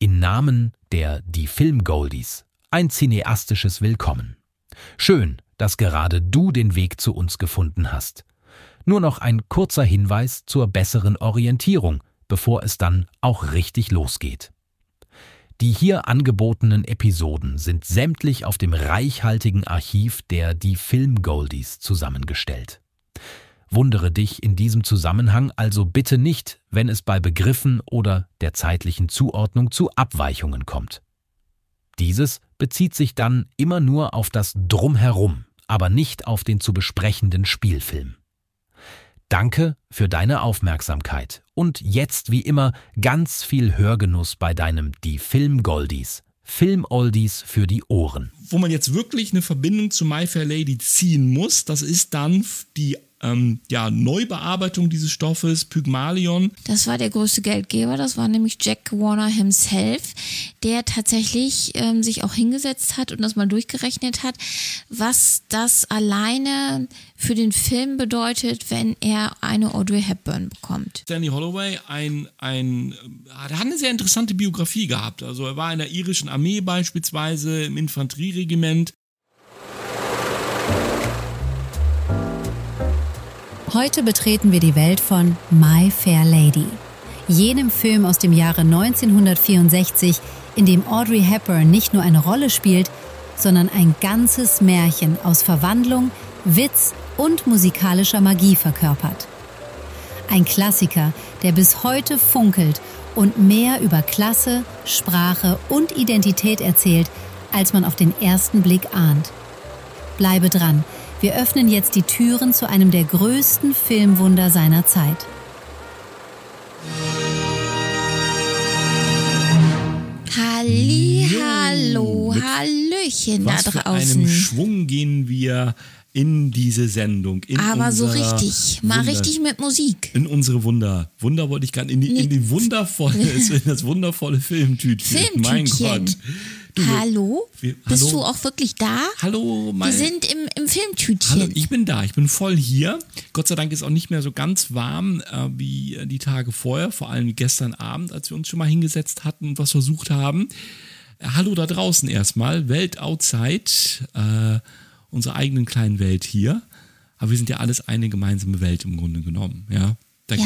in Namen der Die Film-Goldies ein cineastisches Willkommen. Schön, dass gerade du den Weg zu uns gefunden hast. Nur noch ein kurzer Hinweis zur besseren Orientierung, bevor es dann auch richtig losgeht. Die hier angebotenen Episoden sind sämtlich auf dem reichhaltigen Archiv der Die Film-Goldies zusammengestellt. Wundere dich in diesem Zusammenhang also bitte nicht, wenn es bei Begriffen oder der zeitlichen Zuordnung zu Abweichungen kommt. Dieses bezieht sich dann immer nur auf das Drumherum, aber nicht auf den zu besprechenden Spielfilm. Danke für deine Aufmerksamkeit und jetzt wie immer ganz viel Hörgenuss bei deinem Die Film-Goldies. Film-Oldies für die Ohren. Wo man jetzt wirklich eine Verbindung zu My Fair Lady ziehen muss, das ist dann die Neubearbeitung dieses Stoffes, Pygmalion. Das war der größte Geldgeber, das war nämlich Jack Warner himself, der tatsächlich sich auch hingesetzt hat und das mal durchgerechnet hat, was das alleine für den Film bedeutet, wenn er eine Audrey Hepburn bekommt. Stanley Holloway, der hat eine sehr interessante Biografie gehabt. Also er war in der irischen Armee beispielsweise, im Infanterieregiment. Heute betreten wir die Welt von My Fair Lady, jenem Film aus dem Jahre 1964, in dem Audrey Hepburn nicht nur eine Rolle spielt, sondern ein ganzes Märchen aus Verwandlung, Witz und musikalischer Magie verkörpert. Ein Klassiker, der bis heute funkelt und mehr über Klasse, Sprache und Identität erzählt, als man auf den ersten Blick ahnt. Bleibe dran. Wir öffnen jetzt die Türen zu einem der größten Filmwunder seiner Zeit. Hallo, Hallöchen da Was für draußen. einem Schwung gehen wir in diese Sendung. Aber so richtig, mal richtig mit Musik. In unsere Wunder wollte ich gerade, in das wundervolle Filmtütchen. Mein Gott. Hallo? Bist du auch wirklich da? Hallo, Wir sind im Filmtütchen. Hallo, ich bin da, ich bin voll hier. Gott sei Dank ist auch nicht mehr so ganz warm wie die Tage vorher, vor allem gestern Abend, als wir uns schon mal hingesetzt hatten und was versucht haben. Hallo da draußen erstmal, Welt outside, unsere eigenen kleinen Welt hier. Aber wir sind ja alles eine gemeinsame Welt im Grunde genommen. Ja,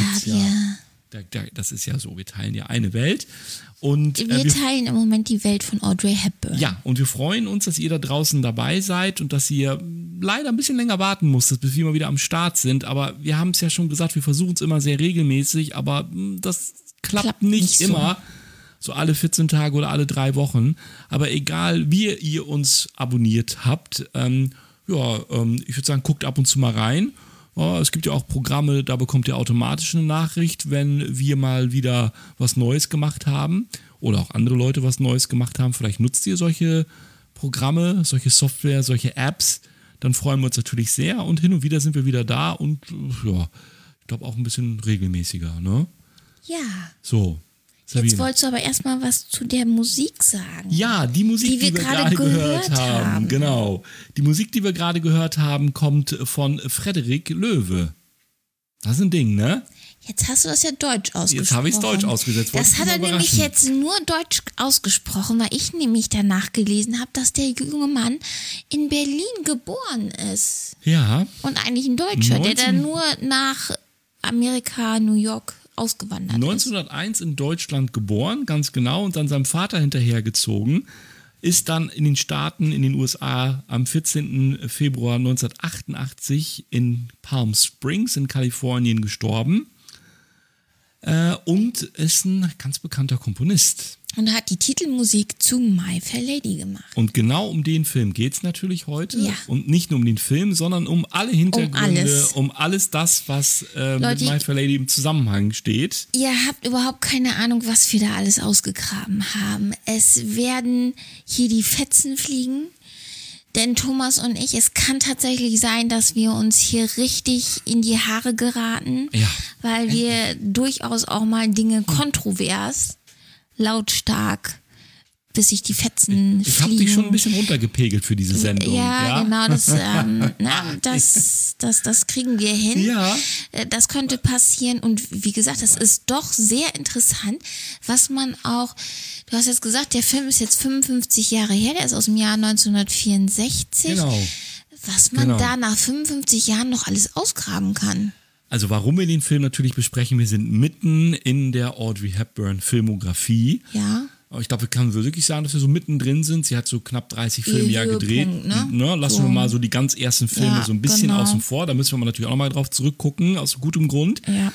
das ist ja so, wir teilen ja eine Welt. Und wir teilen im Moment die Welt von Audrey Hepburn. Ja, und wir freuen uns, dass ihr da draußen dabei seid und dass ihr leider ein bisschen länger warten musstet, bis wir mal wieder am Start sind. Aber wir haben es ja schon gesagt, wir versuchen es immer sehr regelmäßig, aber das klappt nicht immer. So alle 14 Tage oder alle 3 Wochen. Aber egal, wie ihr uns abonniert habt, ich würde sagen, guckt ab und zu mal rein. Es gibt ja auch Programme, da bekommt ihr automatisch eine Nachricht, wenn wir mal wieder was Neues gemacht haben oder auch andere Leute was Neues gemacht haben. Vielleicht nutzt ihr solche Programme, solche Software, solche Apps. Dann freuen wir uns natürlich sehr und hin und wieder sind wir wieder da und ich glaube auch ein bisschen regelmäßiger, ne? Ja. So. Jetzt wolltest du aber erstmal was zu der Musik sagen. Ja, die Musik, die wir gerade gehört haben. Genau. Die Musik, die wir gerade gehört haben, kommt von Frederik Loewe. Das ist ein Ding, ne? Jetzt hast du das ja deutsch ausgesprochen. Jetzt habe ich es deutsch ausgesetzt. Das hat er nämlich jetzt nur deutsch ausgesprochen, weil ich nämlich danach gelesen habe, dass der junge Mann in Berlin geboren ist. Ja. Und eigentlich ein Deutscher, der dann nur nach Amerika, New York ausgewandert 1901 in Deutschland geboren, ganz genau, und dann seinem Vater hinterhergezogen, ist dann in den Staaten, in den USA am 14. Februar 1988 in Palm Springs in Kalifornien gestorben und ist ein ganz bekannter Komponist. Und hat die Titelmusik zu My Fair Lady gemacht. Und genau um den Film geht es natürlich heute. Ja. Und nicht nur um den Film, sondern um alle Hintergründe, um alles das, was Leute, mit My Fair Lady im Zusammenhang steht. Ihr habt überhaupt keine Ahnung, was wir da alles ausgegraben haben. Es werden hier die Fetzen fliegen. Denn Thomas und ich, es kann tatsächlich sein, dass wir uns hier richtig in die Haare geraten. Ja. Weil wir durchaus auch mal Dinge kontrovers, lautstark bis sich die Fetzen Ich habe dich schon ein bisschen runtergepegelt für diese Sendung. Ja, genau, das kriegen wir hin. Ja. Das könnte passieren und wie gesagt, das ist doch sehr interessant, was man auch, du hast jetzt gesagt, der Film ist jetzt 55 Jahre her, der ist aus dem Jahr 1964. Genau. Was man da nach 55 Jahren noch alles ausgraben kann. Also warum wir den Film natürlich besprechen, wir sind mitten in der Audrey Hepburn Filmografie. Ja. Aber ich glaube, wir können wirklich sagen, dass wir so mittendrin sind. Sie hat so knapp 30 Filme im Jahr gedreht. Ne? Lassen wir mal so die ganz ersten Filme so ein bisschen außen vor. Da müssen wir natürlich auch nochmal drauf zurückgucken, aus gutem Grund. Ja.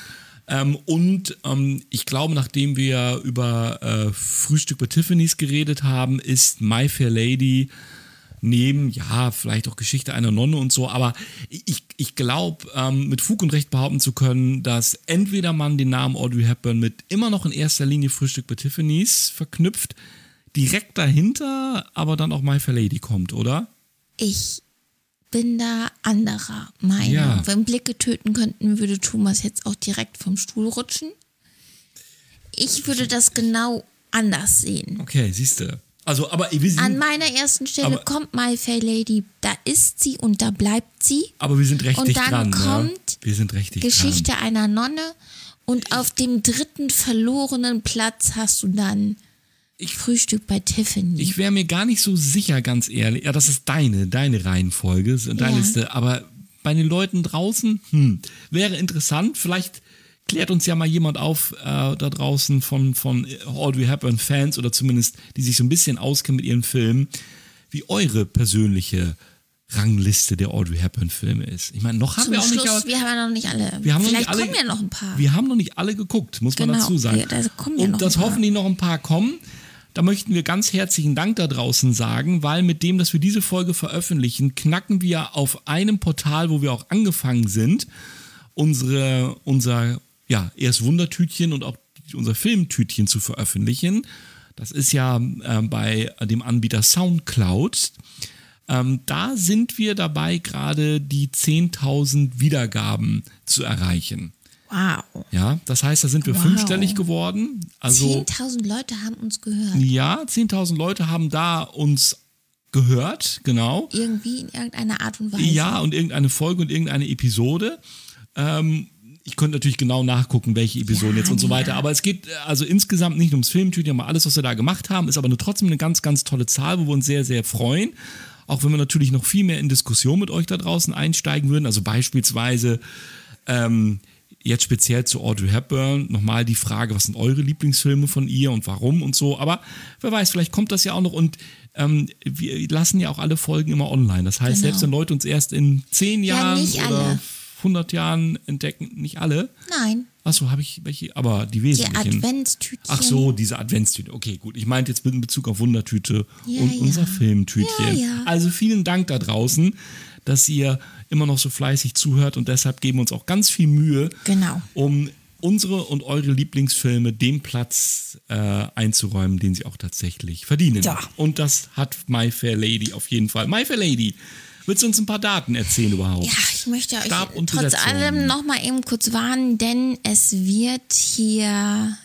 Ich glaube, nachdem wir über Frühstück bei Tiffany's geredet haben, ist My Fair Lady neben, ja, vielleicht auch Geschichte einer Nonne und so, aber ich glaube, mit Fug und Recht behaupten zu können, dass entweder man den Namen Audrey Hepburn mit immer noch in erster Linie Frühstück bei Tiffany's verknüpft, direkt dahinter aber dann auch My Fair Lady kommt, oder? Ich bin da anderer Meinung. Ja. Wenn Blicke töten könnten, würde Thomas jetzt auch direkt vom Stuhl rutschen. Ich würde das genau anders sehen. Okay, siehst du. Also, aber wir sind, an meiner ersten Stelle kommt My Fair Lady, da ist sie und da bleibt sie. Aber wir sind recht und dicht dann dran. Kommt wir sind recht dicht Geschichte dran. einer Nonne und auf dem dritten verlorenen Platz hast du dann Frühstück bei Tiffany. Ich wäre mir gar nicht so sicher, ganz ehrlich. Ja, das ist deine Reihenfolge, deine Liste. Aber bei den Leuten draußen, wäre interessant. Vielleicht klärt uns ja mal jemand auf da draußen von Audrey Hepburn Fans oder zumindest, die sich so ein bisschen auskennen mit ihren Filmen, wie eure persönliche Rangliste der Audrey Hepburn Filme ist. Ich meine, noch haben wir auch nicht. Wir haben ja noch nicht alle. Vielleicht kommen ja noch ein paar. Wir haben noch nicht alle geguckt, muss man dazu sagen. Und das hoffentlich noch ein paar kommen. Da möchten wir ganz herzlichen Dank da draußen sagen, weil mit dem, dass wir diese Folge veröffentlichen, knacken wir auf einem Portal, wo wir auch angefangen sind, unser erst Wundertütchen und auch unser Filmtütchen zu veröffentlichen. Das ist ja bei dem Anbieter Soundcloud. Da sind wir dabei, gerade die 10.000 Wiedergaben zu erreichen. Wow. Ja, das heißt, da sind wir fünfstellig geworden. Also 10.000 Leute haben uns gehört. Ja, 10.000 Leute haben da uns gehört, genau. Irgendwie in irgendeiner Art und Weise. Ja, und irgendeine Folge und irgendeine Episode. Ich könnte natürlich genau nachgucken, welche Episoden jetzt und so weiter. Aber es geht also insgesamt nicht ums Filmtütchen, aber alles, was wir da gemacht haben, ist aber trotzdem eine ganz, ganz tolle Zahl, wo wir uns sehr, sehr freuen. Auch wenn wir natürlich noch viel mehr in Diskussion mit euch da draußen einsteigen würden. Also beispielsweise jetzt speziell zu Audrey Hepburn nochmal die Frage, was sind eure Lieblingsfilme von ihr und warum und so. Aber wer weiß, vielleicht kommt das ja auch noch und wir lassen ja auch alle Folgen immer online. Das heißt, selbst wenn Leute uns erst in 10 Jahren oder 100 Jahren entdecken, nicht alle. Nein. Achso, habe ich welche, aber die wesentlichen. Die Adventstütchen. Ach so, diese Adventstüte. Okay, gut. Ich meinte jetzt mit Bezug auf Wundertüte und unser Filmtütchen. Ja. Also vielen Dank da draußen, dass ihr immer noch so fleißig zuhört und deshalb geben wir uns auch ganz viel Mühe, um unsere und eure Lieblingsfilme den Platz einzuräumen, den sie auch tatsächlich verdienen. Ja. Und das hat My Fair Lady auf jeden Fall. My Fair Lady. Willst du uns ein paar Daten erzählen überhaupt? Ja, ich möchte euch trotz Besetzung. Allem noch mal eben kurz warnen, denn es wird hier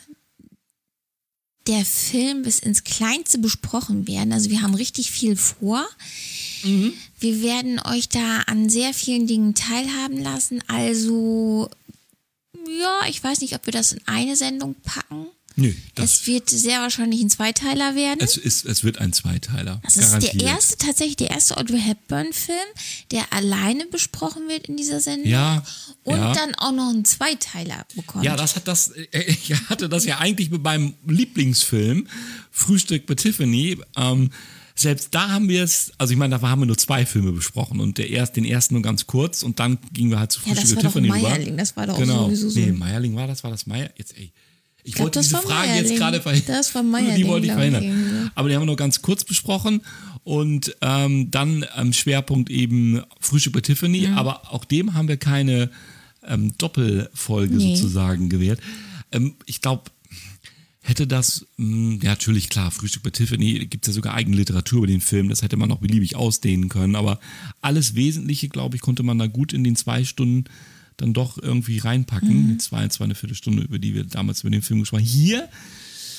der Film bis ins Kleinste besprochen werden. Also wir haben richtig viel vor. Mhm. Wir werden euch da an sehr vielen Dingen teilhaben lassen. Also, ja, ich weiß nicht, ob wir das in eine Sendung packen. Nö. Es wird sehr wahrscheinlich ein Zweiteiler werden. Es wird ein Zweiteiler. Das ist tatsächlich der erste Audrey Hepburn-Film, der alleine besprochen wird in dieser Sendung. Ja. Und dann auch noch einen Zweiteiler bekommt. Ja, ich hatte das ja eigentlich mit meinem Lieblingsfilm, Frühstück bei Tiffany. Selbst da haben wir es, also ich meine, da haben wir nur 2 Filme besprochen und den ersten nur ganz kurz und dann gingen wir halt zu Frühstück bei Tiffany rüber. Meierling, das war doch sowieso so. Nee, Meierling war das Meier? Jetzt, ey. Ich wollte diese Frage Meierling. Jetzt gerade verhindern. Das war Meierling, die wollte ich verhindern. Aber die haben wir nur ganz kurz besprochen und dann am Schwerpunkt eben Frühstück bei Tiffany, aber auch dem haben wir keine Doppelfolge sozusagen gewählt. Ich glaube, hätte das, natürlich klar, Frühstück bei Tiffany, gibt es ja sogar eigene Literatur über den Film, das hätte man noch beliebig ausdehnen können, aber alles Wesentliche, glaube ich, konnte man da gut in den 2 Stunden dann doch irgendwie reinpacken. 2 eine Viertelstunde, über die wir damals über den Film gesprochen haben. Hier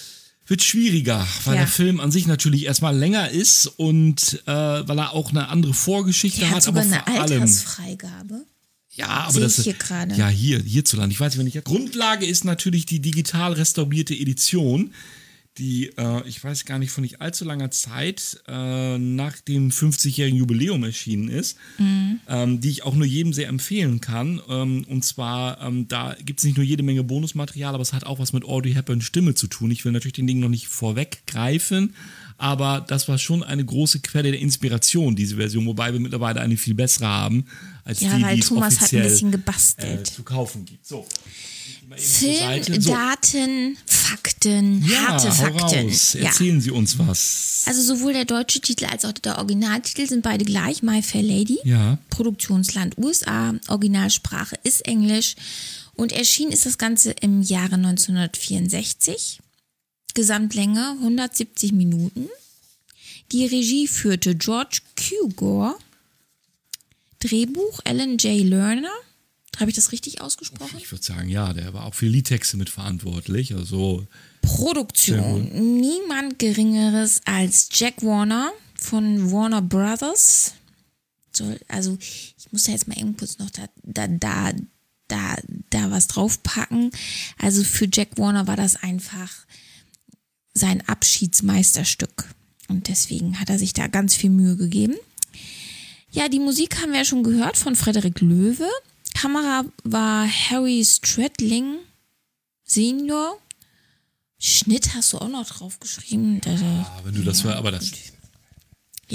wird schwieriger, weil der Film an sich natürlich erstmal länger ist und weil er auch eine andere Vorgeschichte Der hat sogar aber eine vor allem Altersfreigabe. ja, aber Sehe das ich hier gerade. ja hierzulande. Ich weiß nicht, Grundlage ist natürlich die digital restaurierte Edition, die ich weiß gar nicht von nicht allzu langer Zeit nach dem 50-jährigen Jubiläum erschienen ist, die ich auch nur jedem sehr empfehlen kann. Und zwar, da gibt es nicht nur jede Menge Bonusmaterial, aber es hat auch was mit Audrey Hepburns Stimme zu tun. Ich will natürlich den Ding noch nicht vorweggreifen, aber das war schon eine große Quelle der Inspiration, diese Version, wobei wir mittlerweile eine viel bessere haben, als Ja, die weil es Thomas hat ein offiziell bisschen gebastelt. zu kaufen gibt. So. Film, Daten, Fakten, harte hau Fakten. raus. Ja. Erzählen Sie uns was. Also sowohl der deutsche Titel als auch der Originaltitel sind beide gleich, My Fair Lady. Ja. Produktionsland USA, Originalsprache ist Englisch und erschienen ist das Ganze im Jahre 1964. Gesamtlänge 170 Minuten. Die Regie führte George Cukor. Drehbuch Alan J. Lerner. Habe ich das richtig ausgesprochen? Ich würde sagen, ja, der war auch für Liedtexte mitverantwortlich. Also Produktion. Niemand Geringeres als Jack Warner von Warner Brothers. So, also ich muss da jetzt mal eben kurz noch da was draufpacken. Also für Jack Warner war das einfach sein Abschiedsmeisterstück. Und deswegen hat er sich da ganz viel Mühe gegeben. Ja, die Musik haben wir ja schon gehört von Frederik Löwe. Kamera war Harry Stradling Senior. Schnitt hast du auch noch drauf geschrieben. wenn du das war, aber das. Ja.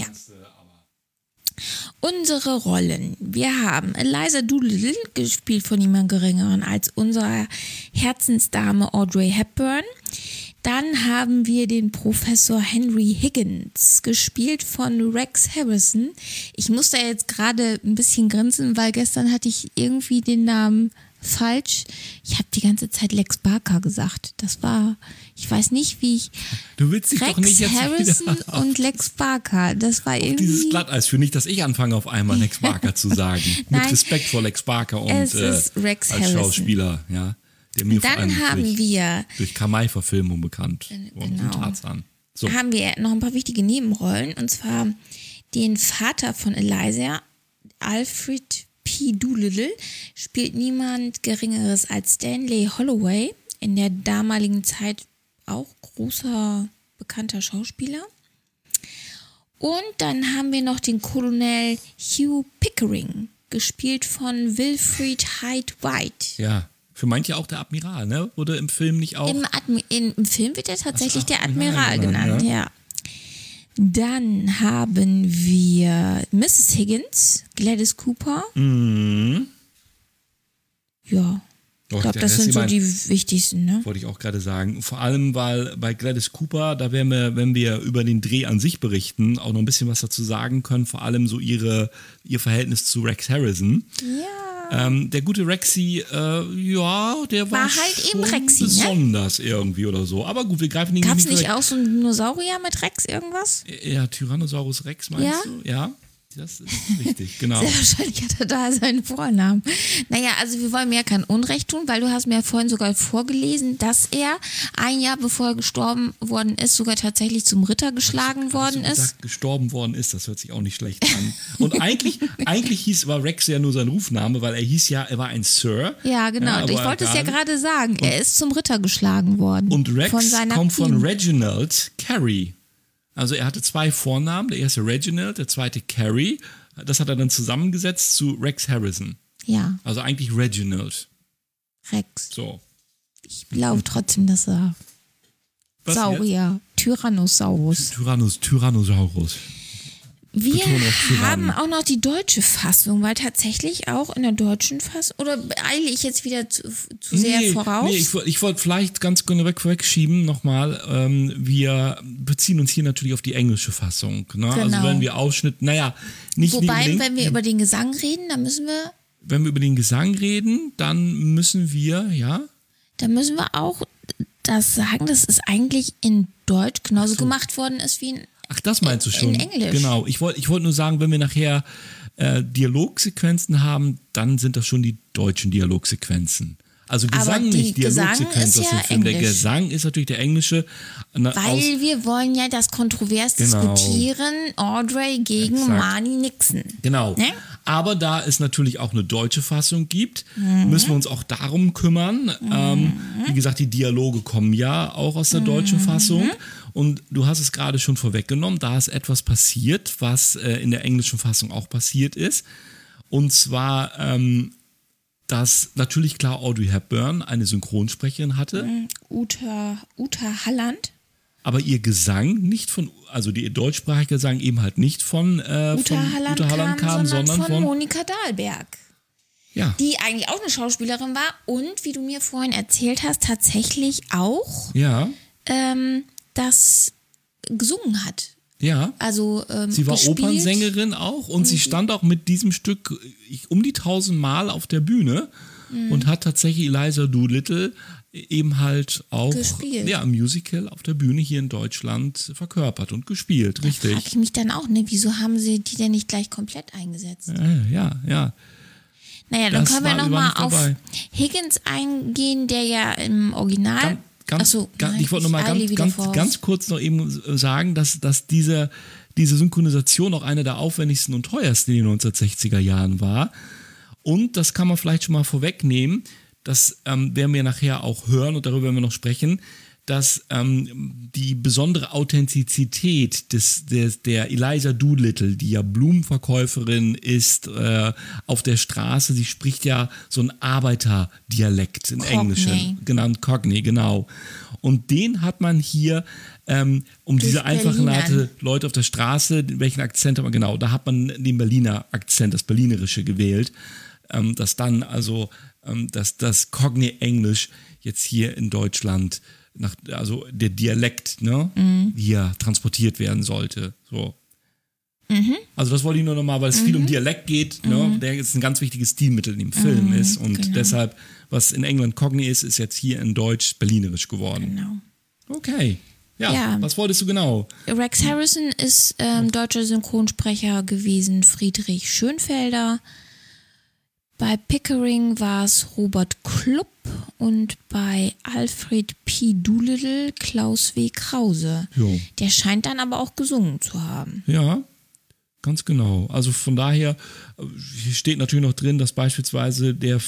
Unsere Rollen. Wir haben Eliza Doolittle, gespielt von niemand Geringeren als unserer Herzensdame Audrey Hepburn. Dann haben wir den Professor Henry Higgins, gespielt von Rex Harrison. Ich muss da jetzt gerade ein bisschen grinsen, weil gestern hatte ich irgendwie den Namen falsch. Ich habe die ganze Zeit Lex Barker gesagt. Das war, ich weiß nicht, wie ich... Du willst dich Rex doch nicht jetzt Harrison wieder und Lex Barker. Das war irgendwie... dieses Glatteis für nicht, dass ich anfange auf einmal Lex Barker zu sagen. Nein, Mit Respekt vor Lex Barker und es ist Rex als Harrison. Schauspieler, ja. Der mir vor allem Dann haben wir... durch Kamai-Verfilmung bekannt und Genau. Tarzan. So. Haben wir noch ein paar wichtige Nebenrollen, und zwar den Vater von Eliza, Alfred P. Doolittle, spielt niemand Geringeres als Stanley Holloway, in der damaligen Zeit auch großer, bekannter Schauspieler. Und dann haben wir noch den Colonel Hugh Pickering, gespielt von Wilfrid Hyde White. Ja, für manche auch der Admiral, ne? Wurde im Film nicht auch... Im Film wird er tatsächlich der Admiral Admiral genannt, ja. Dann haben wir Mrs. Higgins, Gladys Cooper. Ja, ich glaube, das sind so die wichtigsten, ne? Wollte ich auch gerade sagen. Vor allem, weil bei Gladys Cooper, da werden wir, wenn wir über den Dreh an sich berichten, auch noch ein bisschen was dazu sagen können. Vor allem so ihr Verhältnis zu Rex Harrison. Ja. Der gute Rexy, ja, der war halt schon eben Rexy, besonders irgendwie oder so. Aber gut, wir greifen den Gab es nicht nicht auch so einen Dinosaurier mit Rex irgendwas? Ja, Tyrannosaurus Rex meinst Ja? du? Ja, das ist richtig, genau. Sehr wahrscheinlich hat er da seinen Vornamen. Naja, also wir wollen mir ja kein Unrecht tun, weil du hast mir ja vorhin sogar vorgelesen, dass er ein Jahr bevor er gestorben worden ist, sogar tatsächlich zum Ritter geschlagen worden Hast du ist. gesagt, gestorben worden ist, das hört sich auch nicht schlecht an. Und eigentlich war Rex ja nur sein Rufname, weil er war ein Sir. Ja, genau. aber Ich wollte es ja dann- gerade sagen. Er ist zum Ritter geschlagen worden. Und Rex von seiner kommt von Queen. Reginald Carey. Also er hatte zwei Vornamen, der erste Reginald, der zweite Carey. Das hat er dann zusammengesetzt zu Rex Harrison. Ja, Also eigentlich Reginald. Rex. So. Ich glaube trotzdem, dass er Was Saurier, Tyrannosaurus. jetzt? Tyrannosaurus. Wir Betonung auf Tyrann. haben auch noch die deutsche Fassung, weil tatsächlich auch in der deutschen Fassung, oder eile ich jetzt wieder zu sehr voraus? Nee, ich wollte vielleicht ganz gerne vorwegschieben nochmal, wir beziehen uns hier natürlich auf die englische Fassung. Ne? Also Genau. wenn wir Ausschnitt, nicht Wobei, unbedingt, wenn wir über den Gesang reden, dann müssen über den Gesang reden, dann müssen wir, auch das sagen, dass es eigentlich in Deutsch genauso gemacht worden ist wie in Ach, das meinst du schon. In Englisch. Genau. Ich wollte nur sagen, wenn wir nachher Dialogsequenzen haben, dann sind das schon die deutschen Dialogsequenzen. Also Gesang Aber die nicht, Dialogsequenz Gesang ist aus dem ja Film. Der Englisch. Gesang ist natürlich der englische. Weil wir wollen ja das kontrovers Genau. diskutieren, Audrey gegen Exakt. Marnie Nixon. Genau. Ne? Aber da es natürlich auch eine deutsche Fassung gibt, müssen wir uns auch darum kümmern. Wie gesagt, die Dialoge kommen ja auch aus der deutschen Fassung. Und du hast es gerade schon vorweggenommen, da ist etwas passiert, was in der englischen Fassung auch passiert ist. Und zwar, dass natürlich klar Audrey Hepburn eine Synchronsprecherin hatte. Uta Halland. Aber ihr Gesang nicht von, also die deutschsprachige Gesang eben halt nicht von Uta Halland kam, sondern von Monika Dahlberg. Ja. Die eigentlich auch eine Schauspielerin war und, wie du mir vorhin erzählt hast, tatsächlich auch das gesungen hat. Ja. Also sie war gespielt. Opernsängerin auch und sie stand auch mit diesem Stück um die 1000 Mal auf der Bühne und hat tatsächlich Eliza Doolittle eben halt auch Gespielt. Ja, im Musical auf der Bühne hier in Deutschland verkörpert und gespielt, Da frage richtig. ich mich dann auch, ne, wieso haben sie die denn nicht gleich komplett eingesetzt? Ja. Naja, dann Das können wir war nochmal überhaupt auf dabei. Higgins eingehen, der ja im Original... Ich wollte noch mal ganz kurz noch eben sagen, dass diese Synchronisation auch eine der aufwendigsten und teuersten in den 1960er Jahren war. Und das kann man vielleicht schon mal vorwegnehmen, das werden wir nachher auch hören und darüber werden wir noch sprechen, dass die besondere Authentizität der Eliza Doolittle, die ja Blumenverkäuferin ist auf der Straße, sie spricht ja so ein Arbeiterdialekt in Englisch, genannt Cockney, genau. Und den hat man hier, diese einfachen Leute auf der Straße, welchen Akzent hat man, genau, da hat man den Berliner Akzent, das Berlinerische gewählt, dass dann also das Cockney-Englisch jetzt hier in Deutschland also der Dialekt, ne, hier transportiert werden sollte. So. Also das wollte ich nur nochmal, weil es viel um Dialekt geht, ne, der jetzt ein ganz wichtiges Stilmittel in dem Film ist und deshalb, was in England Cockney ist jetzt hier in Deutsch Berlinerisch geworden. Genau. Okay. Ja, was wolltest du genau? Rex Harrison ist deutscher Synchronsprecher gewesen, Friedrich Schönfelder. Bei Pickering war es Robert Klupp und bei Alfred P. Doolittle Klaus W. Krause. Jo. Der scheint dann aber auch gesungen zu haben. Ja, ganz genau. Also von daher, hier steht natürlich noch drin, dass beispielsweise der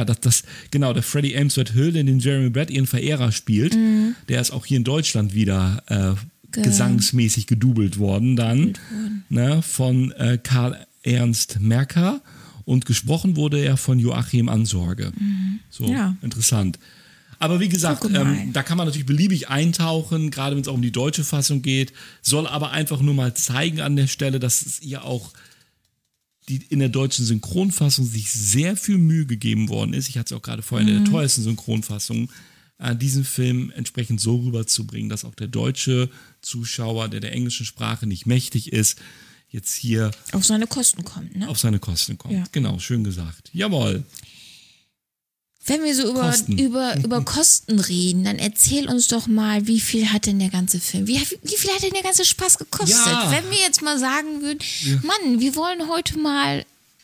Freddie Amesworth Hill, der den Jeremy Brett ihren Verehrer spielt, der ist auch hier in Deutschland wieder gesangsmäßig gedoubelt worden dann, ne, von Karl Ernst Merker. Und gesprochen wurde er von Joachim Ansorge. So, interessant. Aber wie gesagt, da kann man natürlich beliebig eintauchen, gerade wenn es auch um die deutsche Fassung geht. Soll aber einfach nur mal zeigen an der Stelle, dass es ihr auch in der deutschen Synchronfassung sich sehr viel Mühe gegeben worden ist. Ich hatte es auch gerade vorhin in der teuersten Synchronfassung, diesen Film entsprechend so rüberzubringen, dass auch der deutsche Zuschauer, der englischen Sprache nicht mächtig ist, jetzt hier auf seine Kosten kommt, ne? Auf seine Kosten kommt, ja. Genau, schön gesagt. Jawohl. Wenn wir so über Kosten reden, dann erzähl uns doch mal, wie viel hat denn der ganze Film, wie viel hat denn der ganze Spaß gekostet? Ja. Wenn wir jetzt mal sagen würden, Mann, wir wollen heute mal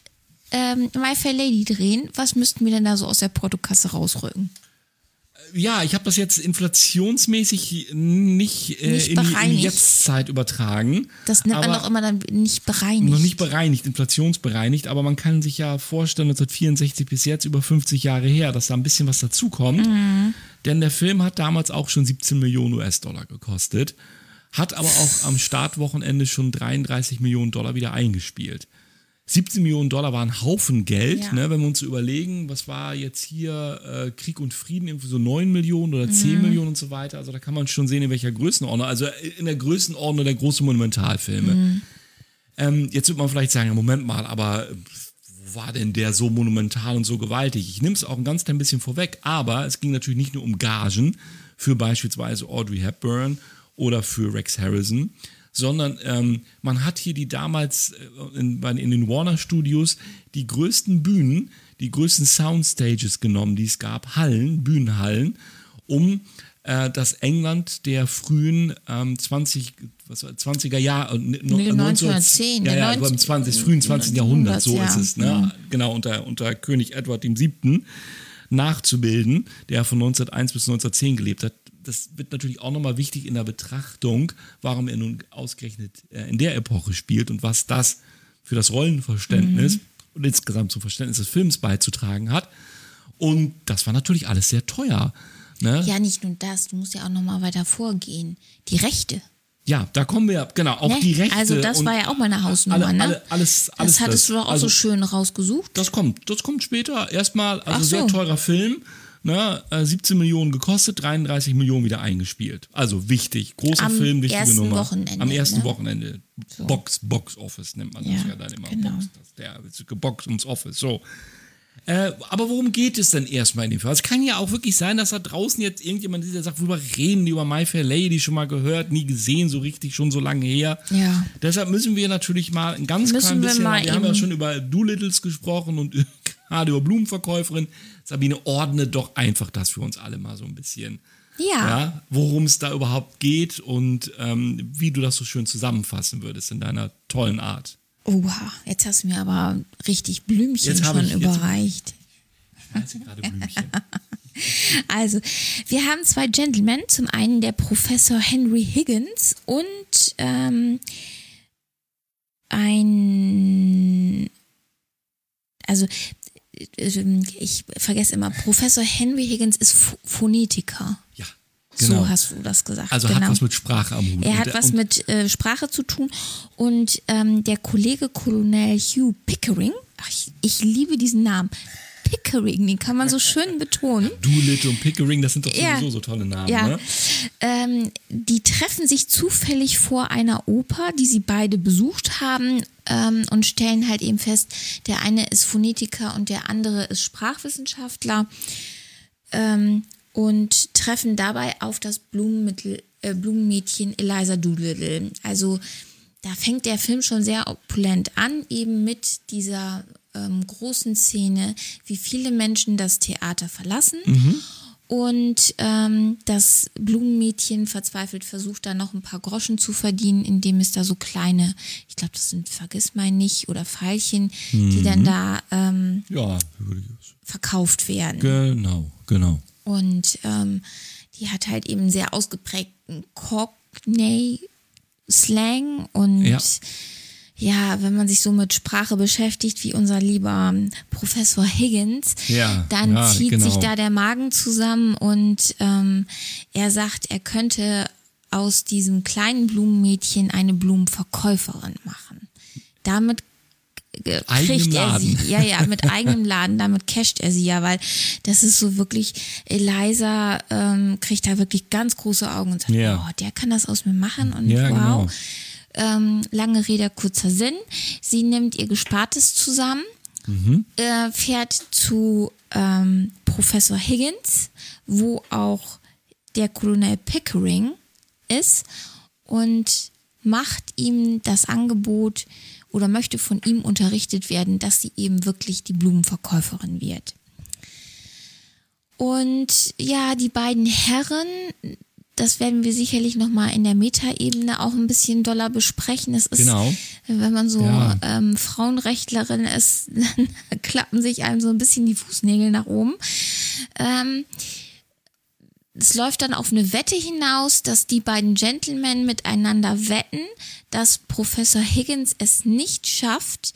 My Fair Lady drehen, was müssten wir denn da so aus der Portokasse rausrücken? Ja, ich habe das jetzt inflationsmäßig nicht in die Jetztzeit übertragen. Das nennt man doch immer dann nicht bereinigt. Noch nicht bereinigt, inflationsbereinigt, aber man kann sich ja vorstellen, 1964 bis jetzt über 50 Jahre her, dass da ein bisschen was dazukommt. Denn der Film hat damals auch schon 17 Millionen US-Dollar gekostet, hat aber auch am Startwochenende schon 33 Millionen Dollar wieder eingespielt. 17 Millionen Dollar war ein Haufen Geld, ne, wenn wir uns so überlegen, was war jetzt hier Krieg und Frieden, irgendwie so 9 Millionen oder 10 Millionen und so weiter. Also da kann man schon sehen, in welcher Größenordnung, also in der Größenordnung der großen Monumentalfilme. Jetzt wird man vielleicht sagen, Moment mal, aber wo war denn der so monumental und so gewaltig? Ich nehme es auch ein ganz klein bisschen vorweg, aber es ging natürlich nicht nur um Gagen für beispielsweise Audrey Hepburn oder für Rex Harrison, sondern man hat hier die damals in den Warner Studios die größten Bühnen, die größten Soundstages genommen, die es gab, Bühnenhallen, um das England der frühen 20er Jahre, 1910, frühen 20. Jahrhunderts, so ist es, ne? Genau, unter König Edward VII. nachzubilden, der von 1901 bis 1910 gelebt hat. Das wird natürlich auch nochmal wichtig in der Betrachtung, warum er nun ausgerechnet in der Epoche spielt und was das für das Rollenverständnis und insgesamt zum Verständnis des Films beizutragen hat. Und das war natürlich alles sehr teuer. Ne? Ja, nicht nur das, du musst ja auch nochmal weiter vorgehen. Die Rechte. Ja, da kommen wir, genau, auch Ne? die Rechte. Also das war ja auch mal eine Hausnummer, ne? Alles das hattest du doch auch so schön rausgesucht. Das kommt später. Erstmal, also Ach so. sehr teurer Film. Ne, 17 Millionen gekostet, 33 Millionen wieder eingespielt. Also wichtig, großer Film, wichtige Nummer. Am ersten Wochenende. So. Box Office nennt man das ja dann immer. Genau. Der geboxt ums Office, so. Aber worum geht es denn erstmal in dem Film? Es kann ja auch wirklich sein, dass da draußen jetzt irgendjemand ist, der sagt, worüber reden die über My Fair Lady, schon mal gehört, nie gesehen, so richtig, schon so lange her. Ja. Deshalb müssen wir natürlich mal ein ganz klein bisschen, wir haben ja schon über Doolittles gesprochen und gerade über Blumenverkäuferin. Sabine, ordne doch einfach das für uns alle mal so ein bisschen. Ja. Worum es da überhaupt geht und wie du das so schön zusammenfassen würdest in deiner tollen Art. Oha, jetzt hast du mir aber richtig Blümchen schon überreicht. Ich gerade Blümchen. Also, wir haben zwei Gentlemen. Zum einen der Professor Henry Higgins und ich vergesse immer, Professor Henry Higgins ist Phonetiker. Ja, genau. So hast du das gesagt. Also genau. hat was mit Sprache am Hut. Er hat was mit Sprache zu tun und der Kollege Colonel Hugh Pickering, ich liebe diesen Namen, Pickering, den kann man so schön betonen. Doolittle und Pickering, das sind doch sowieso so tolle Namen. Ja. Ne? Die treffen sich zufällig vor einer Oper, die sie beide besucht haben und stellen halt eben fest, der eine ist Phonetiker und der andere ist Sprachwissenschaftler und treffen dabei auf das Blumenmädchen Eliza Doolittle. Also da fängt der Film schon sehr opulent an, eben mit dieser großen Szene, wie viele Menschen das Theater verlassen und das Blumenmädchen verzweifelt versucht, da noch ein paar Groschen zu verdienen, indem es da so kleine, ich glaube, das sind Vergissmeinnicht oder Veilchen, die dann da verkauft werden. Genau. Und die hat halt eben sehr ausgeprägten Cockney-Slang und ja, wenn man sich so mit Sprache beschäftigt wie unser lieber Professor Higgins, dann zieht sich da der Magen zusammen und er sagt, er könnte aus diesem kleinen Blumenmädchen eine Blumenverkäuferin machen. Damit kriegt er sie. Ja, mit eigenem Laden, damit casht er sie ja, weil das ist so wirklich, Eliza kriegt da wirklich ganz große Augen und sagt, oh, der kann das aus mir machen und wow. Genau. Lange Rede, kurzer Sinn. Sie nimmt ihr Gespartes zusammen, fährt zu Professor Higgins, wo auch der Colonel Pickering ist und macht ihm das Angebot oder möchte von ihm unterrichtet werden, dass sie eben wirklich die Blumenverkäuferin wird. Und ja, die beiden Herren, das werden wir sicherlich nochmal in der Metaebene auch ein bisschen doller besprechen. Es ist, wenn man so Frauenrechtlerin ist, dann klappen sich einem so ein bisschen die Fußnägel nach oben. Es läuft dann auf eine Wette hinaus, dass die beiden Gentlemen miteinander wetten, dass Professor Higgins es nicht schafft,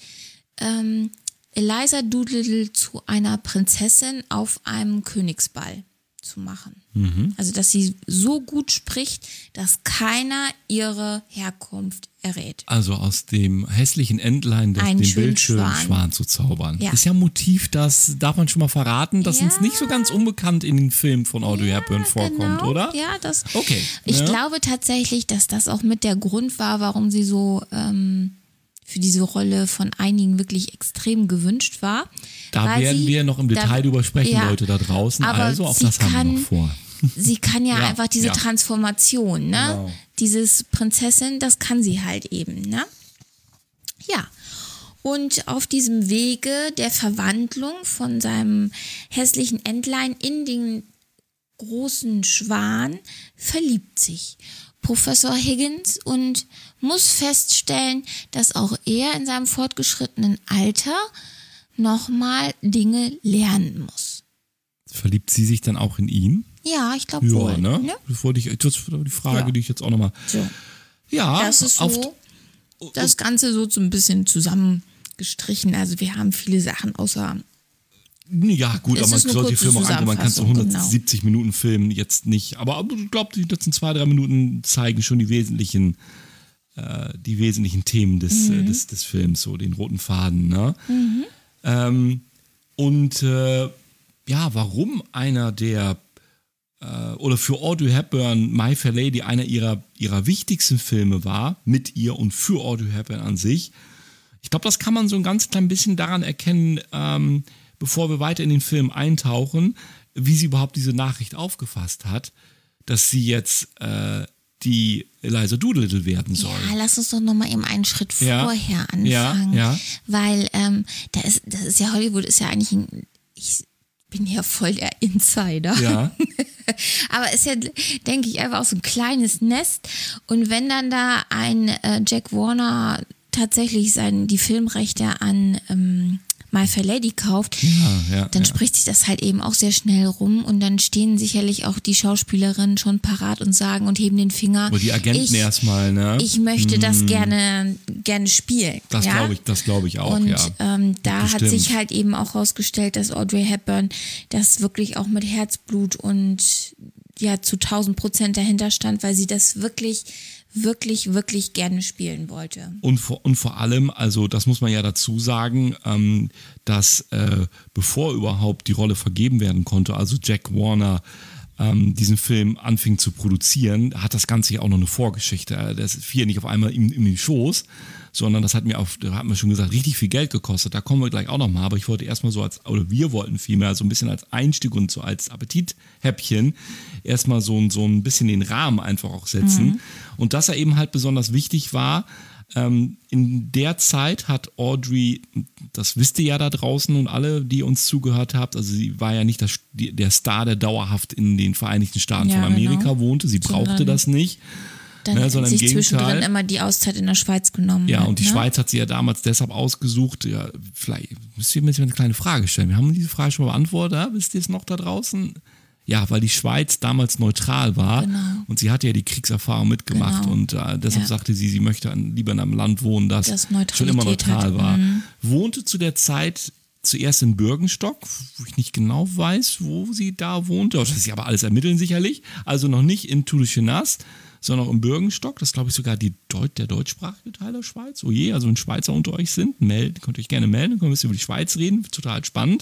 Eliza Doolittle zu einer Prinzessin auf einem Königsball zu machen. Also, dass sie so gut spricht, dass keiner ihre Herkunft errät. Also aus dem hässlichen Entlein den bildschönen Schwan zu zaubern. Ja. Ist ja ein Motiv, das darf man schon mal verraten, das uns nicht so ganz unbekannt in den Filmen von Audrey Hepburn vorkommt, oder? Ja, das. Okay. Ich glaube tatsächlich, dass das auch mit der Grund war, warum sie so für diese Rolle von einigen wirklich extrem gewünscht war. Da werden wir noch im Detail drüber sprechen, Leute da draußen. Also auch das haben wir noch vor. Sie kann einfach diese Transformation, ne? Genau. Dieses Prinzessin, das kann sie halt eben, ne? Ja. Und auf diesem Wege der Verwandlung von seinem hässlichen Entlein in den großen Schwan verliebt sich Professor Higgins und muss feststellen, dass auch er in seinem fortgeschrittenen Alter nochmal Dinge lernen muss. verliebt sie sich dann auch in ihn? Ja, ich glaube wohl. Ne? Das war die Frage, die ich jetzt auch nochmal... So. Ja, das ist so, das Ganze so ein bisschen zusammengestrichen. Also wir haben viele Sachen außer... Ja, gut, aber man sollte die Filme auch angucken. Man kann so 170 Minuten Filmen jetzt nicht. Aber ich glaube, die letzten 2-3 Minuten zeigen schon die wesentlichen Themen des Films, so den roten Faden. Ne? Warum einer der oder für Audrey Hepburn My Fair Lady einer ihrer wichtigsten Filme war, mit ihr und für Audrey Hepburn an sich. Ich glaube, das kann man so ein ganz klein bisschen daran erkennen, bevor wir weiter in den Film eintauchen, wie sie überhaupt diese Nachricht aufgefasst hat, dass sie jetzt die Eliza Doolittle werden soll. Ja, lass uns doch nochmal eben einen Schritt vorher anfangen. Ja. Weil das ist ja, Hollywood ist ja eigentlich ich bin ja voll der Insider. Ja. Aber ist ja, denke ich, einfach auch so ein kleines Nest. Und wenn dann da ein Jack Warner tatsächlich die Filmrechte an My Fair Lady kauft, dann spricht sich das halt eben auch sehr schnell rum und dann stehen sicherlich auch die Schauspielerinnen schon parat und sagen und heben den Finger. Oder die Agenten erstmal, ne? Ich möchte das gerne spielen. Das glaube ich auch, und, ja. Da hat sich halt eben auch rausgestellt, dass Audrey Hepburn das wirklich auch mit Herzblut und ja zu 1000% dahinter stand, weil sie das wirklich gerne spielen wollte. Und vor allem, also das muss man ja dazu sagen, dass bevor überhaupt die Rolle vergeben werden konnte, also Jack Warner diesen Film anfing zu produzieren, hat das Ganze ja auch noch eine Vorgeschichte. Das fiel nicht auf einmal in den Schoß, sondern das hat mir schon gesagt, richtig viel Geld gekostet. Da kommen wir gleich auch nochmal, aber ich wollte erstmal wir wollten vielmehr so ein bisschen als Einstieg und so als Appetithäppchen erstmal so ein bisschen den Rahmen einfach auch setzen. Und dass er eben halt besonders wichtig war, in der Zeit hat Audrey, das wisst ihr ja da draußen und alle, die uns zugehört habt, also sie war ja nicht der Star, der dauerhaft in den Vereinigten Staaten von Amerika wohnte, sie brauchte das nicht. Dann hat sich zwischendrin immer die Auszeit in der Schweiz genommen. Ja, und die Schweiz hat sie ja damals deshalb ausgesucht. Ja, vielleicht müsst ihr mir eine kleine Frage stellen. Wir haben diese Frage schon mal beantwortet. Wisst ihr es noch da draußen? Ja, weil die Schweiz damals neutral war und sie hatte ja die Kriegserfahrung mitgemacht und deshalb sagte sie möchte lieber in einem Land wohnen, das schon immer neutral war. Wohnte zu der Zeit zuerst in Bürgenstock, wo ich nicht genau weiß, wo sie da wohnte. Das ist ja aber alles ermitteln sicherlich. Also noch nicht in Toulouse-Chenas, sondern auch in Bürgenstock. Das ist, glaube ich, sogar der deutschsprachige Teil der Schweiz. Oh je, also wenn Schweizer unter euch sind, könnt ihr euch gerne melden, können wir ein bisschen über die Schweiz reden. Total spannend.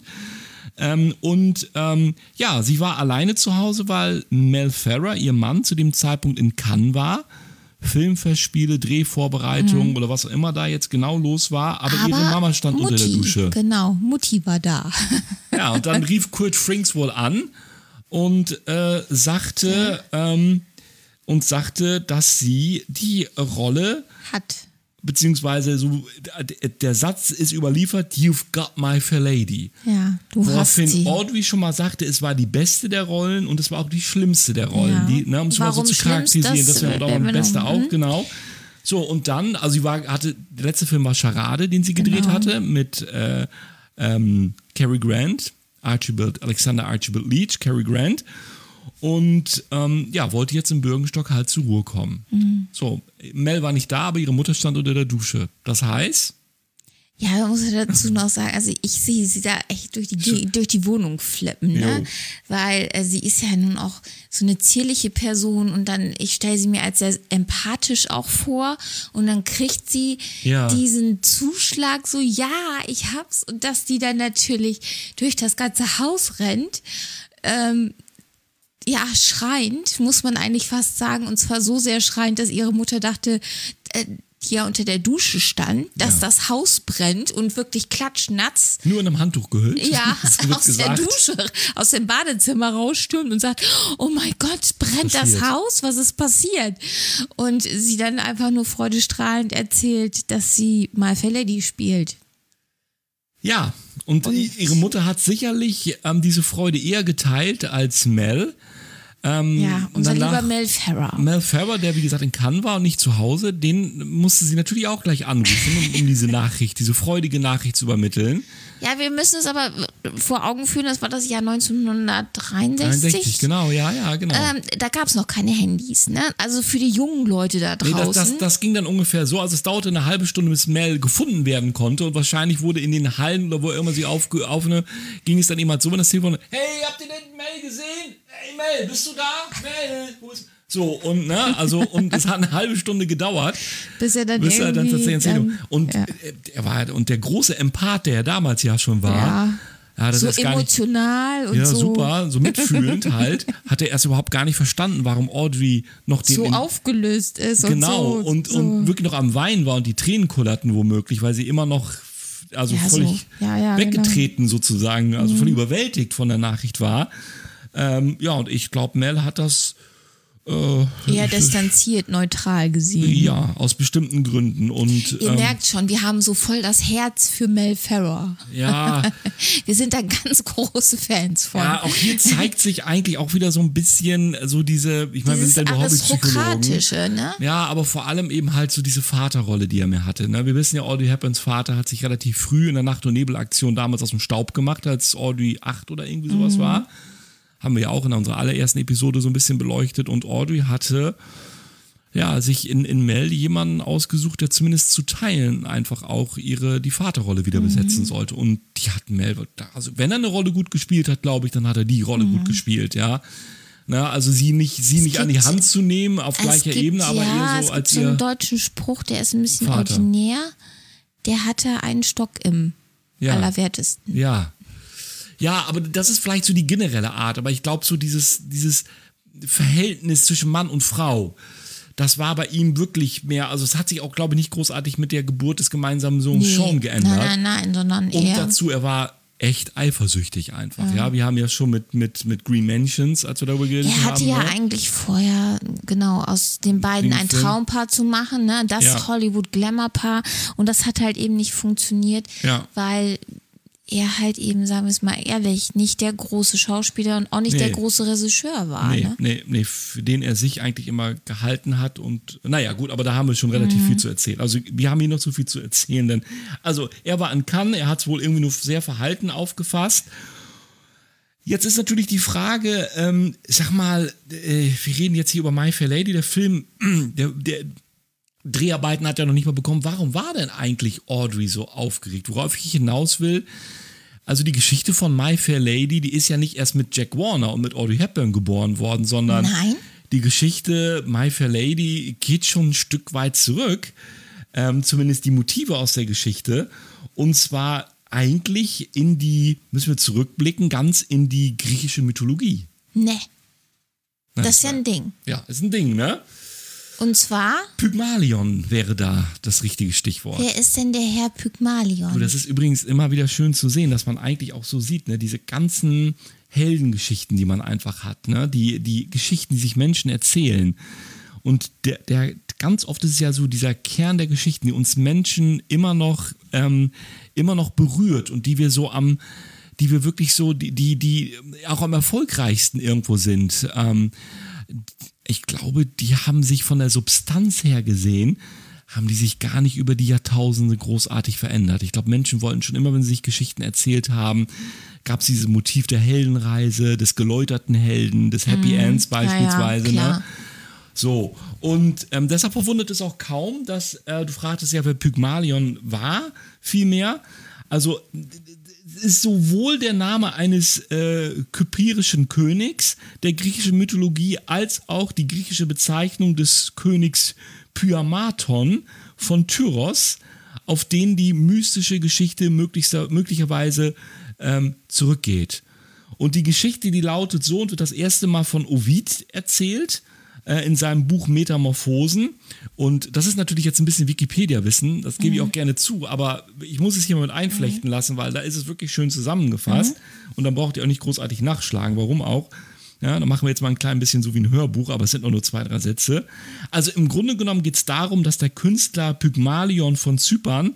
Sie war alleine zu Hause, weil Mel Ferrer, ihr Mann, zu dem Zeitpunkt in Cannes war. Filmfestspiele, Drehvorbereitungen oder was auch immer da jetzt genau los war, aber ihre Mama stand unter der Dusche. Genau, Mutti war da. Ja, und dann rief Kurt Frings wohl an und sagte, dass sie die Rolle hat. Beziehungsweise der Satz ist überliefert, "You've got my fair lady." Ja, woraufhin Audrey schon mal sagte, es war die beste der Rollen und es war auch die schlimmste der Rollen. Ja. Um es mal so zu charakterisieren, das wäre auch die beste auch, genau. So, und dann, also der letzte Film war Charade, den sie gedreht hatte, mit Cary Grant, Alexander Archibald Leach, Cary Grant. Und wollte jetzt im Bürgenstock halt zur Ruhe kommen. So, Mel war nicht da, aber ihre Mutter stand unter der Dusche. Das heißt? Ja, man muss ja dazu noch sagen, also ich sehe sie da echt durch die Wohnung flippen, ne? Weil sie ist ja nun auch so eine zierliche Person und dann, ich stelle sie mir als sehr empathisch auch vor und dann kriegt sie diesen Zuschlag so, ja, ich hab's, und dass die dann natürlich durch das ganze Haus rennt, schreiend, muss man eigentlich fast sagen, und zwar so sehr schreiend, dass ihre Mutter dachte, die ja unter der Dusche stand, dass das Haus brennt und wirklich klatschnatz. Nur in einem Handtuch gehüllt. Ja, der Dusche, aus dem Badezimmer rausstürmt und sagt, oh mein Gott, brennt das Haus? Was ist passiert? Und sie dann einfach nur freudestrahlend erzählt, dass sie My Fair Lady spielt. Ja, und ihre Mutter hat sicherlich diese Freude eher geteilt als Mel. Ja, unser lieber Mel Ferrer. Mel Ferrer, der wie gesagt in Cannes war und nicht zu Hause, den musste sie natürlich auch gleich anrufen, um diese Nachricht, diese freudige Nachricht zu übermitteln. Ja, wir müssen es aber vor Augen führen, das war das Jahr 1963. 63, genau, ja, genau. Da gab es noch keine Handys, ne? Also für die jungen Leute da draußen. Nee, das ging dann ungefähr so, also es dauerte eine halbe Stunde, bis Mel gefunden werden konnte und wahrscheinlich wurde in den Hallen oder wo immer sie aufne, ging es dann eben halt so, wenn das Telefon, hey, habt ihr denn Mel gesehen? Hey Mel, bist du da? Mel, wo ist... So, und und es hat eine halbe Stunde gedauert, bis er dann tatsächlich erzählt. Und er war und der große Empath, der er damals ja schon war. Ja, das so ist gar emotional nicht, und so. Ja, super, so mitfühlend halt, hat er erst überhaupt gar nicht verstanden, warum Audrey noch so aufgelöst ist genau, und und wirklich noch am Weinen war und die Tränen kullerten womöglich, weil sie immer noch völlig weggetreten sozusagen, also völlig überwältigt von der Nachricht war. Und ich glaube, Mel hat das eher distanziert, neutral gesehen. Ja, aus bestimmten Gründen. Und ihr merkt schon, wir haben so voll das Herz für Mel Ferrer. Ja. Wir sind da ganz große Fans von. Ja, auch hier zeigt sich eigentlich auch wieder so ein bisschen so diese, ich meine, wir sind ja nur Hobbypsychologen. Ne? Ja, aber vor allem eben halt so diese Vaterrolle, die er mehr hatte. Ne? Wir wissen ja, Audrey Hepburns Vater hat sich relativ früh in der Nacht- und Nebelaktion damals aus dem Staub gemacht, als Audrey 8 oder irgendwie sowas war. Haben wir ja auch in unserer allerersten Episode so ein bisschen beleuchtet und Audrey hatte sich in Mel jemanden ausgesucht, der zumindest zu Teilen einfach auch die Vaterrolle wieder besetzen sollte und die hat Mel, also wenn er eine Rolle gut gespielt hat, glaube ich, dann hat er die Rolle gut gespielt, ja. Na, also sie nicht an die Hand zu nehmen auf gleicher Ebene, aber eher so als ihr... Es gibt so einen deutschen Spruch, der ist ein bisschen ordinär, der hatte einen Stock im Allerwertesten. Ja, aber das ist vielleicht so die generelle Art, aber ich glaube so dieses Verhältnis zwischen Mann und Frau, das war bei ihm wirklich mehr, also es hat sich auch, glaube ich, nicht großartig mit der Geburt des gemeinsamen Sohns Sean geändert. Nein, sondern eher... Und dazu, er war echt eifersüchtig einfach, ja. Wir haben ja schon mit Green Mansions, als wir darüber geredet haben. Er hatte ja eigentlich vorher, genau, aus den beiden ein Traumpaar zu machen, ne, das Hollywood-Glamour-Paar und das hat halt eben nicht funktioniert, weil... er halt eben, sagen wir es mal ehrlich, nicht der große Schauspieler und auch nicht der große Regisseur war. Nee, für den er sich eigentlich immer gehalten hat und naja gut, aber da haben wir schon relativ viel zu erzählen. Also wir haben hier noch so viel zu erzählen, denn also er war in Cannes, er hat es wohl irgendwie nur sehr verhalten aufgefasst. Jetzt ist natürlich die Frage, sag mal, wir reden jetzt hier über My Fair Lady, der Film, der Dreharbeiten hat er noch nicht mal bekommen. Warum war denn eigentlich Audrey so aufgeregt? Worauf ich hinaus will, also die Geschichte von My Fair Lady, die ist ja nicht erst mit Jack Warner und mit Audrey Hepburn geboren worden, sondern die Geschichte My Fair Lady geht schon ein Stück weit zurück, zumindest die Motive aus der Geschichte, und zwar eigentlich müssen wir zurückblicken, ganz in die griechische Mythologie. Das ist ja ein Ding. Ja, ist ein Ding, ne? Und zwar? Pygmalion wäre da das richtige Stichwort. Wer ist denn der Herr Pygmalion? Und das ist übrigens immer wieder schön zu sehen, dass man eigentlich auch so sieht, ne, diese ganzen Heldengeschichten, die man einfach hat, ne, die Geschichten, die sich Menschen erzählen. Und der ganz oft ist es ja so dieser Kern der Geschichten, die uns Menschen immer noch berührt und die wir so die wir wirklich so, die auch am erfolgreichsten irgendwo sind. Ich glaube, die haben sich von der Substanz her gesehen, haben die sich gar nicht über die Jahrtausende großartig verändert. Ich glaube, Menschen wollten schon immer, wenn sie sich Geschichten erzählt haben, gab es dieses Motiv der Heldenreise, des geläuterten Helden, des Happy Ends beispielsweise. Ne? So, und deshalb verwundert es auch kaum, dass du fragtest ja, wer Pygmalion war, vielmehr. Also ist sowohl der Name eines kyprischen Königs der griechischen Mythologie als auch die griechische Bezeichnung des Königs Pyamaton von Tyros, auf den die mystische Geschichte möglicherweise zurückgeht. Und die Geschichte, die lautet so und wird das erste Mal von Ovid erzählt in seinem Buch Metamorphosen. Und das ist natürlich jetzt ein bisschen Wikipedia-Wissen, das gebe ich auch gerne zu, aber ich muss es hier mal mit einflechten lassen, weil da ist es wirklich schön zusammengefasst und dann braucht ihr auch nicht großartig nachschlagen, warum auch. Ja, dann machen wir jetzt mal ein klein bisschen so wie ein Hörbuch, aber es sind nur 2, 3 Sätze. Also im Grunde genommen geht es darum, dass der Künstler Pygmalion von Zypern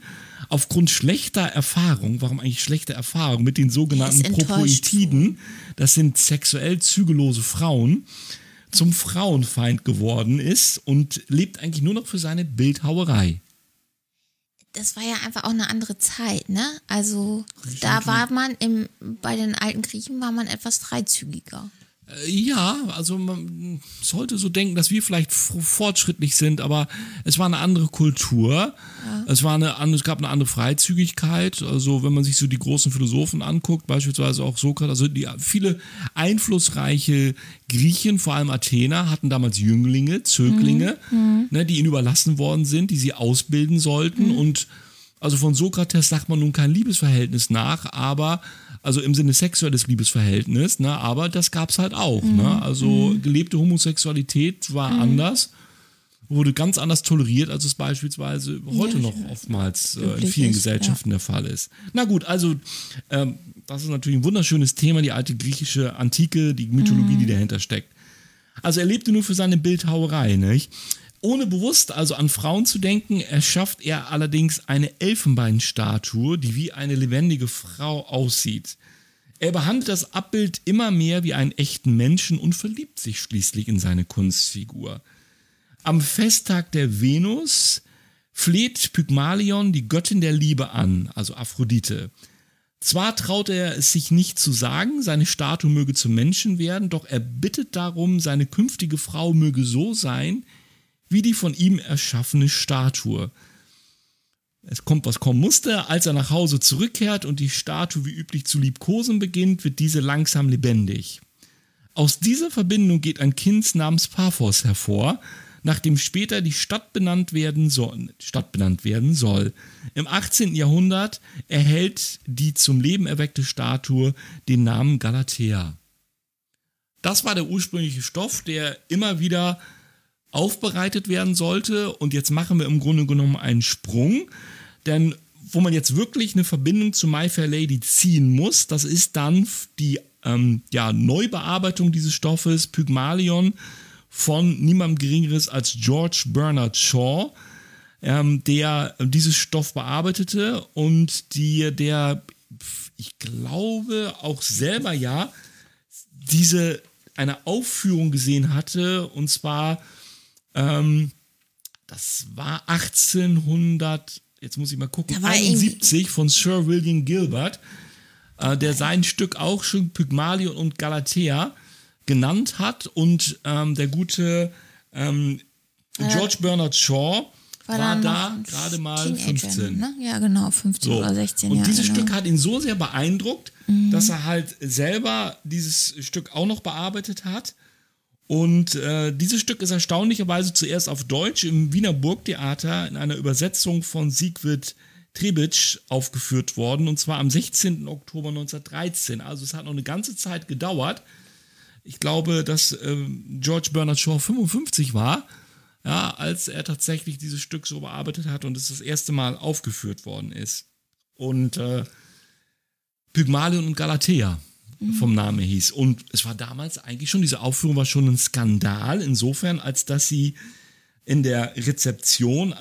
aufgrund schlechter Erfahrung, warum eigentlich schlechte Erfahrung mit den sogenannten Propoetiden, das sind sexuell zügellose Frauen, zum Frauenfeind geworden ist und lebt eigentlich nur noch für seine Bildhauerei. Das war ja einfach auch eine andere Zeit, ne? Also da war man bei den alten Griechen war man etwas freizügiger. Ja, also man sollte so denken, dass wir vielleicht fortschrittlich sind, aber es war eine andere Kultur. Ja. Es gab eine andere Freizügigkeit. Also wenn man sich so die großen Philosophen anguckt, beispielsweise auch Sokrates, also viele einflussreiche Griechen, vor allem Athener, hatten damals Jünglinge, Zöglinge, ne, die ihnen überlassen worden sind, die sie ausbilden sollten. Und also von Sokrates sagt man nun kein Liebesverhältnis nach, aber also im Sinne sexuelles Liebesverhältnis, ne, aber das gab es halt auch. Ne? Also gelebte Homosexualität war anders, wurde ganz anders toleriert, als es beispielsweise heute noch oftmals in vielen Gesellschaften der Fall ist. Na gut, also das ist natürlich ein wunderschönes Thema, die alte griechische Antike, die Mythologie, die dahinter steckt. Also er lebte nur für seine Bildhauerei, nicht? Ohne bewusst also an Frauen zu denken, erschafft er allerdings eine Elfenbeinstatue, die wie eine lebendige Frau aussieht. Er behandelt das Abbild immer mehr wie einen echten Menschen und verliebt sich schließlich in seine Kunstfigur. Am Festtag der Venus fleht Pygmalion die Göttin der Liebe an, also Aphrodite. Zwar traut er es sich nicht zu sagen, seine Statue möge zum Menschen werden, doch er bittet darum, seine künftige Frau möge so sein, wie die von ihm erschaffene Statue. Es kommt, was kommen musste. Als er nach Hause zurückkehrt und die Statue wie üblich zu liebkosen beginnt, wird diese langsam lebendig. Aus dieser Verbindung geht ein Kind namens Paphos hervor, nach dem später die Stadt benannt werden soll. Im 18. Jahrhundert erhält die zum Leben erweckte Statue den Namen Galatea. Das war der ursprüngliche Stoff, der immer wieder aufbereitet werden sollte, und jetzt machen wir im Grunde genommen einen Sprung, denn wo man jetzt wirklich eine Verbindung zu My Fair Lady ziehen muss, das ist dann die Neubearbeitung dieses Stoffes, Pygmalion, von niemandem Geringeres als George Bernard Shaw, der dieses Stoff bearbeitete und der ich glaube auch selber eine Aufführung gesehen hatte, und zwar das war 1800, jetzt muss ich mal gucken, 71 von Sir William Gilbert, der sein Stück auch schon Pygmalion und Galatea genannt hat, und der gute George Bernard Shaw war da gerade mal 15. Ne? Ja, genau, 15 oder 16 Und Jahre. dieses Stück hat ihn so sehr beeindruckt, dass er halt selber dieses Stück auch noch bearbeitet hat. Und dieses Stück ist erstaunlicherweise zuerst auf Deutsch im Wiener Burgtheater in einer Übersetzung von Siegfried Trebitsch aufgeführt worden, und zwar am 16. Oktober 1913. Also es hat noch eine ganze Zeit gedauert. Ich glaube, dass George Bernard Shaw 55 war, ja, als er tatsächlich dieses Stück so bearbeitet hat und es das erste Mal aufgeführt worden ist. Und Pygmalion und Galatea vom Namen hieß. Und es war damals eigentlich schon, diese Aufführung war schon ein Skandal, insofern, als dass sie in der Rezeption,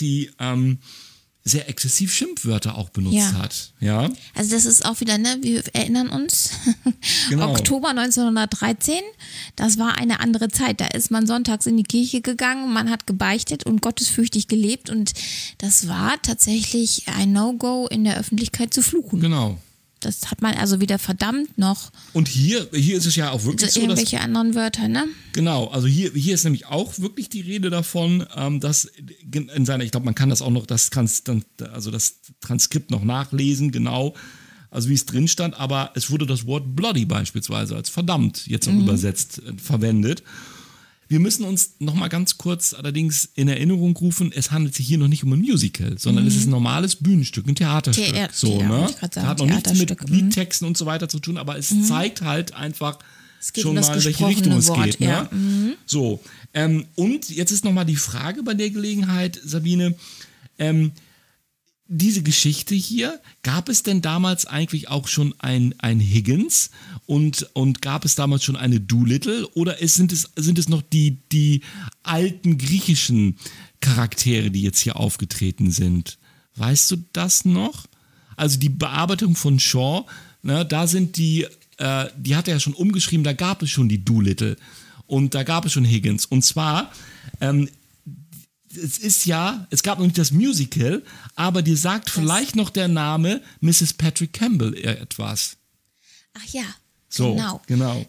sehr exzessiv Schimpfwörter auch benutzt hat. Ja. Also das ist auch wieder, ne, wir erinnern uns, genau. Oktober 1913, das war eine andere Zeit. Da ist man sonntags in die Kirche gegangen, man hat gebeichtet und gottesfürchtig gelebt, und das war tatsächlich ein No-Go, in der Öffentlichkeit zu fluchen. Genau. Das hat man also weder verdammt noch. Und hier ist es ja auch wirklich so, irgendwelche anderen Wörter, ne? Genau, also hier ist nämlich auch wirklich die Rede davon, dass in seiner, ich glaube, man kann das auch noch, das Transkript noch nachlesen, genau, also wie es drin stand, aber es wurde das Wort bloody beispielsweise als verdammt jetzt auch übersetzt verwendet. Wir müssen uns noch mal ganz kurz allerdings in Erinnerung rufen, es handelt sich hier noch nicht um ein Musical, sondern es ist ein normales Bühnenstück, ein Theaterstück. Das hat noch nichts mit Liedtexten und so weiter zu tun, aber es zeigt halt einfach schon mal, in welche Richtung es geht. Ja. Ne? So, und jetzt ist noch mal die Frage bei der Gelegenheit, Sabine, diese Geschichte hier, gab es denn damals eigentlich auch schon ein Higgins und gab es damals schon eine Doolittle, oder sind es noch die alten griechischen Charaktere, die jetzt hier aufgetreten sind? Weißt du das noch? Also die Bearbeitung von Shaw, ne, da sind die hat er ja schon umgeschrieben, da gab es schon die Doolittle und da gab es schon Higgins. Und zwar, es gab noch nicht das Musical, aber dir sagt vielleicht noch der Name Mrs. Patrick Campbell etwas. Ach ja, so, genau.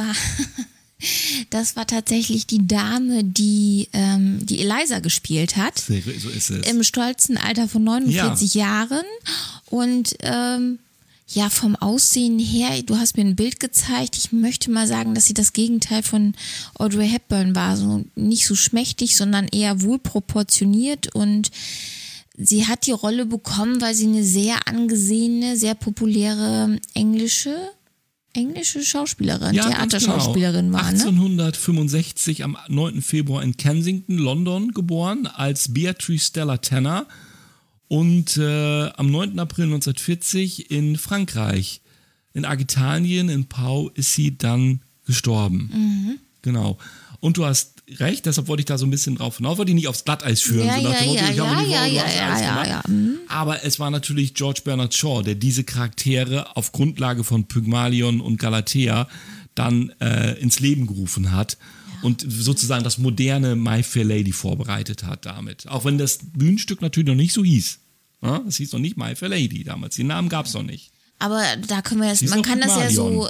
Das war tatsächlich die Dame, die Eliza gespielt hat. So ist es. Im stolzen Alter von 49 Jahren. Und vom Aussehen her, du hast mir ein Bild gezeigt. Ich möchte mal sagen, dass sie das Gegenteil von Audrey Hepburn war. So nicht so schmächtig, sondern eher wohlproportioniert. Und sie hat die Rolle bekommen, weil sie eine sehr angesehene, sehr populäre englische Schauspielerin, Theaterschauspielerin war. 1865 am 9. Februar in Kensington, London geboren, als Beatrice Stella Tanner. Und am 9. April 1940 in Frankreich, in Aquitanien, in Pau, ist sie dann gestorben. Mhm. Genau. Und du hast recht, deshalb wollte ich da so ein bisschen drauf hinaus, wollte ich nicht aufs Glatteis führen. Aber es war natürlich George Bernard Shaw, der diese Charaktere auf Grundlage von Pygmalion und Galatea dann ins Leben gerufen hat. Und sozusagen das moderne My Fair Lady vorbereitet hat damit. Auch wenn das Bühnenstück natürlich noch nicht so hieß. Ja, es hieß noch nicht My Fair Lady damals. Den Namen gab es noch nicht. Aber da können wir jetzt, man kann das ja so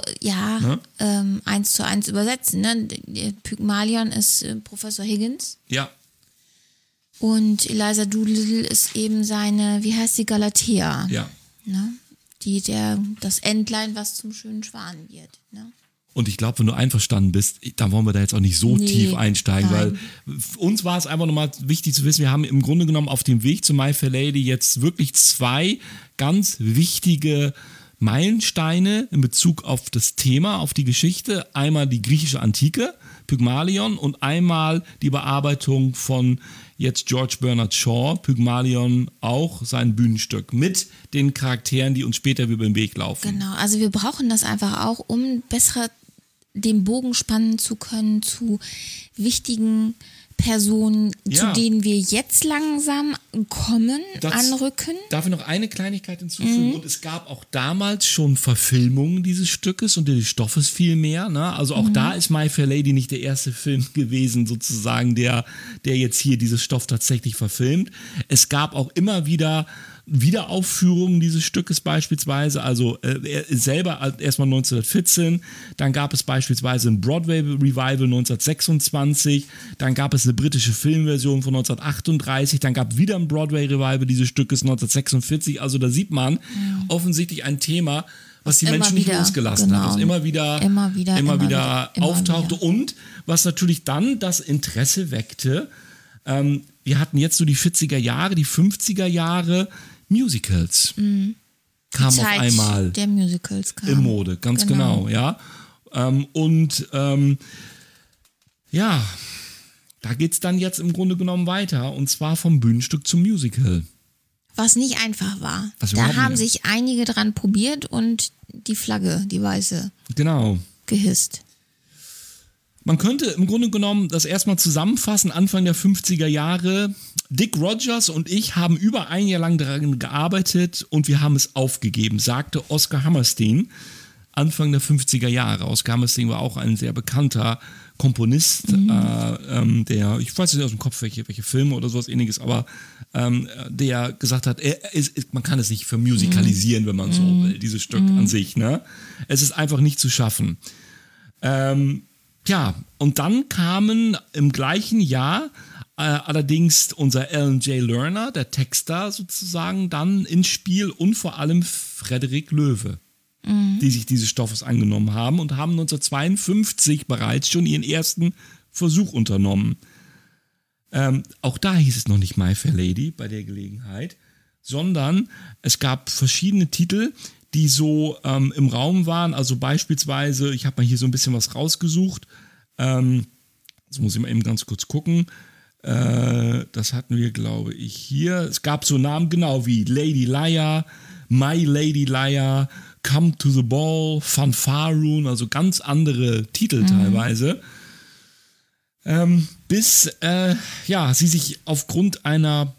1:1 übersetzen. Ne? Pygmalion ist Professor Higgins. Ja. Und Eliza Doolittle ist eben seine, wie heißt die, Galatea. Ja. Ne? Das Entlein, was zum schönen Schwan wird. Ne? Und ich glaube, wenn du einverstanden bist, dann wollen wir da jetzt auch nicht so tief einsteigen, weil uns war es einfach nochmal wichtig zu wissen, wir haben im Grunde genommen auf dem Weg zu My Fair Lady jetzt wirklich 2 ganz wichtige Meilensteine in Bezug auf das Thema, auf die Geschichte. Einmal die griechische Antike, Pygmalion, und einmal die Bearbeitung von jetzt George Bernard Shaw, Pygmalion, auch sein Bühnenstück mit den Charakteren, die uns später über den Weg laufen. Genau, also wir brauchen das einfach auch, um besser den Bogen spannen zu können zu wichtigen Personen, zu denen wir jetzt langsam anrücken. Darf ich noch eine Kleinigkeit hinzufügen? Und es gab auch damals schon Verfilmungen dieses Stückes und des Stoffes viel mehr. Ne? Also auch da ist My Fair Lady nicht der erste Film gewesen, sozusagen, der jetzt hier dieses Stoff tatsächlich verfilmt. Es gab auch immer wieder Wiederaufführungen dieses Stückes beispielsweise, also er selber erstmal 1914, dann gab es beispielsweise ein Broadway-Revival 1926, dann gab es eine britische Filmversion von 1938, dann gab wieder ein Broadway-Revival dieses Stückes 1946, also da sieht man offensichtlich ein Thema, was die Menschen nicht losgelassen hat, was immer wieder auftauchte und was natürlich dann das Interesse weckte. Wir hatten jetzt so die 40er Jahre, die 50er Jahre, Musicals kamen auf einmal der Musicals kam. in Mode, ganz genau, ja. Da geht's dann jetzt im Grunde genommen weiter und zwar vom Bühnenstück zum Musical. Was nicht einfach war. Da haben sich einige dran probiert und die Flagge, die weiße, gehisst. Man könnte im Grunde genommen das erstmal zusammenfassen, Anfang der 50er Jahre. Dick Rogers und ich haben über ein Jahr lang daran gearbeitet und wir haben es aufgegeben, sagte Oscar Hammerstein Anfang der 50er Jahre. Oscar Hammerstein war auch ein sehr bekannter Komponist, der, ich weiß nicht aus dem Kopf, welche Filme oder sowas ähnliches, aber der gesagt hat, man kann es nicht vermusikalisieren, wenn man so will, dieses Stück an sich. Ne? Es ist einfach nicht zu schaffen. Und dann kamen im gleichen Jahr allerdings unser Alan J. Lerner, der Texter sozusagen, dann ins Spiel und vor allem Frederik Loewe, die sich dieses Stoffes angenommen haben und haben 1952 bereits schon ihren ersten Versuch unternommen. Auch da hieß es noch nicht My Fair Lady bei der Gelegenheit, sondern es gab verschiedene Titel, die so im Raum waren, also beispielsweise, ich habe mal hier so ein bisschen was rausgesucht, jetzt muss ich mal eben ganz kurz gucken, das hatten wir, glaube ich, hier, es gab so Namen genau wie Lady Liar, My Lady Liar, Come to the Ball, Fanfaroon, also ganz andere Titel teilweise, bis sie sich aufgrund einer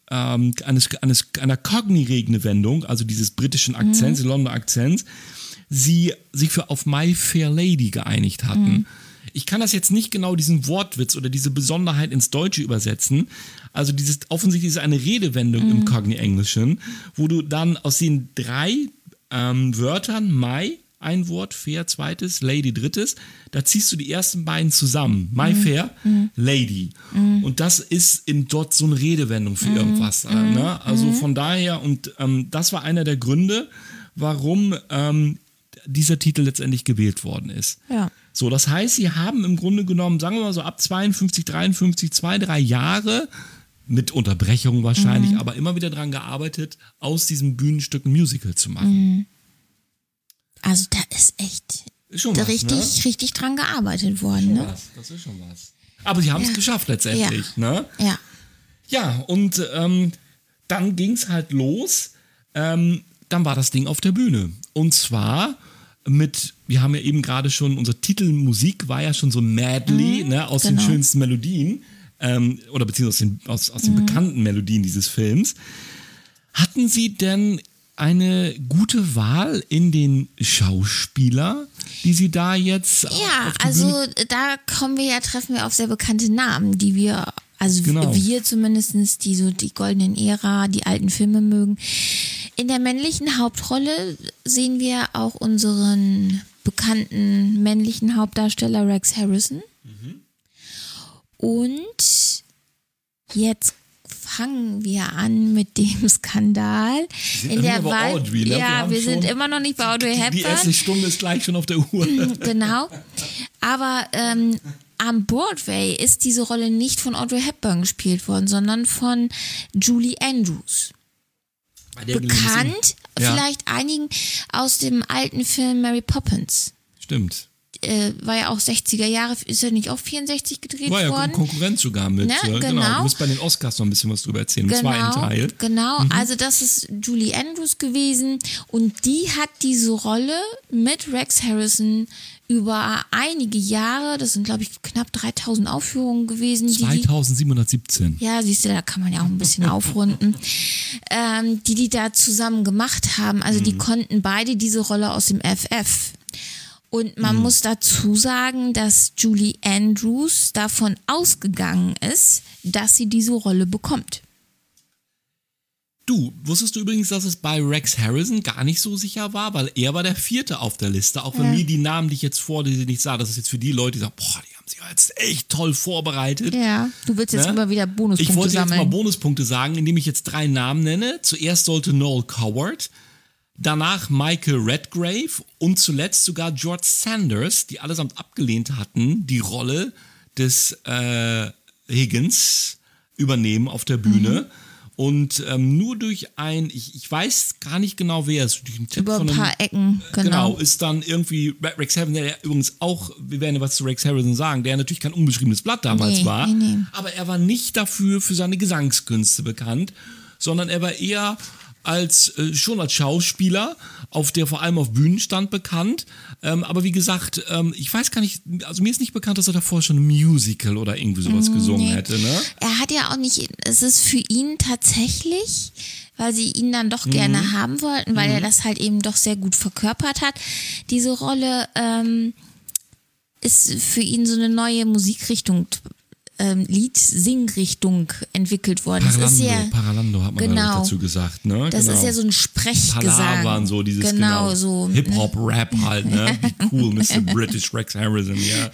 einer Cockney-Redewendung, also dieses britischen Akzents, Londoner Akzents, sie sich auf My Fair Lady geeinigt hatten. Ich kann das jetzt nicht genau, diesen Wortwitz oder diese Besonderheit ins Deutsche übersetzen. Also offensichtlich ist es eine Redewendung im Cockney-Englischen, wo du dann aus den 3 Wörtern, My, ein Wort, Fair, zweites, Lady, drittes, da ziehst du die ersten beiden zusammen. My Fair, Lady. Und das ist dort so eine Redewendung für irgendwas. Ne? Also von daher, und das war einer der Gründe, warum dieser Titel letztendlich gewählt worden ist. Ja. So, das heißt, sie haben im Grunde genommen, sagen wir mal so ab 52, 53, 2-3 Jahre, mit Unterbrechungen wahrscheinlich, aber immer wieder daran gearbeitet, aus diesem Bühnenstück ein Musical zu machen. Also da ist echt Schon was, richtig dran gearbeitet worden. Ne? Das ist schon was. Aber sie haben es geschafft letztendlich. Ja. Ne? Ja. Ja, und dann ging es halt los. Dann war das Ding auf der Bühne. Und zwar wir haben ja eben gerade schon, unsere Titelmusik war ja schon so ein Medley, ne, aus den schönsten Melodien, oder beziehungsweise aus den bekannten Melodien dieses Films. Hatten Sie denn eine gute Wahl in den Schauspieler, die Sie da jetzt Ja, also da treffen wir auf sehr bekannte Namen, die wir, also wir zumindest, die so die goldenen Ära, die alten Filme mögen. In der männlichen Hauptrolle sehen wir auch unseren bekannten männlichen Hauptdarsteller Rex Harrison. Und jetzt fangen wir an mit dem Skandal. In der Audrey, ne? Ja, wir sind immer noch nicht bei Audrey Hepburn. Die erste Stunde ist gleich schon auf der Uhr. Genau. Aber am Broadway ist diese Rolle nicht von Audrey Hepburn gespielt worden, sondern von Julie Andrews. Bekannt vielleicht einigen aus dem alten Film Mary Poppins. Stimmt. War ja auch 60er Jahre, ist ja nicht auch 64 gedreht worden? War ja Konkurrenz sogar mit. Ne? Genau. Du musst bei den Oscars noch ein bisschen was drüber erzählen, im zweiten Teil. Genau, also das ist Julie Andrews gewesen und die hat diese Rolle mit Rex Harrison über einige Jahre, das sind glaube ich knapp 3000 Aufführungen gewesen. 2717. Ja, siehst du, da kann man ja auch ein bisschen aufrunden. Die da zusammen gemacht haben, also die konnten beide diese Rolle aus dem FF. Und man muss dazu sagen, dass Julie Andrews davon ausgegangen ist, dass sie diese Rolle bekommt. Wusstest du übrigens, dass es bei Rex Harrison gar nicht so sicher war, weil er war der 4. auf der Liste, auch wenn mir die Namen, die ich jetzt vorlese, nicht sah, das ist jetzt für die Leute, die sagen, boah, die haben sich jetzt echt toll vorbereitet. Ja, du willst jetzt immer wieder Bonuspunkte sammeln. Ich wollte jetzt mal Bonuspunkte sagen, indem ich jetzt 3 Namen nenne. Zuerst sollte Noel Coward, danach Michael Redgrave und zuletzt sogar George Sanders, die allesamt abgelehnt hatten, die Rolle des Higgins übernehmen auf der Bühne. Und nur durch ich weiß gar nicht genau, wer es durch einen Tipp über ein paar Ecken, genau, ist dann irgendwie Rex Harrison, der ja übrigens auch, wir werden ja was zu Rex Harrison sagen, der natürlich kein unbeschriebenes Blatt damals war, aber er war nicht dafür für seine Gesangskünste bekannt, sondern er war eher schon als Schauspieler, der vor allem auf Bühnen stand, bekannt. Aber wie gesagt, ich weiß gar nicht, also mir ist nicht bekannt, dass er davor schon ein Musical oder irgendwie sowas gesungen hätte. Ne? Er hat ja auch nicht, es ist für ihn tatsächlich, weil sie ihn dann doch gerne haben wollten, weil er das halt eben doch sehr gut verkörpert hat. Diese Rolle ist für ihn so eine neue Musikrichtung, Lied-Sing-Richtung entwickelt worden. Paralando hat man dazu gesagt, ne? Das ist ja so ein Sprechgesang. Palavern, so dieses so Hip-Hop-Rap halt, ne? Wie cool, Mr. British Rex Harrison, ja.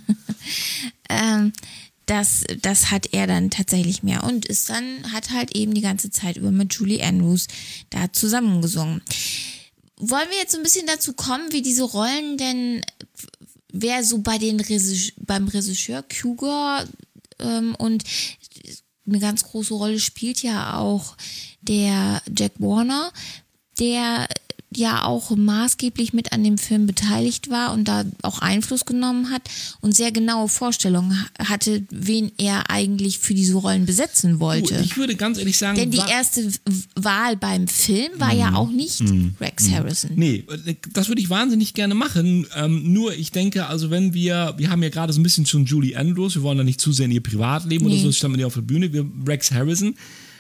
Das hat er dann tatsächlich mehr und hat halt eben die ganze Zeit über mit Julie Andrews da zusammengesungen. Wollen wir jetzt so ein bisschen dazu kommen, wie diese Rollen denn, wer so beim Regisseur Cougar und eine ganz große Rolle spielt ja auch der Jack Warner, der ja auch maßgeblich mit an dem Film beteiligt war und da auch Einfluss genommen hat und sehr genaue Vorstellungen hatte, wen er eigentlich für diese Rollen besetzen wollte. Ich würde ganz ehrlich sagen... Denn die erste Wahl beim Film war ja auch nicht Rex Harrison. Nee, das würde ich wahnsinnig gerne machen. Nur ich denke, also wenn wir haben ja gerade so ein bisschen schon Julie Andrews, wir wollen da nicht zu sehr in ihr Privatleben oder so, das stand mit ihr auf der Bühne, Rex Harrison.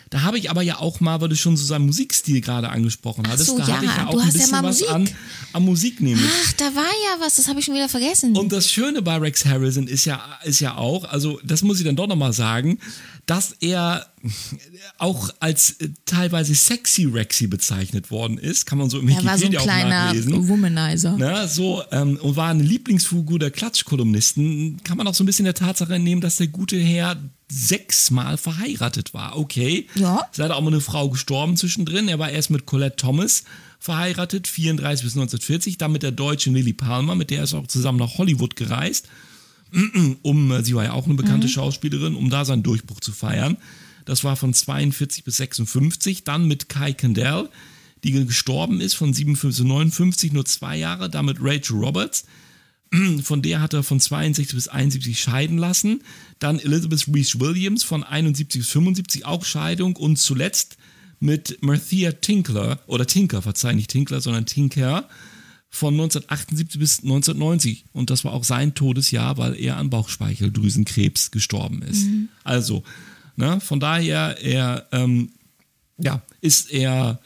Da habe ich aber ja auch mal, weil du schon so seinen Musikstil gerade angesprochen hattest, so, da hatte ich ja du auch ein hast ja bisschen mal was Musik. an Musik nämlich. Ach, da war ja was, das habe ich schon wieder vergessen. Und das Schöne bei Rex Harrison ist ja auch, also das muss ich dann doch nochmal sagen, dass er auch als teilweise sexy Rexy bezeichnet worden ist, kann man so im er war so ein Wikipedia auch kleiner nachlesen. Womanizer. Ne, so, und war eine Lieblingsfigur der Klatschkolumnisten. Kann man auch so ein bisschen der Tatsache entnehmen, dass der gute Herr 6-mal verheiratet war. Okay. Ja. Es ist leider auch mal eine Frau gestorben zwischendrin. Er war erst mit Colette Thomas verheiratet, 34 bis 1940, dann mit der Deutschen Lily Palmer, mit der ist er auch zusammen nach Hollywood gereist. Sie war ja auch eine bekannte Schauspielerin, um da seinen Durchbruch zu feiern. Das war von 42 bis 56. Dann mit Kai Kendall, die gestorben ist, von 57 bis 59, nur 2 Jahre. Dann mit Rachel Roberts, von der hat er von 62 bis 71 scheiden lassen. Dann Elizabeth Reese Williams von 71 bis 75, auch Scheidung. Und zuletzt mit Marthea Tinker, nicht Tinkler, sondern Tinker, von 1978 bis 1990. Und das war auch sein Todesjahr, weil er an Bauchspeicheldrüsenkrebs gestorben ist. Also, ne, von daher, ist er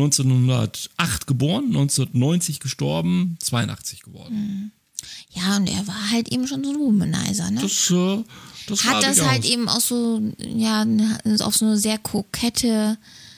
1908 geboren, 1990 gestorben, 82 geworden. Ja, und er war halt eben schon so ein Womanizer, ne? Das Hat das halt eben auch so, ja, auf so eine sehr kokette,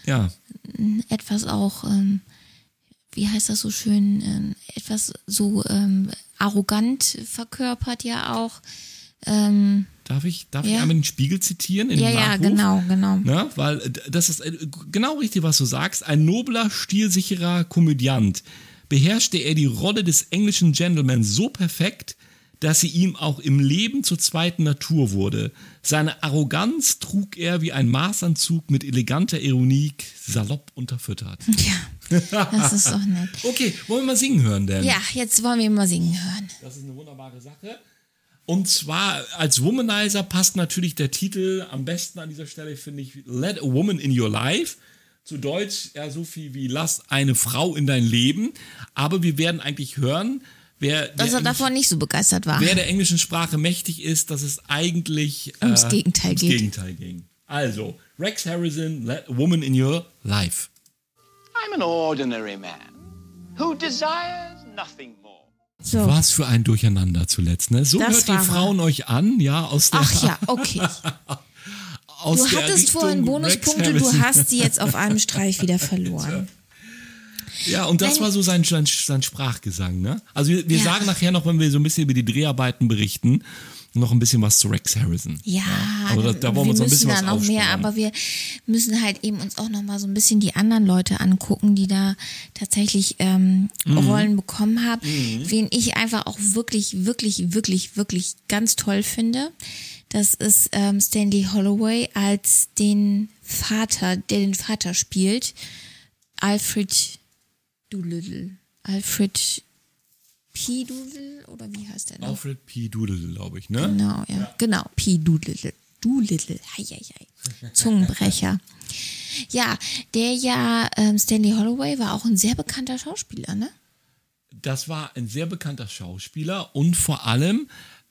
etwas auch, wie heißt das so schön, etwas so arrogant verkörpert ja auch. Darf ich einmal den Spiegel zitieren? Ja, genau. Na, weil das ist genau richtig, was du sagst. Ein nobler, stilsicherer Komödiant. Beherrschte er die Rolle des englischen Gentleman so perfekt, dass sie ihm auch im Leben zur zweiten Natur wurde. Seine Arroganz trug er wie ein Maßanzug mit eleganter Ironie salopp unterfüttert. Ja, das ist doch nett. Okay, wollen wir mal singen hören denn? Ja, jetzt wollen wir mal singen hören. Das ist eine wunderbare Sache. Und zwar als Womanizer passt natürlich der Titel am besten an dieser Stelle, finde ich, Let a Woman in Your Life. Zu Deutsch ja so viel wie Lass eine Frau in dein Leben. Aber wir werden eigentlich hören, dass er davon nicht so begeistert war. Wer der englischen Sprache mächtig ist, dass es eigentlich ums Gegenteil ging. Also, Rex Harrison, Let a Woman in Your Life. I'm an ordinary man who desires nothing more. So. Was für ein Durcheinander zuletzt, ne? So Das hört ihr Frauen euch an, ja, aus der... Ach ja, okay. Du hattest vorhin Bonuspunkte, du hast sie jetzt auf einem Streich wieder verloren. Ja, und das war so sein Sprachgesang, ne? Also wir sagen nachher noch, wenn wir so ein bisschen über die Dreharbeiten berichten, noch ein bisschen was zu Rex Harrison. Ja, aber da wollen wir uns noch ein bisschen was aufsparen. mehr, aber wir müssen halt eben uns auch noch mal so ein bisschen die anderen Leute angucken, die da tatsächlich Rollen bekommen haben, wen ich einfach auch wirklich, wirklich, wirklich, wirklich ganz toll finde. Das ist Stanley Holloway als den Vater, der den Vater spielt, Alfred Doolittle. Alfred P. Doolittle, oder wie heißt der noch? Alfred P. Doolittle, glaube ich, ne? Genau, ja. Genau, P. Doolittle. Hei. Zungenbrecher. Ja, Stanley Holloway war auch ein sehr bekannter Schauspieler, ne? Das war ein sehr bekannter Schauspieler und vor allem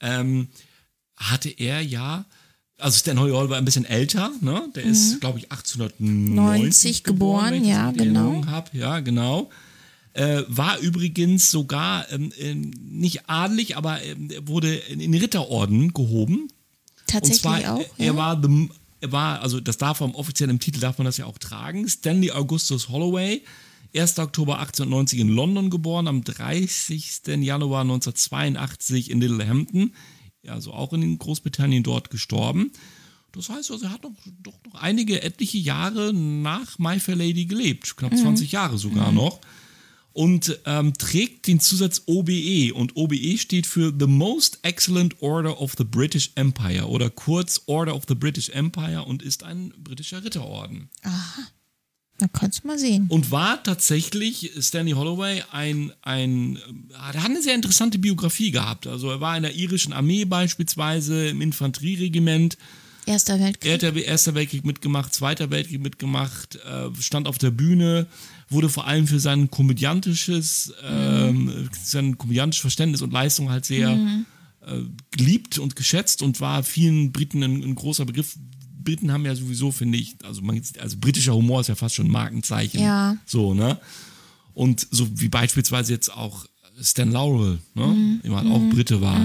hatte er ja, also Stanley Holloway war ein bisschen älter, ne? Der ist, glaube ich, 1890 geboren, wenn ich das richtig in Erinnerung habe. Ja, genau. War übrigens sogar nicht adelig, aber wurde in den Ritterorden gehoben. Tatsächlich und zwar, auch. Er war, also das darf man offiziell im Titel darf man das ja auch tragen. Stanley Augustus Holloway, 1. Oktober 1890 in London geboren, am 30. Januar 1982 in Littlehampton, also auch in Großbritannien dort gestorben. Das heißt also, er hat doch noch etliche Jahre nach My Fair Lady gelebt, knapp 20 Jahre sogar noch. Und trägt den Zusatz OBE. Und OBE steht für The Most Excellent Order of the British Empire oder kurz Order of the British Empire und ist ein britischer Ritterorden. Aha, da kannst du mal sehen. Und war tatsächlich Stanley Holloway er hat eine sehr interessante Biografie gehabt. Also er war in der irischen Armee beispielsweise, im Infanterieregiment. Erster Weltkrieg. Er hat Erster Weltkrieg mitgemacht, Zweiter Weltkrieg mitgemacht, stand auf der Bühne, wurde vor allem für sein komödiantisches Verständnis und Leistung halt sehr geliebt und geschätzt und war vielen Briten ein großer Begriff Briten haben ja sowieso, finde ich, also britischer Humor ist ja fast schon ein Markenzeichen. Ja. So, ne? Und so wie beispielsweise jetzt auch Stan Laurel, ne? Der auch Brite war.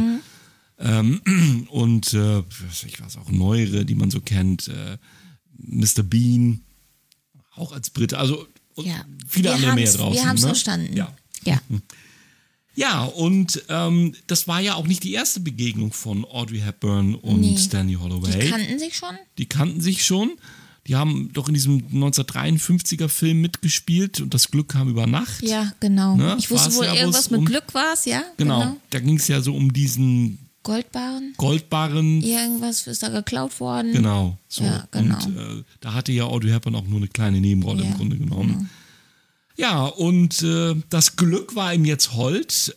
Und ich weiß auch neuere, die man so kennt, Mr. Bean, auch als Brite, also viele andere mehr draußen. Wir haben es ne? verstanden. Ja. Ja. Ja, und das war ja auch nicht die erste Begegnung von Audrey Hepburn und Stanley Holloway. Die kannten sich schon? Die kannten sich schon. Die haben doch in diesem 1953er Film mitgespielt und das Glück kam über Nacht. Ja, genau. Ne? Ich wusste wohl, irgendwas mit Glück war es, ja? Genau. Da ging es ja so um diesen Goldbarren. Irgendwas ist da geklaut worden. Genau. So. Ja, genau. Und da hatte ja Audrey Hepburn auch nur eine kleine Nebenrolle im Grunde genommen. Genau. Ja, und das Glück war ihm jetzt hold.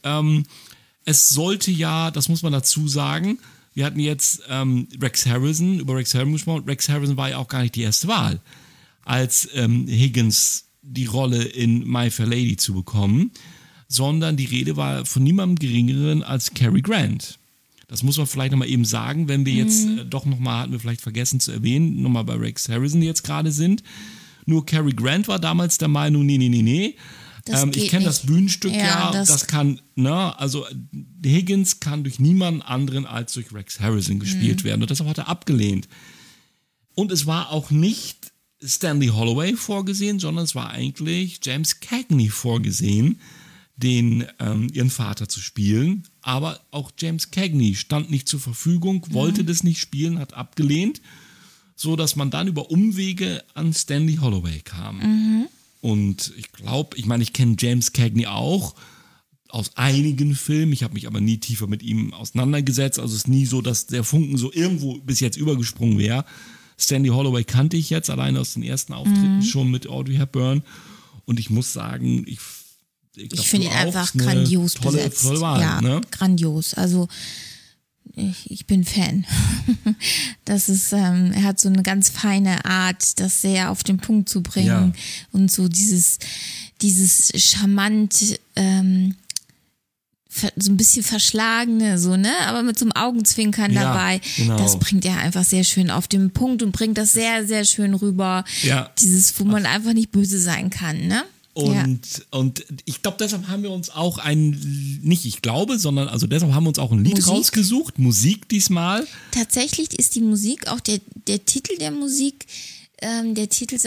Es sollte ja, das muss man dazu sagen, wir hatten jetzt über Rex Harrison gesprochen. Rex Harrison war ja auch gar nicht die erste Wahl, als Higgins die Rolle in My Fair Lady zu bekommen, sondern die Rede war von niemandem Geringeren als Cary Grant. Das muss man vielleicht nochmal eben sagen, wenn wir jetzt doch nochmal, hatten wir vielleicht vergessen zu erwähnen, nochmal bei Rex Harrison jetzt gerade sind. Nur Cary Grant war damals der Meinung, nee. Ich kenne das Bühnenstück das kann, also Higgins kann durch niemanden anderen als durch Rex Harrison gespielt werden. Und deshalb hat er abgelehnt. Und es war auch nicht Stanley Holloway vorgesehen, sondern es war eigentlich James Cagney vorgesehen, ihren Vater zu spielen. Aber auch James Cagney stand nicht zur Verfügung, wollte das nicht spielen, hat abgelehnt, so dass man dann über Umwege an Stanley Holloway kam. Und ich kenne James Cagney auch aus einigen Filmen. Ich habe mich aber nie tiefer mit ihm auseinandergesetzt. Also es ist nie so, dass der Funken so irgendwo bis jetzt übergesprungen wäre. Stanley Holloway kannte ich jetzt alleine aus den ersten Auftritten schon mit Audrey Hepburn. Und ich muss sagen, ich finde ihn einfach grandios besetzt. Wahl, ja, ne? Grandios. Also ich bin Fan. Das ist, er hat so eine ganz feine Art, das sehr auf den Punkt zu bringen und so dieses charmant, so ein bisschen verschlagene, so, ne, aber mit so einem Augenzwinkern dabei. Genau. Das bringt er einfach sehr schön auf den Punkt und bringt das sehr, sehr schön rüber. Ja. Dieses, wo man einfach nicht böse sein kann, ne? Und ich glaube, deshalb haben wir uns auch deshalb haben wir uns auch ein Lied rausgesucht, Musik diesmal. Tatsächlich ist die Musik auch der Titel der Musik, der Titel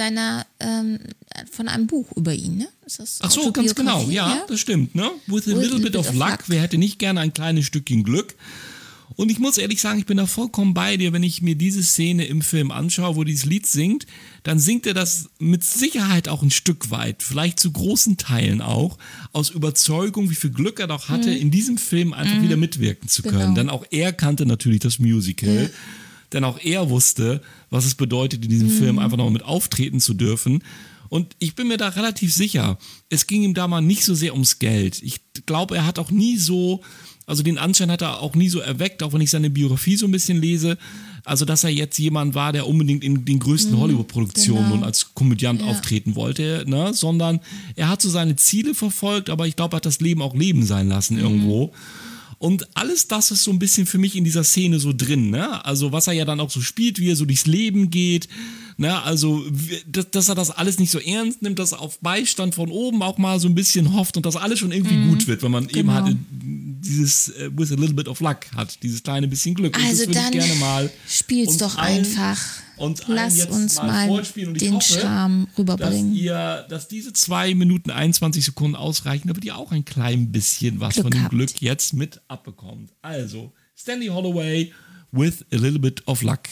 von einem Buch über ihn, ne? Ist das Ach so, ganz genau, ja, das stimmt, ne? With a little bit of luck, wer hätte nicht gerne ein kleines Stückchen Glück? Und ich muss ehrlich sagen, ich bin da vollkommen bei dir, wenn ich mir diese Szene im Film anschaue, wo dieses Lied singt, dann singt er das mit Sicherheit auch ein Stück weit, vielleicht zu großen Teilen auch, aus Überzeugung, wie viel Glück er doch hatte, in diesem Film einfach wieder mitwirken zu können. Genau. Denn auch er kannte natürlich das Musical, denn auch er wusste, was es bedeutet, in diesem Film einfach noch mit auftreten zu dürfen. Und ich bin mir da relativ sicher, es ging ihm da mal nicht so sehr ums Geld. Ich glaube, er hat auch nie so... Also den Anschein hat er auch nie so erweckt, auch wenn ich seine Biografie so ein bisschen lese, also dass er jetzt jemand war, der unbedingt in den größten Hollywood-Produktionen und als Komödiant auftreten wollte, ne? Sondern er hat so seine Ziele verfolgt, aber ich glaube, er hat das Leben auch Leben sein lassen irgendwo. Und alles das ist so ein bisschen für mich in dieser Szene so drin, ne? Also was er ja dann auch so spielt, wie er so durchs Leben geht, ne? Also dass er das alles nicht so ernst nimmt, dass er auf Beistand von oben auch mal so ein bisschen hofft und dass alles schon irgendwie gut wird, wenn man eben halt dieses with a little bit of luck hat, dieses kleine bisschen Glück. Und also das dann ich gerne mal spiel's doch einfach. Lass uns mal den Charme rüberbringen. Dass diese 2 Minuten 21 Sekunden ausreichen, damit ihr auch ein klein bisschen was von dem Glück jetzt mit abbekommt. Also, Stanley Holloway with a little bit of luck.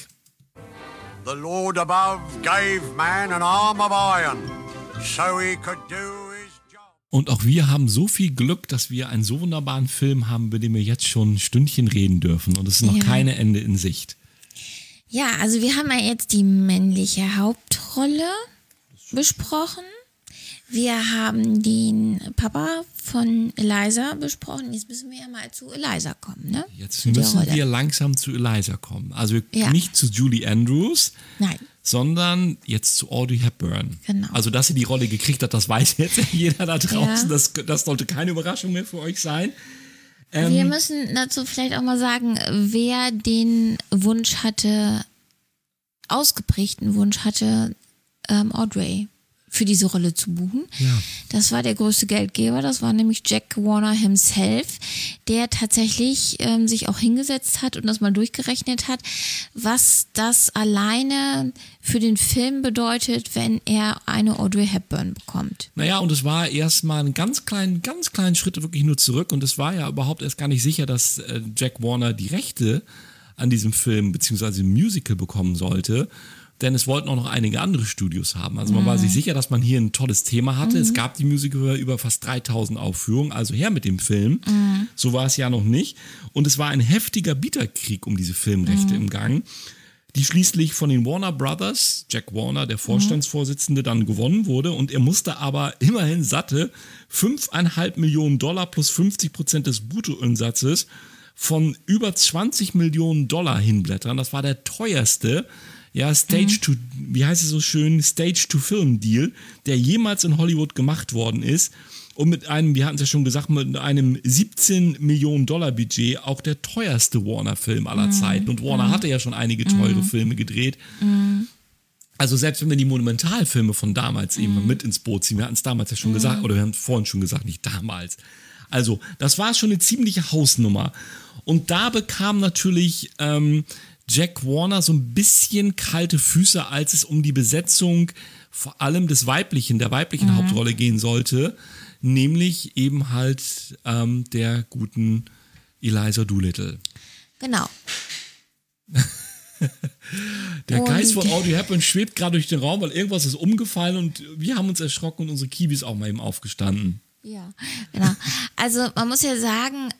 The Lord above gave man an arm of iron, so he could do his job. Und auch wir haben so viel Glück, dass wir einen so wunderbaren Film haben, über den wir jetzt schon ein Stündchen reden dürfen. Und es ist noch keine Ende in Sicht. Ja, also wir haben ja jetzt die männliche Hauptrolle besprochen. Wir haben den Papa von Eliza besprochen. Jetzt müssen wir ja mal zu Eliza kommen, ne? Jetzt müssen wir langsam zu Eliza kommen. Also nicht zu Julie Andrews, sondern jetzt zu Audrey Hepburn. Genau. Also, dass sie die Rolle gekriegt hat, das weiß jetzt jeder da draußen. Ja. Das sollte keine Überraschung mehr für euch sein. Wir müssen dazu vielleicht auch mal sagen, wer den Wunsch hatte, ausgeprägten Wunsch hatte, Audrey für diese Rolle zu buchen. Ja. Das war der größte Geldgeber, das war nämlich Jack Warner himself, der tatsächlich sich auch hingesetzt hat und das mal durchgerechnet hat, was das alleine für den Film bedeutet, wenn er eine Audrey Hepburn bekommt. Naja, und es war erstmal einen ganz kleinen Schritt wirklich nur zurück und es war ja überhaupt erst gar nicht sicher, dass Jack Warner die Rechte an diesem Film bzw. Musical bekommen sollte. Denn es wollten auch noch einige andere Studios haben. Also man war sich sicher, dass man hier ein tolles Thema hatte. Es gab die Musical über fast 3000 Aufführungen, also her mit dem Film. So war es ja noch nicht. Und es war ein heftiger Bieterkrieg um diese Filmrechte im Gang, die schließlich von den Warner Brothers, Jack Warner, der Vorstandsvorsitzende, dann gewonnen wurde. Und er musste aber immerhin satte $5,5 Millionen plus 50% des Bruttoumsatzes von über $20 Millionen hinblättern. Das war der teuerste Stage-to-Film-Deal, der jemals in Hollywood gemacht worden ist. Und mit einem, wir hatten es ja schon gesagt, mit einem $17 Millionen Budget auch der teuerste Warner-Film aller Zeiten. Und Warner hatte ja schon einige teure Filme gedreht. Also selbst wenn wir die Monumentalfilme von damals eben mal mit ins Boot ziehen, wir hatten es damals ja schon gesagt, oder wir haben es vorhin schon gesagt, nicht damals. Also das war schon eine ziemliche Hausnummer. Und da bekam natürlich Jack Warner so ein bisschen kalte Füße, als es um die Besetzung vor allem der weiblichen Hauptrolle gehen sollte, nämlich eben halt der guten Eliza Doolittle. Genau. Der Geist von Audrey Hepburn schwebt gerade durch den Raum, weil irgendwas ist umgefallen und wir haben uns erschrocken und unsere Kiwis auch mal eben aufgestanden. Ja, genau. Also man muss ja sagen,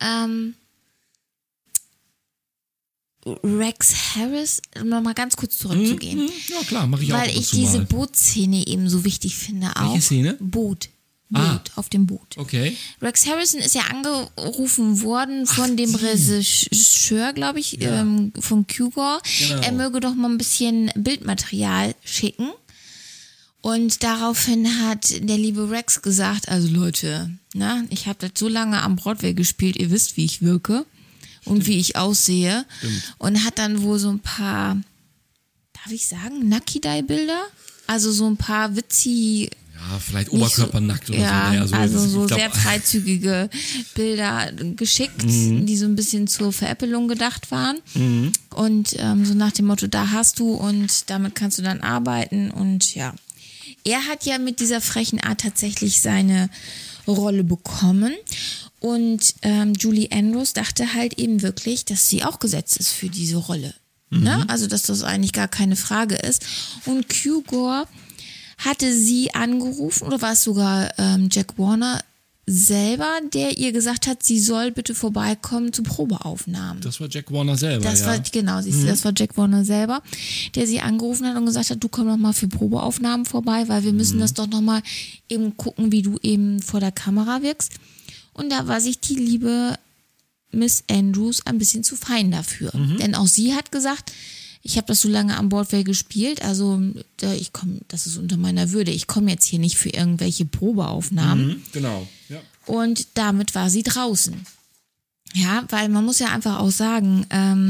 Rex Harris, um nochmal ganz kurz zurückzugehen. Ja klar, mache ich auch. Weil ich diese Bootszene eben so wichtig finde auch. Welche Szene? Boot, auf dem Boot. Okay. Rex Harrison ist ja angerufen worden von dem Regisseur, glaube ich, von Cugor. Genau. Er möge doch mal ein bisschen Bildmaterial schicken. Und daraufhin hat der liebe Rex gesagt, also Leute, ich habe das so lange am Broadway gespielt, ihr wisst, wie ich wirke. Und wie ich aussehe. Stimmt. Und hat dann wohl so ein paar, darf ich sagen, Nakidai-Bilder? Also so ein paar witzig. Ja, vielleicht oberkörpernackt oder ja, so. Also so sehr freizügige Bilder geschickt, die so ein bisschen zur Veräppelung gedacht waren. Und so nach dem Motto, da hast du und damit kannst du dann arbeiten. Und ja, er hat ja mit dieser frechen Art tatsächlich seine Rolle bekommen. Und Julie Andrews dachte halt eben wirklich, dass sie auch gesetzt ist für diese Rolle. Ne? Also, dass das eigentlich gar keine Frage ist. Und Cugor hatte sie angerufen, oder war es sogar Jack Warner selber, der ihr gesagt hat, sie soll bitte vorbeikommen zu Probeaufnahmen. Das war Jack Warner selber, das war Jack Warner selber, der sie angerufen hat und gesagt hat, du komm noch mal für Probeaufnahmen vorbei, weil wir müssen das doch noch mal eben gucken, wie du eben vor der Kamera wirkst. Und da war sich die liebe Miss Andrews ein bisschen zu fein dafür. Denn auch sie hat gesagt, ich habe das so lange am Broadway gespielt, also das ist unter meiner Würde. Ich komme jetzt hier nicht für irgendwelche Probeaufnahmen. Genau, ja. Und damit war sie draußen. Ja, weil man muss ja einfach auch sagen,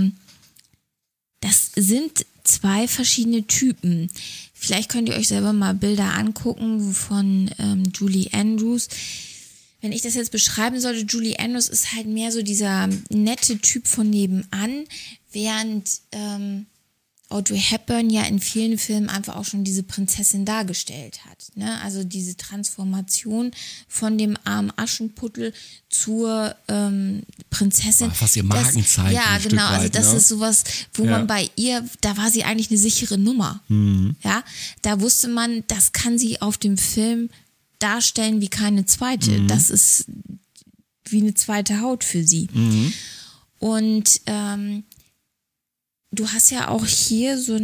das sind zwei verschiedene Typen. Vielleicht könnt ihr euch selber mal Bilder angucken von Julie Andrews. Wenn ich das jetzt beschreiben sollte, Julie Andrews ist halt mehr so dieser nette Typ von nebenan, während Audrey Hepburn ja in vielen Filmen einfach auch schon diese Prinzessin dargestellt hat. Ne? Also diese Transformation von dem armen Aschenputtel zur Prinzessin. War fast ihr Markenzeichen. Ja, genau. Also das ist sowas, wo man bei ihr, da war sie eigentlich eine sichere Nummer. Ja, da wusste man, das kann sie auf dem Film darstellen wie keine zweite. Das ist wie eine zweite Haut für sie. Und du hast ja auch hier so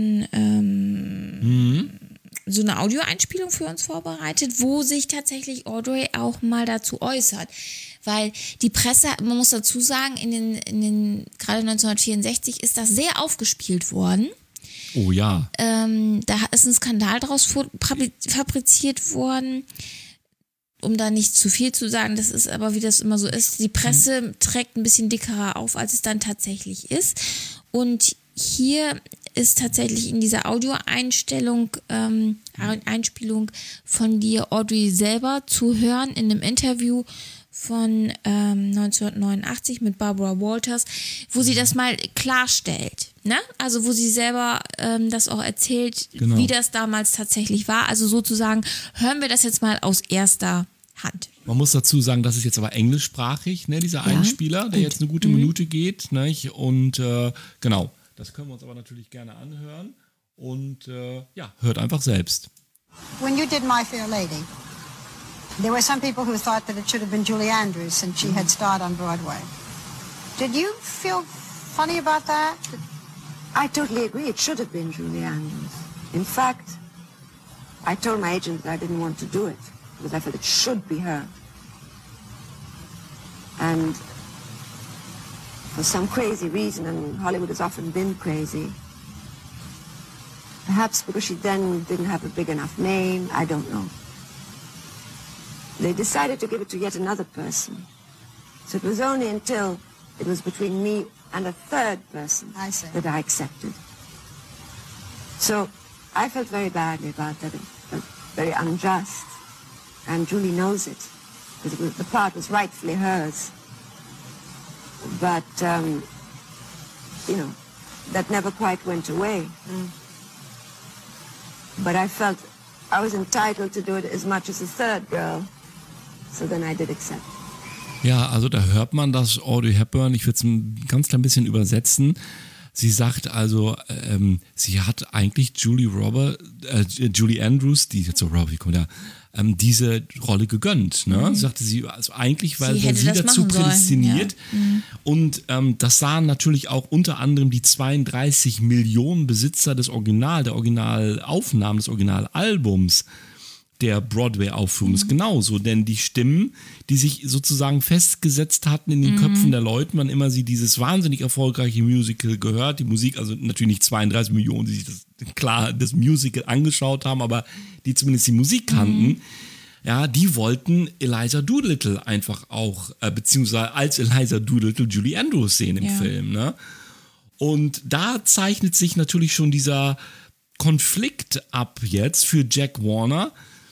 eine Audioeinspielung für uns vorbereitet, wo sich tatsächlich Audrey auch mal dazu äußert. Weil die Presse, man muss dazu sagen, in den gerade 1964 ist das sehr aufgespielt worden. Oh ja. Da ist ein Skandal draus fabriziert worden. Um da nicht zu viel zu sagen, das ist aber, wie das immer so ist, die Presse trägt ein bisschen dickerer auf, als es dann tatsächlich ist. Und hier ist tatsächlich in dieser Audioeinstellung, Einspielung von dir Audrey selber zu hören in einem Interview von 1989 mit Barbara Walters, wo sie das mal klarstellt, ne? Also wo sie selber das auch erzählt, Genau. wie das damals tatsächlich war. Also sozusagen hören wir das jetzt mal aus erster Hand. Man muss dazu sagen, das ist jetzt aber englischsprachig, ne, dieser Einspieler, der jetzt eine gute Minute geht. Ne, und genau, das können wir uns aber natürlich gerne anhören. Und hört einfach selbst. When you did My Fair Lady, there were some people who thought that it should have been Julie Andrews since she had starred on Broadway. Did you feel funny about that? I totally agree. It should have been Julie Andrews. In fact, I told my agent that I didn't want to do it because I felt it should be her. And for some crazy reason, and Hollywood has often been crazy, perhaps because she then didn't have a big enough name, I don't know. They decided to give it to yet another person. So it was only until it was between me and a third person I see. that I accepted. So I felt very badly about that. It felt very unjust. And Julie knows it. Because the part was rightfully hers. But, that never quite went away. But I felt I was entitled to do it as much as a third girl. So then I did accept. Ja, also da hört man, dass Audrey Hepburn, ich würde es ein ganz klein bisschen übersetzen, sie sagt also, sie hat eigentlich Julie Andrews, diese Rolle gegönnt. Ne? Sie sagte sie, also eigentlich, weil sie dazu prädestiniert. Ja. Und das sahen natürlich auch unter anderem die 32 Millionen Besitzer der Originalaufnahmen, des Originalalbums der Broadway-Aufführung ist genauso, denn die Stimmen, die sich sozusagen festgesetzt hatten in den Köpfen der Leute, wann immer sie dieses wahnsinnig erfolgreiche Musical gehört, die Musik, also natürlich nicht 32 Millionen, die sich das Musical angeschaut haben, aber die zumindest die Musik kannten, ja, die wollten Eliza Doolittle einfach auch, beziehungsweise als Eliza Doolittle Julie Andrews sehen im Film, ne? Und da zeichnet sich natürlich schon dieser Konflikt ab jetzt für Jack Warner,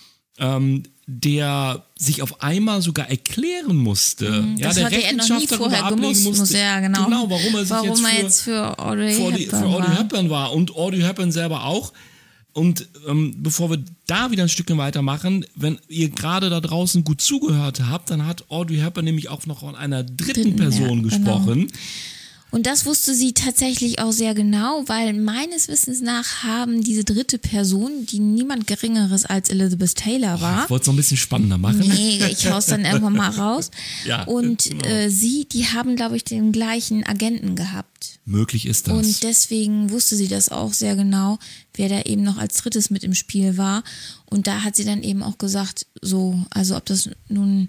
der sich auf einmal sogar erklären musste. Das der hatte er noch nie vorher ablegen musste. Ja, genau. Warum er jetzt für Audrey Hepburn war. Und Audrey Hepburn selber auch. Und bevor wir da wieder ein Stückchen weitermachen, wenn ihr gerade da draußen gut zugehört habt, dann hat Audrey Hepburn nämlich auch noch von einer dritten Person gesprochen. Genau. Und das wusste sie tatsächlich auch sehr genau, weil meines Wissens nach haben diese dritte Person, die niemand Geringeres als Elizabeth Taylor war. Ich wollte es noch ein bisschen spannender machen. Nee, ich hau's dann irgendwann mal raus. Ja, und genau. die haben, glaube ich, den gleichen Agenten gehabt. Möglich ist das. Und deswegen wusste sie das auch sehr genau, wer da eben noch als drittes mit im Spiel war. Und da hat sie dann eben auch gesagt, so, also ob das nun...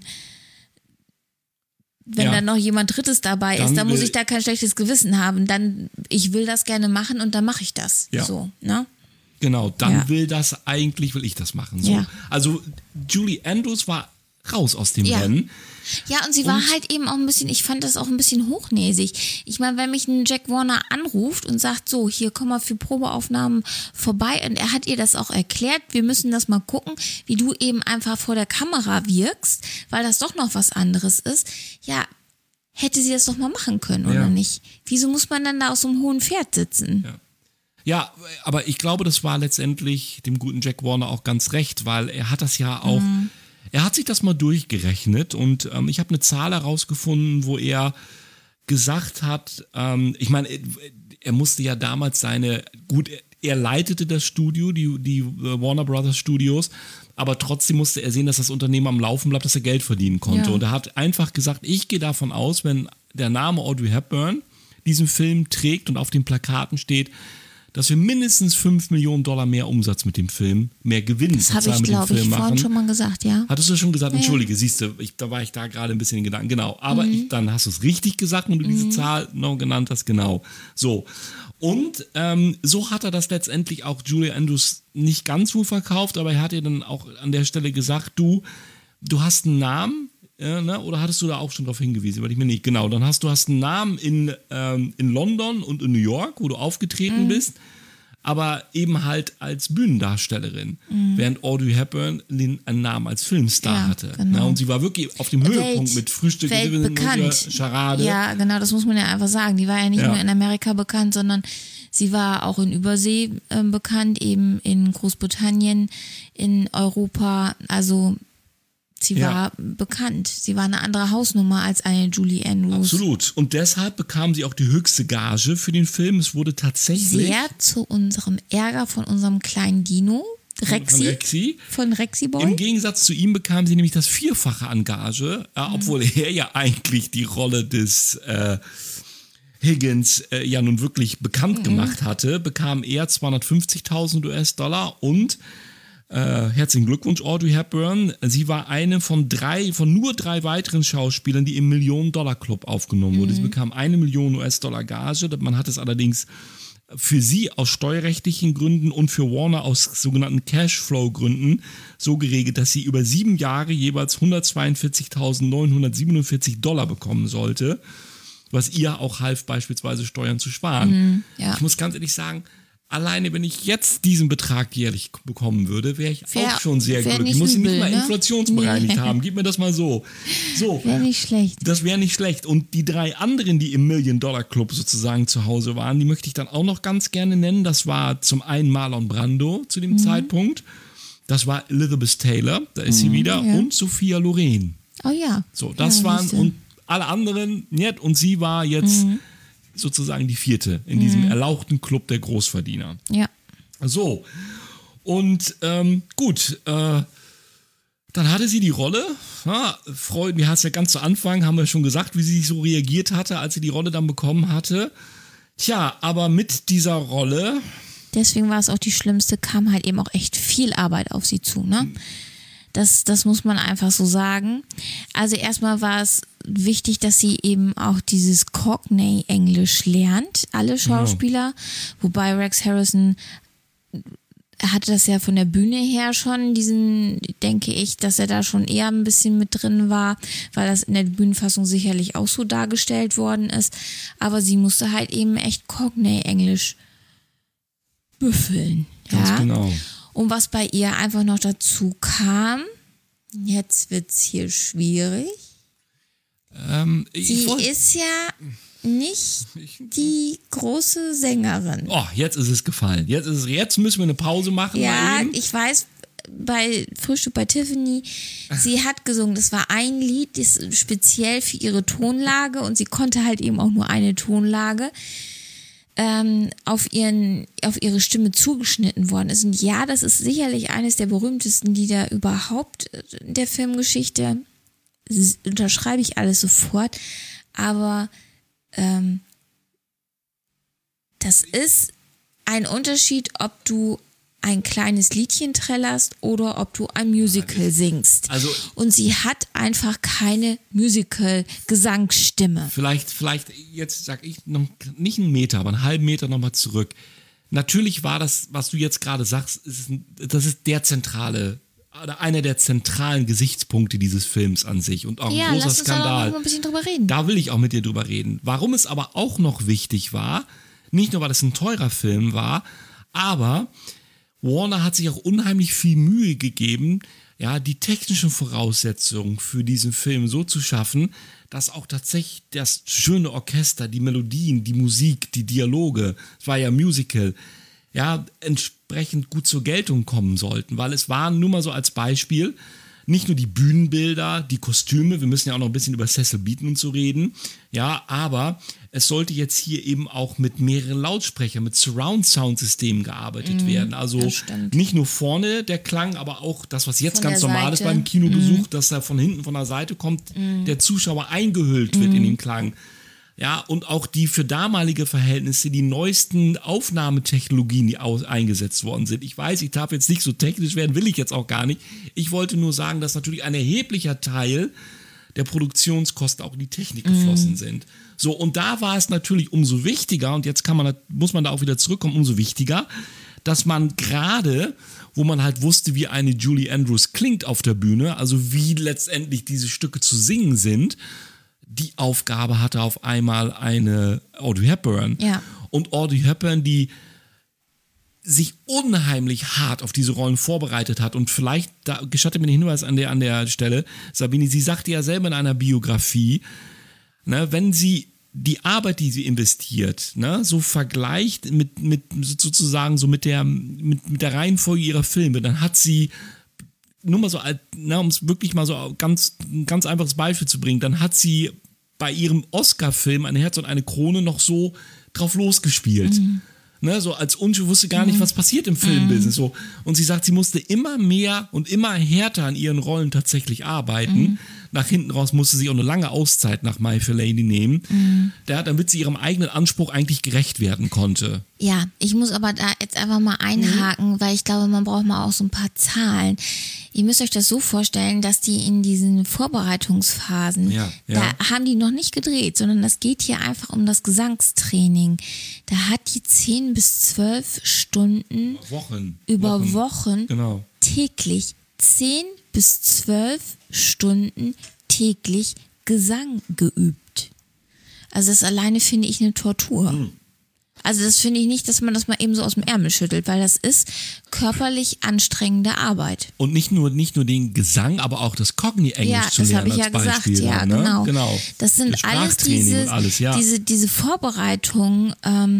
Wenn da noch jemand Drittes dabei ist, dann muss ich da kein schlechtes Gewissen haben. Dann, ich will das gerne machen und dann mache ich das. Ja. So, ne? Genau, dann will ich das machen. So. Ja. Also Julie Andrews war raus aus dem Rennen. Ja, und sie war halt eben auch ein bisschen, ich fand das auch ein bisschen hochnäsig. Ich meine, wenn mich ein Jack Warner anruft und sagt, so, hier komm mal für Probeaufnahmen vorbei, und er hat ihr das auch erklärt, wir müssen das mal gucken, wie du eben einfach vor der Kamera wirkst, weil das doch noch was anderes ist. Ja, hätte sie das doch mal machen können, oder nicht? Wieso muss man dann da auf so einem hohen Pferd sitzen? Ja, aber ich glaube, das war letztendlich dem guten Jack Warner auch ganz recht, weil er hat das ja auch... Er hat sich das mal durchgerechnet und ich habe eine Zahl herausgefunden, wo er gesagt hat, ich meine, er musste ja damals er leitete das Studio, die Warner Brothers Studios, aber trotzdem musste er sehen, dass das Unternehmen am Laufen bleibt, dass er Geld verdienen konnte. Und er hat einfach gesagt, ich gehe davon aus, wenn der Name Audrey Hepburn diesen Film trägt und auf den Plakaten steht, dass wir mindestens $5 Millionen mehr Umsatz mit dem Film, mehr Gewinn das habe ich, glaube ich, vorhin schon mal gesagt, ja. Hattest du schon gesagt? Entschuldige, siehst du, da war ich da gerade ein bisschen in Gedanken. Genau, aber dann hast du es richtig gesagt, wenn du diese Zahl noch genannt hast, genau. So, und so hat er das letztendlich auch Julie Andrews nicht ganz so verkauft, aber er hat ihr dann auch an der Stelle gesagt, du hast einen Namen, Ne? Oder hattest du da auch schon drauf hingewiesen? Weil ich mir nicht, genau. Dann hast du einen Namen in London und in New York, wo du aufgetreten bist, aber eben halt als Bühnendarstellerin, während Audrey Hepburn einen Namen als Filmstar hatte. Genau. Ne? Und sie war wirklich auf dem Höhepunkt mit Frühstück, weltbekannt. Charade. Ja, genau, das muss man ja einfach sagen. Die war ja nicht nur in Amerika bekannt, sondern sie war auch in Übersee bekannt, eben in Großbritannien, in Europa, also sie war bekannt. Sie war eine andere Hausnummer als eine Julie Andrews. Absolut. Und deshalb bekam sie auch die höchste Gage für den Film. Es wurde tatsächlich... Sehr zu unserem Ärger von unserem kleinen Dino, Rexy. Von Rexy Boy. Im Gegensatz zu ihm bekam sie nämlich das Vierfache an Gage, obwohl er ja eigentlich die Rolle des Higgins ja nun wirklich bekannt gemacht hatte, bekam er 250.000 US-Dollar und herzlichen Glückwunsch, Audrey Hepburn. Sie war eine von nur drei weiteren Schauspielern, die im Millionen-Dollar-Club aufgenommen wurde. Sie bekam 1 Million US-Dollar Gage. Man hat es allerdings für sie aus steuerrechtlichen Gründen und für Warner aus sogenannten Cashflow-Gründen so geregelt, dass sie über 7 Jahre jeweils 142.947 Dollar bekommen sollte, was ihr auch half, beispielsweise Steuern zu sparen. Ich muss ganz ehrlich sagen, alleine, wenn ich jetzt diesen Betrag jährlich bekommen würde, wäre ich auch schon sehr glücklich. Ich muss ihn nicht mal inflationsbereinigt haben. Gib mir das mal so. Wäre nicht schlecht. Das wäre nicht schlecht. Und die 3 anderen, die im Million-Dollar-Club sozusagen zu Hause waren, die möchte ich dann auch noch ganz gerne nennen. Das war zum einen Marlon Brando zu dem Zeitpunkt. Das war Elizabeth Taylor, da ist sie wieder. Und Sophia Loren. Oh ja. So, das waren, und alle anderen, nicht. Und sie war jetzt sozusagen die 4. in diesem erlauchten Club der Großverdiener. Ja. So, und gut, dann hatte sie die Rolle. Wir hast ja ganz zu Anfang, haben wir schon gesagt, wie sie so reagiert hatte, als sie die Rolle dann bekommen hatte. Tja, aber mit dieser Rolle... Deswegen war es auch die schlimmste, kam halt eben auch echt viel Arbeit auf sie zu, ne? Das muss man einfach so sagen. Also erstmal war es wichtig, dass sie eben auch dieses Cockney-Englisch lernt, alle Schauspieler, wobei Rex Harrison hatte das ja von der Bühne her schon, denke ich, dass er da schon eher ein bisschen mit drin war, weil das in der Bühnenfassung sicherlich auch so dargestellt worden ist, aber sie musste halt eben echt Cockney-Englisch büffeln. Ganz genau. Und was bei ihr einfach noch dazu kam, jetzt wird's hier schwierig. Sie ist ja nicht die große Sängerin. Oh, jetzt ist es gefallen. Jetzt müssen wir eine Pause machen. Ja, ich weiß, bei Frühstück bei Tiffany, sie hat gesungen, das war ein Lied, das speziell für ihre Tonlage und sie konnte halt eben auch nur eine Tonlage. Auf ihre Stimme zugeschnitten worden ist. Und ja, das ist sicherlich eines der berühmtesten Lieder überhaupt der Filmgeschichte. Das unterschreibe ich alles sofort. Aber das ist ein Unterschied, ob du ein kleines Liedchen trällerst oder ob du ein Musical singst. Und sie hat einfach keine Musical-Gesangsstimme. Vielleicht, jetzt sag ich noch nicht einen Meter, aber einen halben Meter nochmal zurück. Natürlich war das, was du jetzt gerade sagst, das ist einer der zentralen Gesichtspunkte dieses Films an sich und auch ein großer Skandal. Lass uns noch ein bisschen drüber reden. Da will ich auch mit dir drüber reden. Warum es aber auch noch wichtig war, nicht nur, weil es ein teurer Film war, aber Warner hat sich auch unheimlich viel Mühe gegeben, ja, die technischen Voraussetzungen für diesen Film so zu schaffen, dass auch tatsächlich das schöne Orchester, die Melodien, die Musik, die Dialoge, es war ja Musical, ja, entsprechend gut zur Geltung kommen sollten, weil es waren, nur mal so als Beispiel, nicht nur die Bühnenbilder, die Kostüme, wir müssen ja auch noch ein bisschen über Cecil Beaton und so reden, ja, aber es sollte jetzt hier eben auch mit mehreren Lautsprechern, mit Surround-Sound-Systemen gearbeitet werden. Also nicht nur vorne der Klang, aber auch das, was jetzt ganz normal ist beim Kinobesuch, dass da von hinten, von der Seite kommt, der Zuschauer eingehüllt wird in den Klang. Ja, und auch die für damalige Verhältnisse die neuesten Aufnahmetechnologien, die eingesetzt worden sind. Ich weiß, ich darf jetzt nicht so technisch werden, will ich jetzt auch gar nicht. Ich wollte nur sagen, dass natürlich ein erheblicher Teil der Produktionskosten auch in die Technik geflossen sind. So, und da war es natürlich umso wichtiger, und jetzt muss man da auch wieder zurückkommen, umso wichtiger, dass man gerade, wo man halt wusste, wie eine Julie Andrews klingt auf der Bühne, also wie letztendlich diese Stücke zu singen sind, die Aufgabe hatte auf einmal eine Audrey Hepburn. Ja. Und Audrey Hepburn, die sich unheimlich hart auf diese Rollen vorbereitet hat. Und vielleicht, da gestattet mir den Hinweis an der Stelle, Sabine, sie sagte ja selber in einer Biografie, ne, wenn sie die Arbeit, die sie investiert, ne, so vergleicht mit sozusagen so mit der Reihenfolge ihrer Filme, dann hat sie, nur mal so, um es wirklich mal so ein ganz einfaches Beispiel zu bringen, dann hat sie bei ihrem Oscar-Film Ein Herz und eine Krone noch so drauf losgespielt. Ne, so als Unschuld, wusste gar nicht, was passiert im Filmbusiness. So. Und sie sagt, sie musste immer mehr und immer härter an ihren Rollen tatsächlich arbeiten. Nach hinten raus musste sie auch eine lange Auszeit nach My Fair Lady nehmen, damit sie ihrem eigenen Anspruch eigentlich gerecht werden konnte. Ja, ich muss aber da jetzt einfach mal einhaken, weil ich glaube, man braucht mal auch so ein paar Zahlen. Ihr müsst euch das so vorstellen, dass die in diesen Vorbereitungsphasen, da haben die noch nicht gedreht, sondern das geht hier einfach um das Gesangstraining. Da hat die 10 bis 12 Stunden über Wochen genau. täglich 10 bis 12 Stunden täglich Gesang geübt. Also das alleine finde ich eine Tortur. Also das finde ich nicht, dass man das mal eben so aus dem Ärmel schüttelt, weil das ist körperlich anstrengende Arbeit. Und nicht nur den Gesang, aber auch das Cockney-Englisch zu lernen als Beispiel. Ja, ne? Genau. Das sind alles diese Vorbereitungen.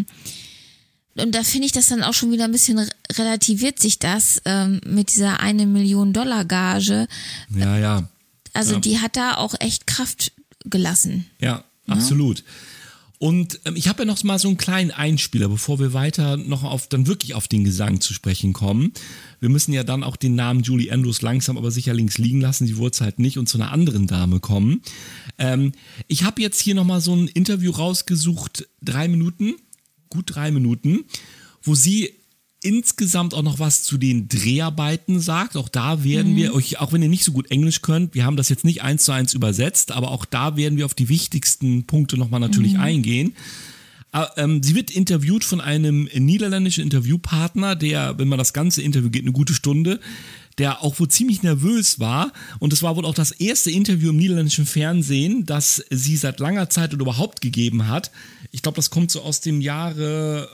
Und da finde ich das dann auch schon wieder ein bisschen, relativiert sich das mit dieser $1 Million Gage. Ja. Also die hat da auch echt Kraft gelassen. Ja, absolut. Und ich habe ja noch mal so einen kleinen Einspieler, bevor wir weiter noch dann wirklich auf den Gesang zu sprechen kommen. Wir müssen ja dann auch den Namen Julie Andrews langsam aber sicher links liegen lassen, sie wurde es halt nicht, und zu einer anderen Dame kommen. Ich habe jetzt hier noch mal so ein Interview rausgesucht, 3 Minuten, gut 3 Minuten, wo sie insgesamt auch noch was zu den Dreharbeiten sagt. Auch da werden wir euch, auch wenn ihr nicht so gut Englisch könnt, wir haben das jetzt nicht 1:1 übersetzt, aber auch da werden wir auf die wichtigsten Punkte nochmal natürlich eingehen. Sie wird interviewt von einem niederländischen Interviewpartner, der, wenn man das ganze Interview geht, eine gute Stunde, der auch wohl ziemlich nervös war, und es war wohl auch das erste Interview im niederländischen Fernsehen, das sie seit langer Zeit oder überhaupt gegeben hat. Ich glaube, das kommt so aus dem Jahre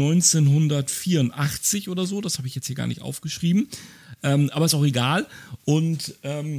1984 oder so, das habe ich jetzt hier gar nicht aufgeschrieben, aber ist auch egal. Und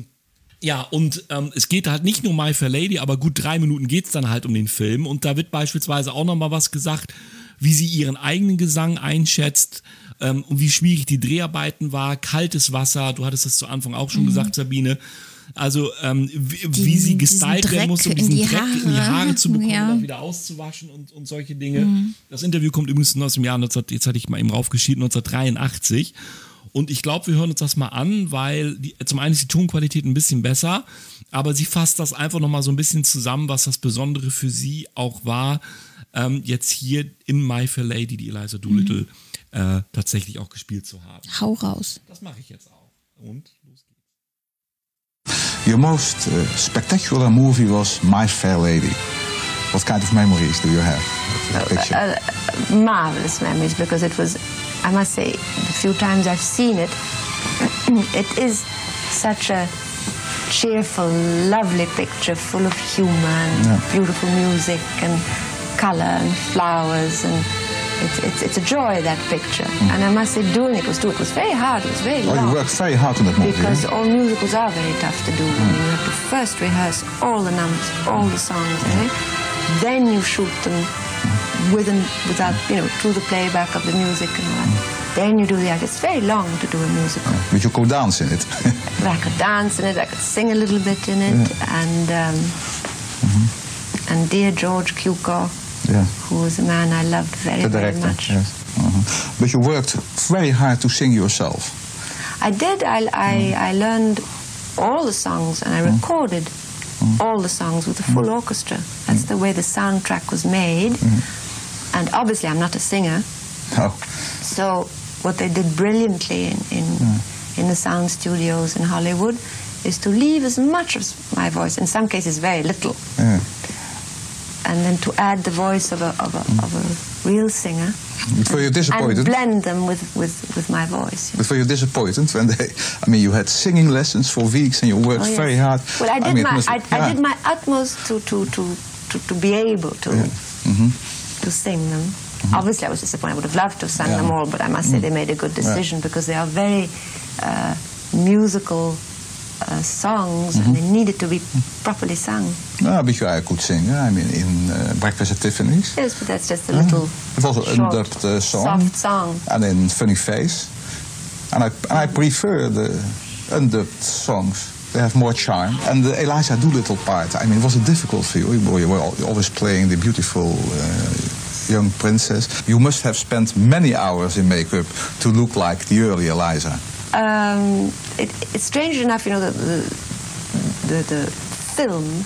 es geht halt nicht nur My Fair Lady, aber gut 3 Minuten geht es dann halt um den Film, und da wird beispielsweise auch nochmal was gesagt, wie sie ihren eigenen Gesang einschätzt, und wie schwierig die Dreharbeiten war, kaltes Wasser, du hattest das zu Anfang auch schon gesagt, Sabine, also wie sie gestylt werden muss, um diesen Dreck in die Haare zu bekommen, dann wieder auszuwaschen und solche Dinge. Das Interview kommt übrigens aus dem Jahr, jetzt hatte ich mal eben raufgeschieden, 1983, und ich glaube, wir hören uns das mal an, weil zum einen ist die Tonqualität ein bisschen besser, aber sie fasst das einfach nochmal so ein bisschen zusammen, was das Besondere für sie auch war, jetzt hier in My Fair Lady, die Eliza Doolittle tatsächlich auch gespielt zu haben. Hau raus. Das mache ich jetzt auch. Und los geht's. Your most spectacular movie was My Fair Lady. What kind of memories do you have of that picture? Marvelous memories, because it was, I must say, the few times I've seen it, it is such a cheerful, lovely picture, full of humor and beautiful music and color and flowers, and it's a joy, that picture. And I must say, doing it was very hard, it was very long. Oh, you worked very hard on that movie. Because all musicals are very tough to do. I mean, you have to first rehearse all the numbers, all the songs, then you shoot them without, through the playback of the music and all that. Then you do the act. It's very long to do a musical. But you could dance in it. I could dance in it, I could sing a little bit in it, and dear George Cukor, who was a man I loved very, very much. Yes. But you worked very hard to sing yourself. I did. I learned all the songs, and I recorded all the songs with a full orchestra. That's the way the soundtrack was made. And obviously I'm not a singer. No. So what they did brilliantly in the sound studios in Hollywood is to leave as much of my voice, in some cases very little, and then to add the voice of a real singer. But were you disappointed? And blend them with my voice. But were you disappointed when you had singing lessons for weeks and you worked very hard? Well, I did my utmost to be able to sing them. Mm-hmm. Obviously, I was disappointed. I would have loved to have sung them all, but I must say they made a good decision because they are very musical songs and they needed to be properly sung. No, but I could sing. I mean, in Breakfast at Tiffany's. Yes, but that's just a little it was an undubbed song. Soft song. And in Funny Face. And I prefer the undubbed songs. They have more charm. And the Eliza Doolittle part, I mean, it was difficult for you. You were always playing the beautiful young princess. You must have spent many hours in makeup to look like the early Eliza. It's strange enough, you know, the film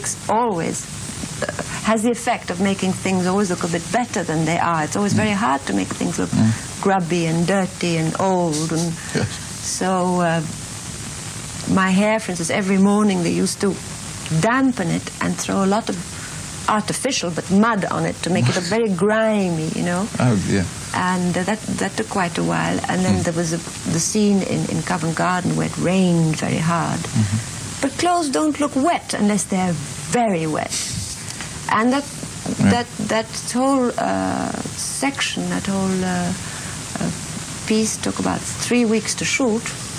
has the effect of making things always look a bit better than they are. It's always very hard to make things look grubby and dirty and old. And so my hair, for instance, every morning they used to dampen it and throw a lot of artificial but mud on it to make it look very grimy, you know. Oh, yeah. And that took quite a while. And then there was the scene in Covent Garden where it rained very hard. But clothes don't look wet unless they're very wet. And that whole section, that whole piece took about 3 weeks to shoot.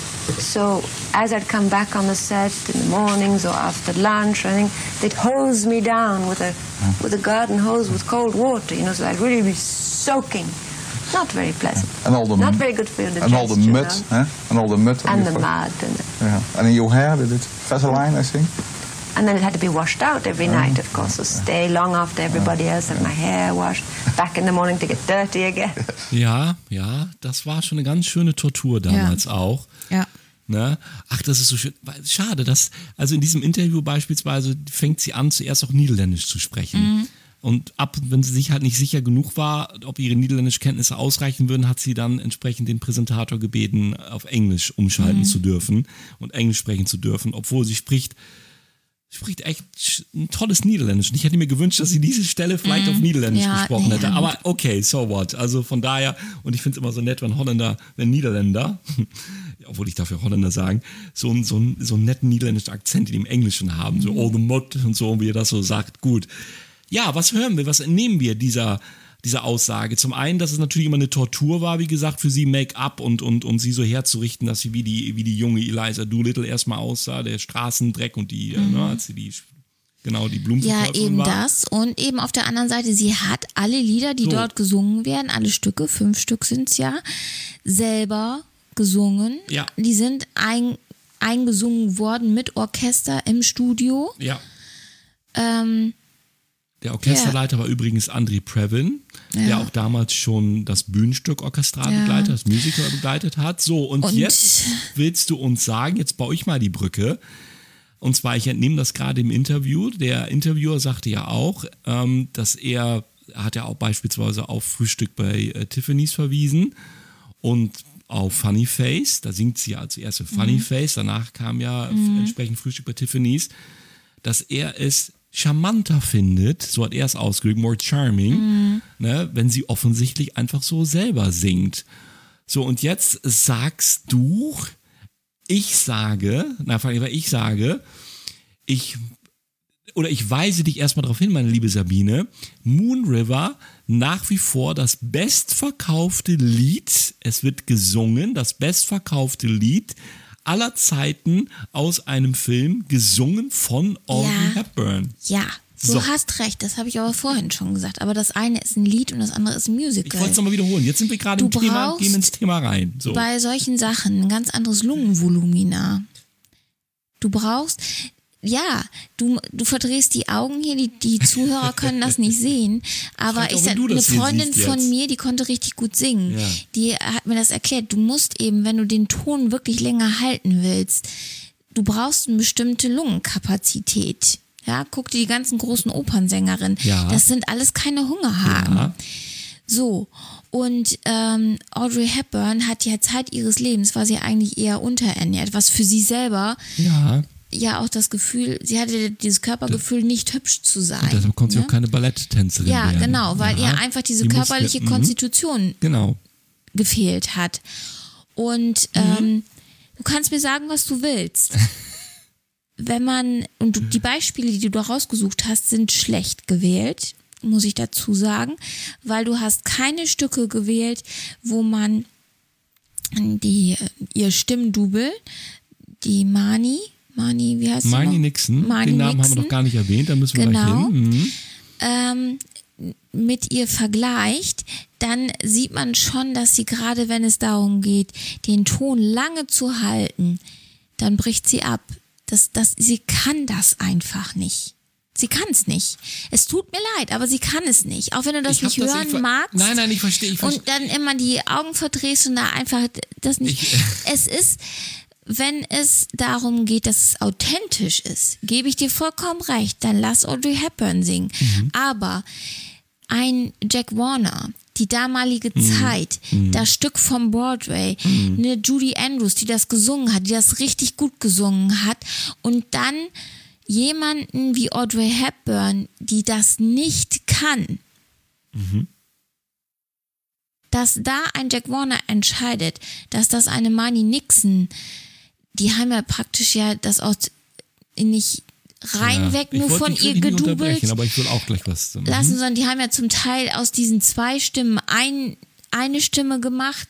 So as I'd come back on the set in the mornings or after lunch or anything, they'd hose me down with a garden hose with cold water, you know, so I'd really be soaking. Not very pleasant. Not very good for your digestion. And all the mud, and all the mud. And the mud. And in your hair, did it Vaseline, I think? And then it had to be washed out every night, of course. So stay long after everybody else had my hair washed. Back in the morning to get dirty again. Ja, das war schon eine ganz schöne Tortur damals auch. Ja. Ne? Ach, das ist so schön. Schade, also in diesem Interview beispielsweise fängt sie an, zuerst auch Niederländisch zu sprechen. Und wenn sie sich halt nicht sicher genug war, ob ihre Niederländischkenntnisse ausreichen würden, hat sie dann entsprechend den Präsentator gebeten, auf Englisch umschalten zu dürfen und Englisch sprechen zu dürfen, obwohl sie spricht echt ein tolles Niederländisch. Und ich hätte mir gewünscht, dass sie diese Stelle vielleicht auf Niederländisch gesprochen hätte. Aber okay, so what. Also von daher, und ich finde es immer so nett, wenn Niederländer, obwohl ich darf ja Holländer sagen, so einen netten niederländischen Akzent in dem Englischen haben. So all the mud und so, wie er das so sagt. Gut. Ja, was hören wir? Was entnehmen wir dieser Aussage? Zum einen, dass es natürlich immer eine Tortur war, wie gesagt, für sie Make-up und sie so herzurichten, dass sie wie die junge Eliza Doolittle erstmal aussah, der Straßendreck und die, als sie die Blumenverkäuferin war. Ja, eben war. das. Und eben auf der anderen Seite, sie hat alle Lieder, die dort gesungen werden, alle Stücke, 5 Stück sind es ja, selber gesungen. Ja. Die sind eingesungen worden mit Orchester im Studio. Ja. Der Orchesterleiter war übrigens André Previn, der auch damals schon das Bühnenstück orchestral begleitet, das Musical begleitet hat. So, und jetzt willst du uns sagen, jetzt baue ich mal die Brücke. Und zwar, ich entnehme das gerade im Interview. Der Interviewer sagte ja auch, dass er hat ja auch beispielsweise auf Frühstück bei Tiffany's verwiesen und auf Funny Face. Da singt sie ja als erste Funny Face. Danach kam ja entsprechend Frühstück bei Tiffany's, dass er es charmanter findet, so hat er es ausgedrückt, more charming, ne, wenn sie offensichtlich einfach so selber singt. So, und jetzt sagst du, ich weise dich erstmal darauf hin, meine liebe Sabine, Moon River, nach wie vor das bestverkaufte Lied, es wird gesungen, das bestverkaufte Lied aller Zeiten aus einem Film, gesungen von Audrey Hepburn. Ja, du hast recht, das habe ich aber vorhin schon gesagt. Aber das eine ist ein Lied und das andere ist ein Musical. Ich wollte es nochmal wiederholen. Jetzt sind wir gerade im Thema, gehen ins Thema rein. So. Bei solchen Sachen ein ganz anderes Lungenvolumina. Du brauchst... Ja, du verdrehst die Augen hier, die Zuhörer können das nicht sehen, aber eine Freundin von mir, die konnte richtig gut singen, die hat mir das erklärt, du musst eben, wenn du den Ton wirklich länger halten willst, du brauchst eine bestimmte Lungenkapazität. Ja, guck dir die ganzen großen Opernsängerinnen, das sind alles keine Hungerhaken. Ja. So, und Audrey Hepburn hat ja Zeit ihres Lebens, war sie eigentlich eher unterernährt, was für sie selber... ja auch das Gefühl, sie hatte dieses Körpergefühl, nicht hübsch zu sein. Und deshalb konnte sie auch keine Balletttänzerin werden. Ja, genau, weil ihr einfach diese körperliche Konstitution gefehlt hat. Und du kannst mir sagen, was du willst. Die Beispiele, die du da rausgesucht hast, sind schlecht gewählt, muss ich dazu sagen, weil du hast keine Stücke gewählt, wo man ihr Stimmdouble, die Mani, wie heißt sie noch? Mani Nixon, den Namen haben wir noch gar nicht erwähnt, da müssen wir gleich hin. Mit ihr vergleicht, dann sieht man schon, dass sie gerade, wenn es darum geht, den Ton lange zu halten, dann bricht sie ab. Sie kann das einfach nicht. Sie kann es nicht. Es tut mir leid, aber sie kann es nicht. Auch wenn du das nicht hören magst. Nein, ich verstehe. Und dann immer die Augen verdrehst und da einfach das nicht. Es ist, wenn es darum geht, dass es authentisch ist, gebe ich dir vollkommen recht, dann lass Audrey Hepburn singen. Aber ein Jack Warner, die damalige Zeit, das Stück vom Broadway, eine Julie Andrews, die das gesungen hat, die das richtig gut gesungen hat und dann jemanden wie Audrey Hepburn, die das nicht kann, dass da ein Jack Warner entscheidet, dass das eine Mani Nixon, die haben ja praktisch das auch nicht reinweg nur von ihr gedoubelt aber ich will auch gleich was lassen, sondern die haben ja zum Teil aus diesen 2 Stimmen eine Stimme gemacht.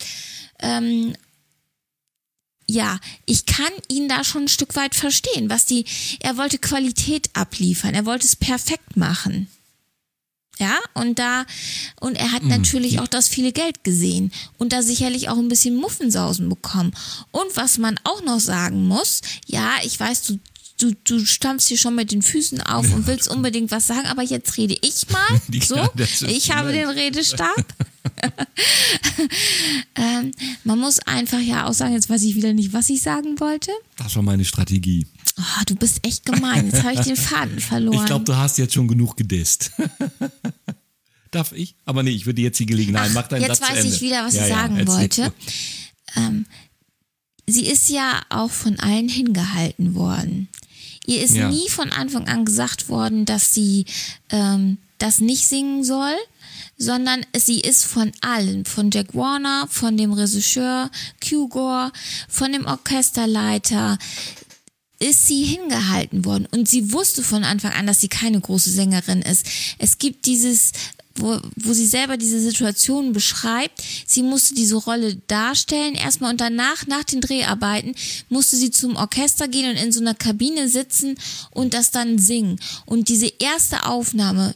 Ich kann ihn da schon ein Stück weit verstehen, er wollte Qualität abliefern, er wollte es perfekt machen. Ja, und er hat natürlich auch das viele Geld gesehen und da sicherlich auch ein bisschen Muffensausen bekommen. Und was man auch noch sagen muss, ich weiß, du stampfst hier schon mit den Füßen auf und willst unbedingt was sagen, aber jetzt rede ich mal. Ich habe den Redestab. Man muss einfach auch sagen, jetzt weiß ich wieder nicht, was ich sagen wollte. Das war meine Strategie. Oh, du bist echt gemein, jetzt habe ich den Faden verloren. Ich glaube, du hast jetzt schon genug gedisst. Darf ich? Aber nee, ich würde jetzt die Gelegenheit, mach deinen Satz zu Ende. Jetzt weiß ich wieder, was ich sagen wollte. Sie ist ja auch von allen hingehalten worden. Ihr ist nie von Anfang an gesagt worden, dass sie das nicht singen soll, sondern sie ist von allen, von Jack Warner, von dem Regisseur Kilgore, von dem Orchesterleiter, ist sie hingehalten worden. Und sie wusste von Anfang an, dass sie keine große Sängerin ist. Es gibt dieses, wo sie selber diese Situation beschreibt, sie musste diese Rolle darstellen erstmal und danach, nach den Dreharbeiten, musste sie zum Orchester gehen und in so einer Kabine sitzen und das dann singen. Und diese erste Aufnahme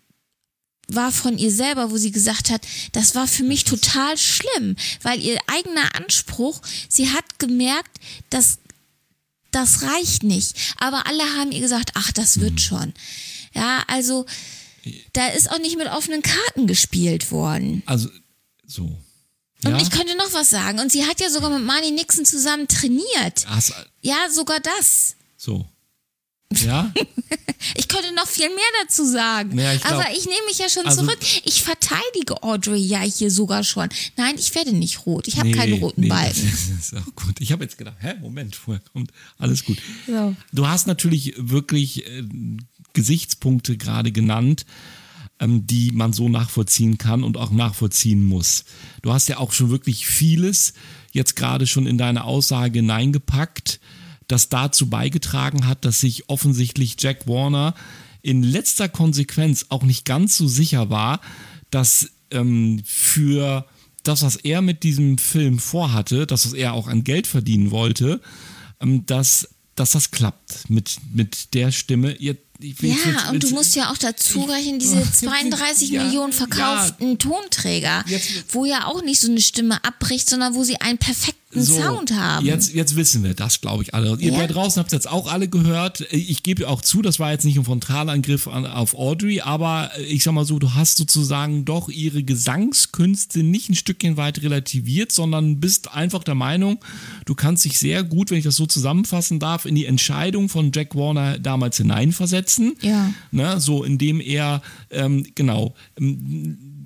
war von ihr selber, wo sie gesagt hat, das war für mich total schlimm, weil ihr eigener Anspruch, sie hat gemerkt, dass das reicht nicht. Aber alle haben ihr gesagt, ach, das wird schon. Ja, also da ist auch nicht mit offenen Karten gespielt worden. Also, so. Ja. Und ich könnte noch was sagen. Und sie hat ja sogar mit Mani Nixon zusammen trainiert. Ja, sogar das. So. Ja? Ich könnte noch viel mehr dazu sagen. Ja, aber ich nehme mich ja schon zurück. Ich verteidige Audrey hier sogar schon. Nein, ich werde nicht rot. Ich habe keinen roten Balken. Das ist auch gut. Ich habe jetzt gedacht, Moment, woher kommt? Alles gut. So. Du hast natürlich wirklich Gesichtspunkte gerade genannt, die man so nachvollziehen kann und auch nachvollziehen muss. Du hast ja auch schon wirklich vieles jetzt gerade schon in deine Aussage hineingepackt, das dazu beigetragen hat, dass sich offensichtlich Jack Warner in letzter Konsequenz auch nicht ganz so sicher war, dass für das, was er mit diesem Film vorhatte, dass was er auch an Geld verdienen wollte, dass das klappt mit der Stimme. Und du musst ja auch dazu rechnen, diese 32 Millionen verkauften Tonträger, wo ja auch nicht so eine Stimme abbricht, sondern wo sie einen perfekten Sound haben. Jetzt wissen wir das, glaube ich, alle. Ihr da draußen habt es jetzt auch alle gehört. Ich gebe auch zu, das war jetzt nicht ein Frontalangriff auf Audrey, aber ich sag mal so, du hast sozusagen doch ihre Gesangskünste nicht ein Stückchen weit relativiert, sondern bist einfach der Meinung, du kannst dich sehr gut, wenn ich das so zusammenfassen darf, in die Entscheidung von Jack Warner damals hineinversetzen. Ja. Ne, so indem er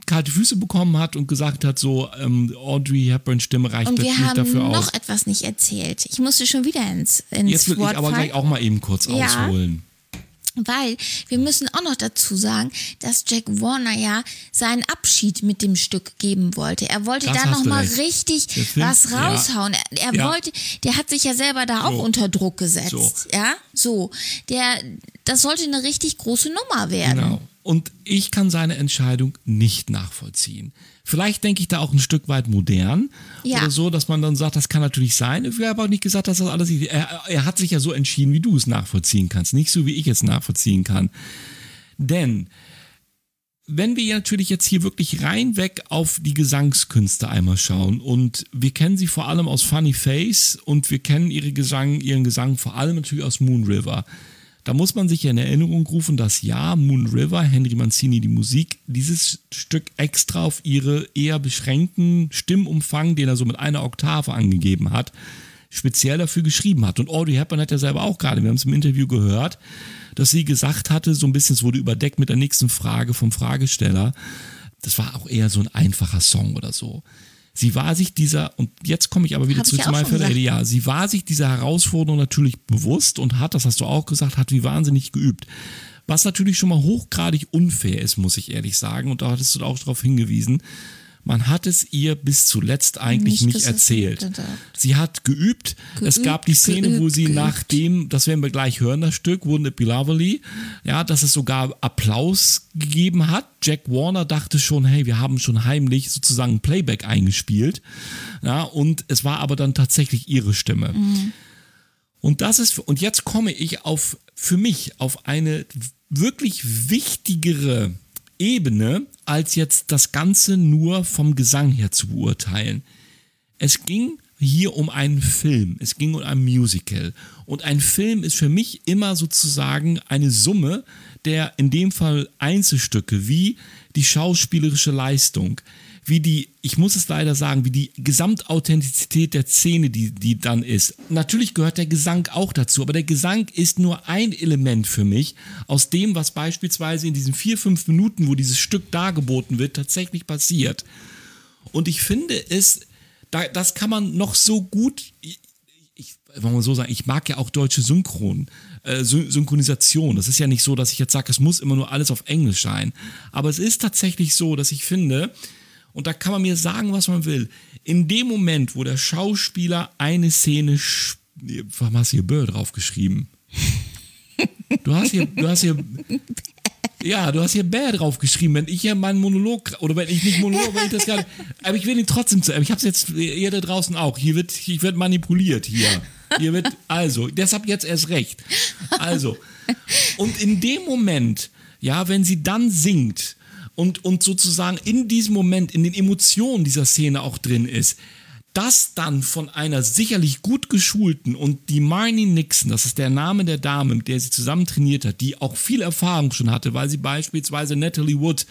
kalte Füße bekommen hat und gesagt hat, so Audrey Hepburns Stimme reicht und nicht wir haben dafür aus. noch etwas nicht erzählt. Ich musste schon wieder ins Jetzt will Wort ich aber fallen. gleich auch mal eben kurz ausholen. Weil wir müssen auch noch dazu sagen, dass Jack Warner ja seinen Abschied mit dem Stück geben wollte. Er wollte Das da hast du nochmal recht. richtig Der Film- was raushauen. Er Ja. wollte, der hat sich ja selber da auch unter Druck gesetzt. So. Ja, so. Das sollte eine richtig große Nummer werden. Genau. Und ich kann seine Entscheidung nicht nachvollziehen. Vielleicht denke ich da auch ein Stück weit modern Ja. oder so, dass man dann sagt, das kann natürlich sein. Ich habe auch nicht gesagt, dass das alles. Er hat sich ja so entschieden, wie du es nachvollziehen kannst, nicht so, wie ich es nachvollziehen kann. Denn wenn wir natürlich jetzt hier wirklich reinweg auf die Gesangskünste einmal schauen und wir kennen sie vor allem aus Funny Face und wir kennen ihren Gesang vor allem natürlich aus Moon River. Da muss man sich ja in Erinnerung rufen, dass Moon River, Henry Mancini die Musik, dieses Stück extra auf ihre eher beschränkten Stimmumfang, den er so mit einer Oktave angegeben hat, speziell dafür geschrieben hat. Und Audrey Hepburn hat ja selber auch gerade, wir haben es im Interview gehört, dass sie gesagt hatte, so ein bisschen, es wurde überdeckt mit der nächsten Frage vom Fragesteller, das war auch eher so ein einfacher Song oder so. Sie war sich und jetzt komme ich aber wieder zurück zu My Fair Lady, sie war sich dieser Herausforderung natürlich bewusst und hat, das hast du auch gesagt, hat wie wahnsinnig geübt. Was natürlich schon mal hochgradig unfair ist, muss ich ehrlich sagen, und da hattest du auch darauf hingewiesen, man hat es ihr bis zuletzt eigentlich nicht erzählt. Sie hat geübt. Es gab die Szene, wo sie nachdem, das werden wir gleich hören, das Stück, Wouldn't It Be Lovely, ja, dass es sogar Applaus gegeben hat. Jack Warner dachte schon, hey, wir haben schon heimlich sozusagen Playback eingespielt. Ja, und es war aber dann tatsächlich ihre Stimme. Mhm. Und jetzt komme ich für mich auf eine wirklich wichtigere Ebene, als jetzt das Ganze nur vom Gesang her zu beurteilen. Es ging hier um einen Film, es ging um ein Musical. Und ein Film ist für mich immer sozusagen eine Summe der, in dem Fall Einzelstücke, wie die schauspielerische Leistung, ich muss es leider sagen, wie die Gesamtauthentizität der Szene, die dann ist. Natürlich gehört der Gesang auch dazu, aber der Gesang ist nur ein Element für mich aus dem, was beispielsweise in diesen 4-5 Minuten, wo dieses Stück dargeboten wird, tatsächlich passiert. Und ich finde das kann man noch so gut, wollen wir so sagen, ich mag ja auch deutsche Synchronisation. Das ist ja nicht so, dass ich jetzt sage, es muss immer nur alles auf Englisch sein. Aber es ist tatsächlich so, dass ich finde, und da kann man mir sagen, was man will, in dem Moment, wo der Schauspieler eine Szene, was hast du hier Böll draufgeschrieben? Du hast hier Bär draufgeschrieben, wenn ich hier meinen Monolog, oder wenn ich nicht Monolog, wenn ich das gerade, aber ich will ihn trotzdem ich hab's jetzt, ihr da draußen auch, ich werd manipuliert hier wird, also, deshalb jetzt erst recht, also, und in dem Moment, ja, wenn sie dann singt und sozusagen in diesem Moment, in den Emotionen dieser Szene auch drin ist, das dann von einer sicherlich gut geschulten, und die Marni Nixon, das ist der Name der Dame, mit der sie zusammen trainiert hat, die auch viel Erfahrung schon hatte, weil sie beispielsweise Natalie Wood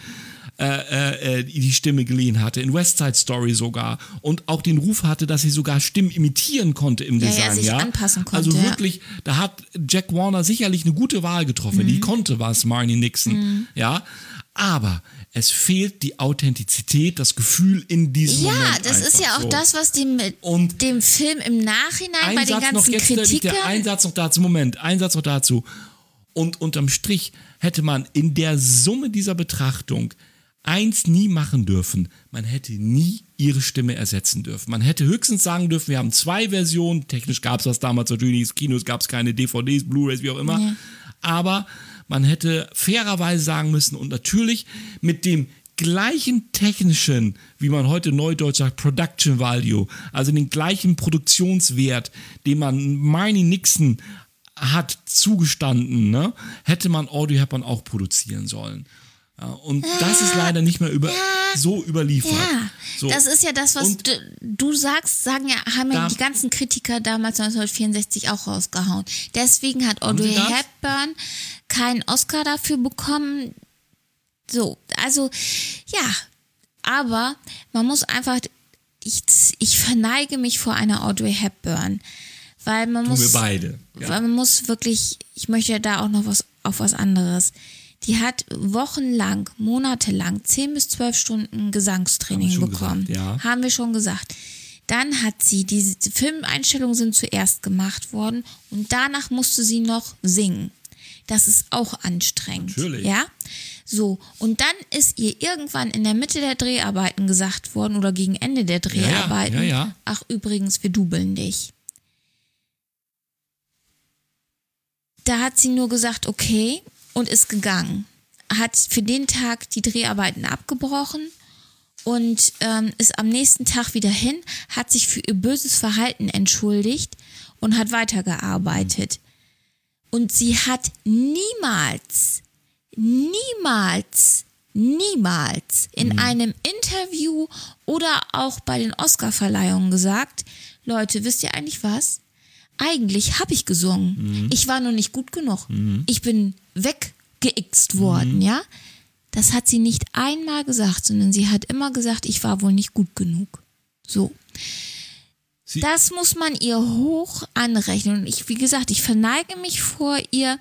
die Stimme geliehen hatte, in West Side Story sogar, und auch den Ruf hatte, dass sie sogar Stimmen imitieren konnte im Design. Sich anpassen konnte. Also wirklich, da hat Jack Warner sicherlich eine gute Wahl getroffen. Die konnte was, Marni Nixon. Ja, aber es fehlt die Authentizität, das Gefühl in diesem Moment. Ja, das ist ja auch das, was dem Film im Nachhinein bei den ganzen Kritikern... Ein Satz noch dazu. Und unterm Strich hätte man in der Summe dieser Betrachtung eins nie machen dürfen: man hätte nie ihre Stimme ersetzen dürfen. Man hätte höchstens sagen dürfen, wir haben 2 Versionen, technisch gab es das damals natürlich, in Kinos gab es keine DVDs, Blu-rays, wie auch immer, ja. Aber man hätte fairerweise sagen müssen, und natürlich mit dem gleichen technischen, wie man heute neudeutsch sagt, Production Value, also den gleichen Produktionswert, den man Marni Nixon hat zugestanden, ne, hätte man Audrey Hepburn auch produzieren sollen. Ja, und das ist leider nicht mehr so überliefert. Ja, so. Das ist ja das, was du sagst, haben ja die ganzen Kritiker damals 1964 auch rausgehauen. Deswegen hat Audrey Hepburn keinen Oscar dafür bekommen. So, also, ja, aber man muss einfach, ich verneige mich vor einer Audrey Hepburn, weil man muss, wir beide. Ja. Weil man muss wirklich, ich möchte da auch noch was anderes. Die hat wochenlang, monatelang 10 bis 12 Stunden Gesangstraining bekommen. Gesagt, ja. Haben wir schon gesagt. Dann hat sie, diese Filmeinstellungen sind zuerst gemacht worden und danach musste sie noch singen. Das ist auch anstrengend. Natürlich. Ja? So, und dann ist ihr irgendwann in der Mitte der Dreharbeiten gesagt worden oder gegen Ende der Dreharbeiten, ja. Ach übrigens, wir dubeln dich. Da hat sie nur gesagt, okay, und ist gegangen. Hat für den Tag die Dreharbeiten abgebrochen und ist am nächsten Tag wieder hin, hat sich für ihr böses Verhalten entschuldigt und hat weitergearbeitet. Und sie hat niemals in einem Interview oder auch bei den Oscarverleihungen gesagt, Leute, wisst ihr eigentlich was? Eigentlich habe ich gesungen. Ich war nur nicht gut genug. Ich bin weggeixt worden, ja? Das hat sie nicht einmal gesagt, sondern sie hat immer gesagt, ich war wohl nicht gut genug. So. Das muss man ihr hoch anrechnen. Und wie gesagt, ich verneige mich vor ihr.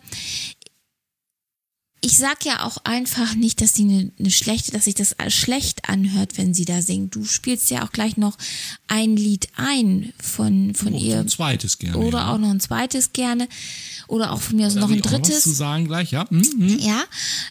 Ich sag ja auch einfach nicht, dass sie dass sich das schlecht anhört, wenn sie da singt. Du spielst ja auch gleich noch ein Lied ein von ihr. Ein zweites gerne. Oder auch noch ein zweites gerne. Oder auch von mir aus noch ein drittes. Was zu sagen gleich, ja. Ja.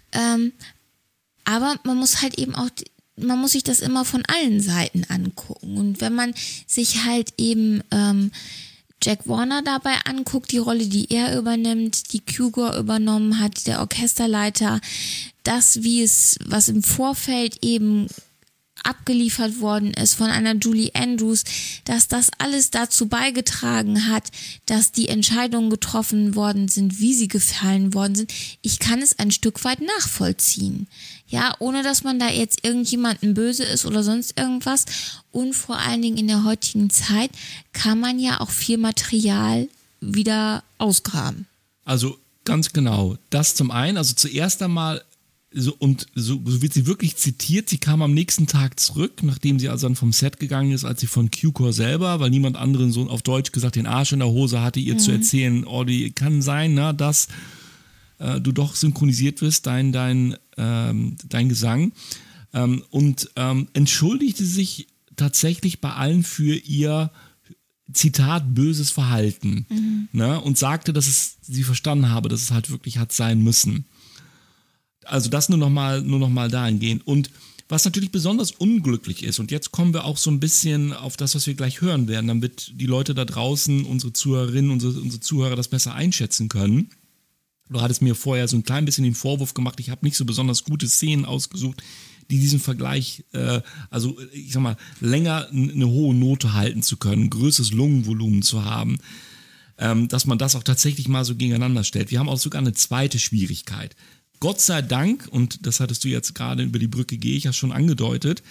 Aber man muss halt eben auch, man muss sich das immer von allen Seiten angucken. Und wenn man sich halt eben Jack Warner dabei anguckt, die Rolle, die er übernimmt, die Kilgore übernommen hat, der Orchesterleiter, das, was im Vorfeld eben abgeliefert worden ist von einer Julie Andrews, dass das alles dazu beigetragen hat, dass die Entscheidungen getroffen worden sind, wie sie gefallen worden sind. Ich kann es ein Stück weit nachvollziehen. Ja, ohne dass man da jetzt irgendjemandem böse ist oder sonst irgendwas. Und vor allen Dingen in der heutigen Zeit kann man ja auch viel Material wieder ausgraben. Also ganz genau. Das zum einen, also zuerst einmal so wird sie wirklich zitiert. Sie kam am nächsten Tag zurück, nachdem sie also dann vom Set gegangen ist, als sie von Kilgore selber, weil niemand anderen so auf Deutsch gesagt den Arsch in der Hose hatte, ihr zu erzählen, die kann sein, dass du doch synchronisiert wirst, dein Gesang. Und entschuldigte sich tatsächlich bei allen für ihr Zitat böses Verhalten. Ne? Und sagte, dass sie verstanden habe, dass es halt wirklich hat sein müssen. Also das nur noch mal dahingehend. Und was natürlich besonders unglücklich ist, und jetzt kommen wir auch so ein bisschen auf das, was wir gleich hören werden, damit die Leute da draußen, unsere Zuhörerinnen, unsere Zuhörer das besser einschätzen können. Du hattest mir vorher so ein klein bisschen den Vorwurf gemacht, ich habe nicht so besonders gute Szenen ausgesucht, die diesen Vergleich, also ich sag mal, länger eine hohe Note halten zu können, größeres Lungenvolumen zu haben, dass man das auch tatsächlich mal so gegeneinander stellt. Wir haben auch sogar eine zweite Schwierigkeit. Gott sei Dank, und das hattest du jetzt gerade über die Brücke gehe ich ja schon angedeutet,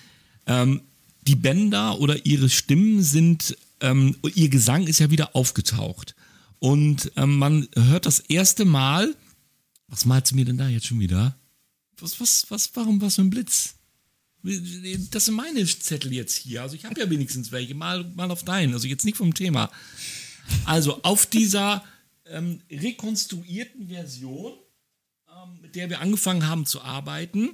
die Bänder oder ihre Stimmen ihr Gesang ist ja wieder aufgetaucht. Und man hört das erste Mal, was malst du mir denn da jetzt schon wieder? Warum was für ein Blitz? Das sind meine Zettel jetzt hier, also ich habe ja wenigstens welche, mal auf deinen, also jetzt nicht vom Thema. Also auf dieser rekonstruierten Version, mit der wir angefangen haben zu arbeiten,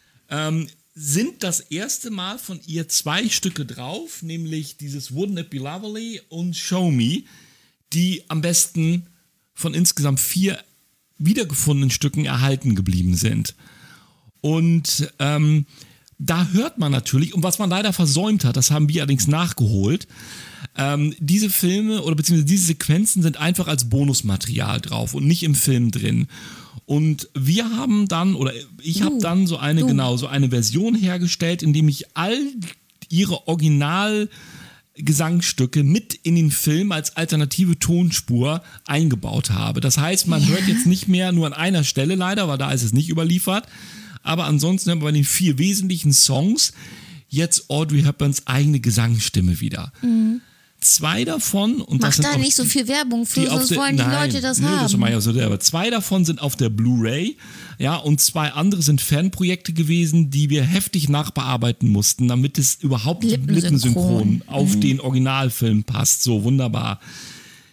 sind das erste Mal von ihr 2 Stücke drauf, nämlich dieses Wouldn't It Be Lovely und Show Me, die am besten von insgesamt 4 wiedergefundenen Stücken erhalten geblieben sind. Und da hört man natürlich, und was man leider versäumt hat, das haben wir allerdings nachgeholt, diese Filme oder beziehungsweise diese Sequenzen sind einfach als Bonusmaterial drauf und nicht im Film drin. Und wir haben dann, oder ich habe dann so eine Version hergestellt, indem ich all ihre Originalgesangstücke mit in den Film als alternative Tonspur eingebaut habe. Das heißt, man hört jetzt nicht mehr nur an einer Stelle leider, weil da ist es nicht überliefert, aber ansonsten haben wir bei den 4 wesentlichen Songs jetzt Audrey Hepburns eigene Gesangsstimme wieder. 2 davon, und mach das sind da nicht so viel Werbung für, sonst wollen die Leute das haben. Das mache ich also selber. 2 davon sind auf der Blu-ray, ja, und 2 andere sind Fanprojekte gewesen, die wir heftig nachbearbeiten mussten, damit es überhaupt lippensynchron auf den Originalfilm passt. So, wunderbar.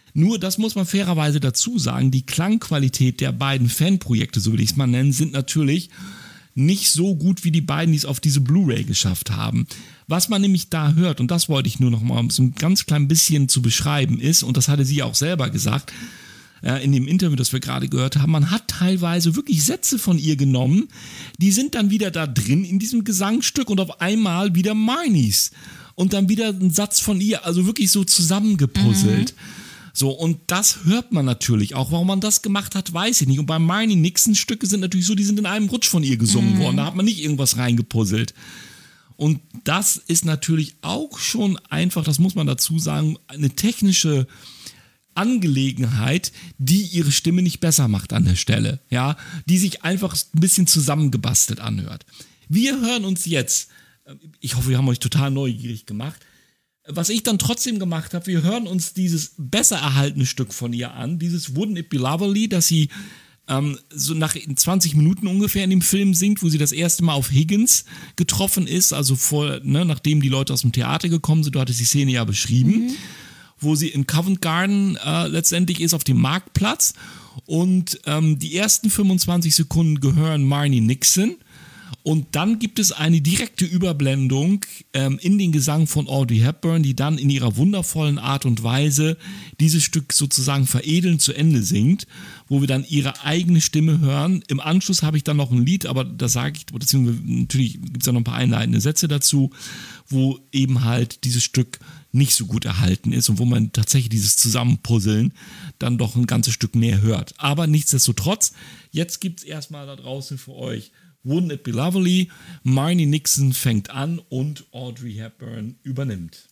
Nur, das muss man fairerweise dazu sagen, die Klangqualität der beiden Fanprojekte, so will ich es mal nennen, sind natürlich nicht so gut wie die beiden, die es auf diese Blu-ray geschafft haben. Was man nämlich da hört, und das wollte ich nur noch mal so ein ganz klein bisschen zu beschreiben ist, und das hatte sie auch selber gesagt, in dem Interview, das wir gerade gehört haben, man hat teilweise wirklich Sätze von ihr genommen, die sind dann wieder da drin in diesem Gesangsstück und auf einmal wieder Marnies und dann wieder ein Satz von ihr, also wirklich so zusammengepuzzelt. So, und das hört man natürlich auch. Warum man das gemacht hat, weiß ich nicht. Und bei Marnie Nixon Stücke sind natürlich so, die sind in einem Rutsch von ihr gesungen worden. Da hat man nicht irgendwas reingepuzzelt. Und das ist natürlich auch schon einfach, das muss man dazu sagen, eine technische Angelegenheit, die ihre Stimme nicht besser macht an der Stelle. Ja, die sich einfach ein bisschen zusammengebastelt anhört. Wir hören uns jetzt, ich hoffe, wir haben euch total neugierig gemacht. Was ich dann trotzdem gemacht habe, wir hören uns dieses besser erhaltene Stück von ihr an, dieses Wouldn't It Be Lovely, das sie so nach 20 Minuten ungefähr in dem Film singt, wo sie das erste Mal auf Higgins getroffen ist, also nachdem die Leute aus dem Theater gekommen sind, du hattest die Szene ja beschrieben, wo sie in Covent Garden letztendlich ist, auf dem Marktplatz, und die ersten 25 Sekunden gehören Marnie Nixon. Und dann gibt es eine direkte Überblendung in den Gesang von Audrey Hepburn, die dann in ihrer wundervollen Art und Weise dieses Stück sozusagen veredelnd zu Ende singt, wo wir dann ihre eigene Stimme hören. Im Anschluss habe ich dann noch ein Lied, aber das sage ich, beziehungsweise natürlich gibt es ja noch ein paar einleitende Sätze dazu, wo eben halt dieses Stück nicht so gut erhalten ist und wo man tatsächlich dieses Zusammenpuzzeln dann doch ein ganzes Stück mehr hört. Aber nichtsdestotrotz, jetzt gibt es erstmal da draußen für euch Wouldn't It Be Lovely, Marnie Nixon fängt an und Audrey Hepburn übernimmt.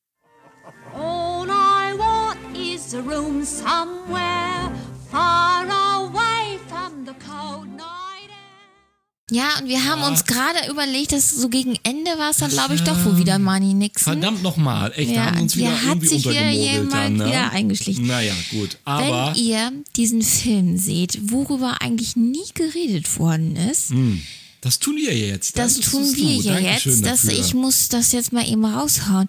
All I want is a room somewhere far away from the cold night. Ja, und wir haben uns gerade überlegt, dass so gegen Ende war es dann, glaube ich, doch wohl wieder Marnie Nixon. Verdammt nochmal, echt, ja, da haben wir uns wieder irgendwie untergemogelt dann, ne? wieder eingeschlichen. Naja, gut, aber... Wenn ihr diesen Film seht, worüber eigentlich nie geredet worden ist... Das tun wir jetzt. Das tun wir ja jetzt. Ich muss das jetzt mal eben raushauen.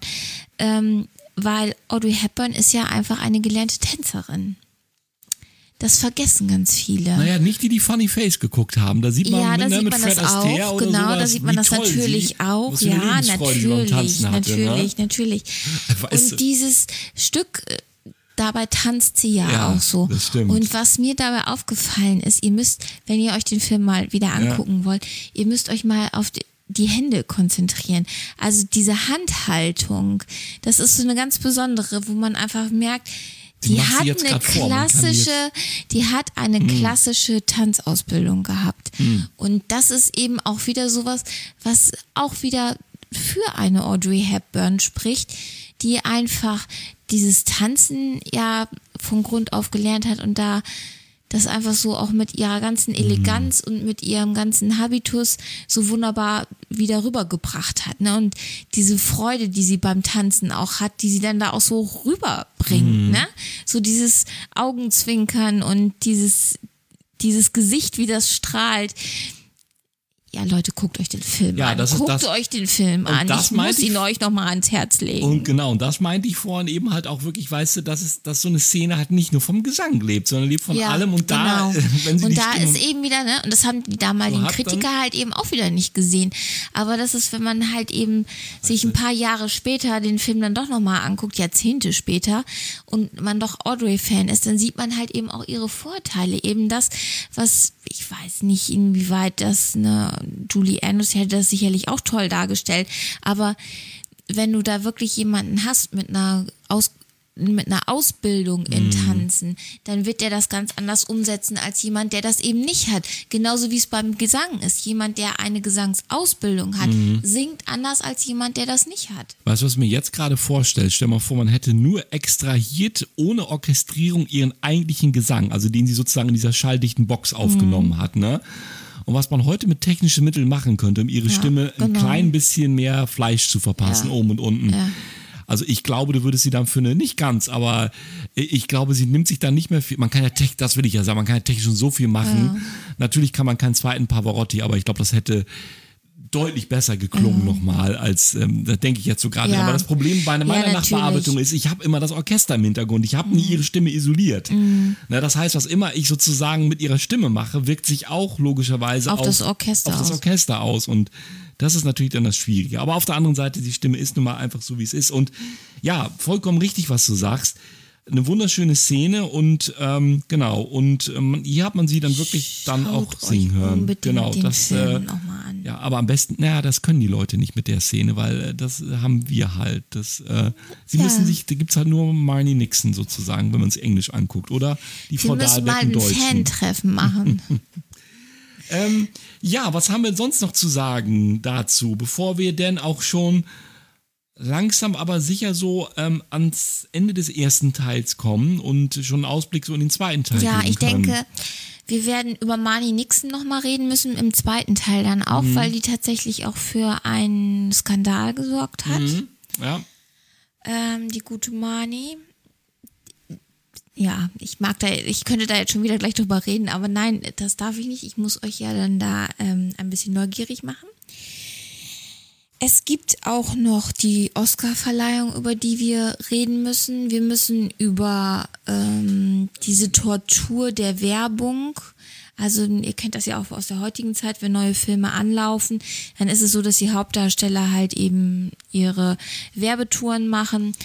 Weil Audrey Hepburn ist ja einfach eine gelernte Tänzerin. Das vergessen ganz viele. Naja, nicht die Funny Face geguckt haben. Da sieht man, ja, da sieht mit man Fred das Astaire auch. oder Genau, sowas, da sieht man das natürlich auch. Ja, natürlich. Und dieses Stück, dabei tanzt sie ja auch so. Das stimmt. Und was mir dabei aufgefallen ist, ihr müsst, wenn ihr euch den Film mal wieder angucken wollt, ihr müsst euch mal auf die Hände konzentrieren. Also diese Handhaltung, das ist so eine ganz besondere, wo man einfach merkt, die hat eine klassische Tanzausbildung gehabt. Und das ist eben auch wieder sowas, was auch wieder für eine Audrey Hepburn spricht, die einfach dieses Tanzen ja von Grund auf gelernt hat und da das einfach so auch mit ihrer ganzen Eleganz und mit ihrem ganzen Habitus so wunderbar wieder rübergebracht hat, ne? Und diese Freude, die sie beim Tanzen auch hat, die sie dann da auch so rüberbringt, ne? So dieses Augenzwinkern und dieses Gesicht, wie das strahlt. Ja, Leute, guckt euch den Film an. Guckt euch den Film an. Ich muss ihn euch nochmal ans Herz legen. Und genau, und das meinte ich vorhin eben halt auch wirklich, weißt du, dass so eine Szene halt nicht nur vom Gesang lebt, sondern lebt von allem. Und genau. wenn sie und da ist eben wieder, ne, und das haben die damaligen Kritiker halt eben auch wieder nicht gesehen. Aber das ist, wenn man halt eben sich ein paar Jahre später den Film dann doch nochmal anguckt, Jahrzehnte später, und man doch Audrey-Fan ist, dann sieht man halt eben auch ihre Vorteile. Eben das, was, ich weiß nicht, inwieweit das Julie Andrews hätte das sicherlich auch toll dargestellt, aber wenn du da wirklich jemanden hast mit einer Ausbildung in Tanzen, dann wird der das ganz anders umsetzen als jemand, der das eben nicht hat. Genauso wie es beim Gesang ist. Jemand, der eine Gesangsausbildung hat, singt anders als jemand, der das nicht hat. Weißt du, was ich mir jetzt gerade vorstelle? Stell dir mal vor, man hätte nur extrahiert, ohne Orchestrierung, ihren eigentlichen Gesang, also den sie sozusagen in dieser schalldichten Box aufgenommen hat, ne? Und was man heute mit technischen Mitteln machen könnte, um ihre Stimme ein klein bisschen mehr Fleisch zu verpassen, oben und unten. Ja. Also ich glaube, du würdest sie dann nicht ganz, aber ich glaube, sie nimmt sich dann nicht mehr viel, man kann ja das will ich ja sagen, man kann ja technisch schon so viel machen. Ja. Natürlich kann man keinen zweiten Pavarotti, aber ich glaube, das hätte deutlich besser geklungen nochmal, als da denke ich jetzt so gerade. Ja. Aber das Problem bei meiner Nachbearbeitung ist, ich habe immer das Orchester im Hintergrund. Ich habe nie ihre Stimme isoliert. Na, das heißt, was immer ich sozusagen mit ihrer Stimme mache, wirkt sich auch logischerweise auf das Orchester aus. Und das ist natürlich dann das Schwierige. Aber auf der anderen Seite, die Stimme ist nun mal einfach so, wie es ist. Und ja, vollkommen richtig, was du sagst. Eine wunderschöne Szene und genau, und hier hat man sie dann wirklich dann auch singen hören. Genau, das ja, aber am besten, das können die Leute nicht mit der Szene, weil das haben wir halt. Sie müssen sich, da gibt's halt nur Marnie Nixon sozusagen, wenn man es Englisch anguckt, oder die Frau Dahlbeck im Deutschen. Wir müssen mal ein Fan-Treffen machen. Ja, was haben wir sonst noch zu sagen dazu, bevor wir denn auch schon langsam aber sicher so ans Ende des ersten Teils kommen und schon einen Ausblick so in den zweiten Teil geben können. Ja, ich denke, wir werden über Marnie Nixon nochmal reden müssen, im zweiten Teil dann auch, weil die tatsächlich auch für einen Skandal gesorgt hat. Ja. Die gute Marnie. Ja, ich könnte da jetzt schon wieder gleich drüber reden, aber nein, das darf ich nicht. Ich muss euch ja dann da ein bisschen neugierig machen. Es gibt auch noch die Oscar-Verleihung, über die wir reden müssen. Wir müssen über diese Tortur der Werbung, also ihr kennt das ja auch aus der heutigen Zeit, wenn neue Filme anlaufen, dann ist es so, dass die Hauptdarsteller halt eben ihre Werbetouren machen.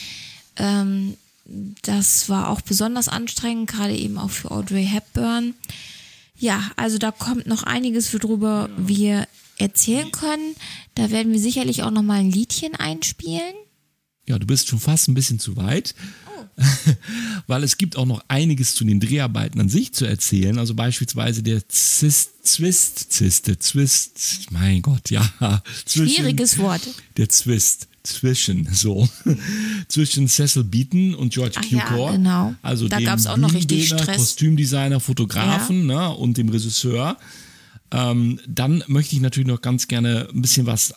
Das war auch besonders anstrengend, gerade eben auch für Audrey Hepburn. Ja, also da kommt noch einiges, worüber wir erzählen können. Da werden wir sicherlich auch nochmal ein Liedchen einspielen. Ja, du bist schon fast ein bisschen zu weit, weil es gibt auch noch einiges zu den Dreharbeiten an sich zu erzählen. Also beispielsweise der Zwist, mein Gott, ja. Schwieriges Wort. Der Zwist. Zwischen Cecil Beaton und George Cukor. Ja, genau. Also da dem gab's auch noch richtig Stress. Kostümdesigner, Fotografen und dem Regisseur. Dann möchte ich natürlich noch ganz gerne ein bisschen was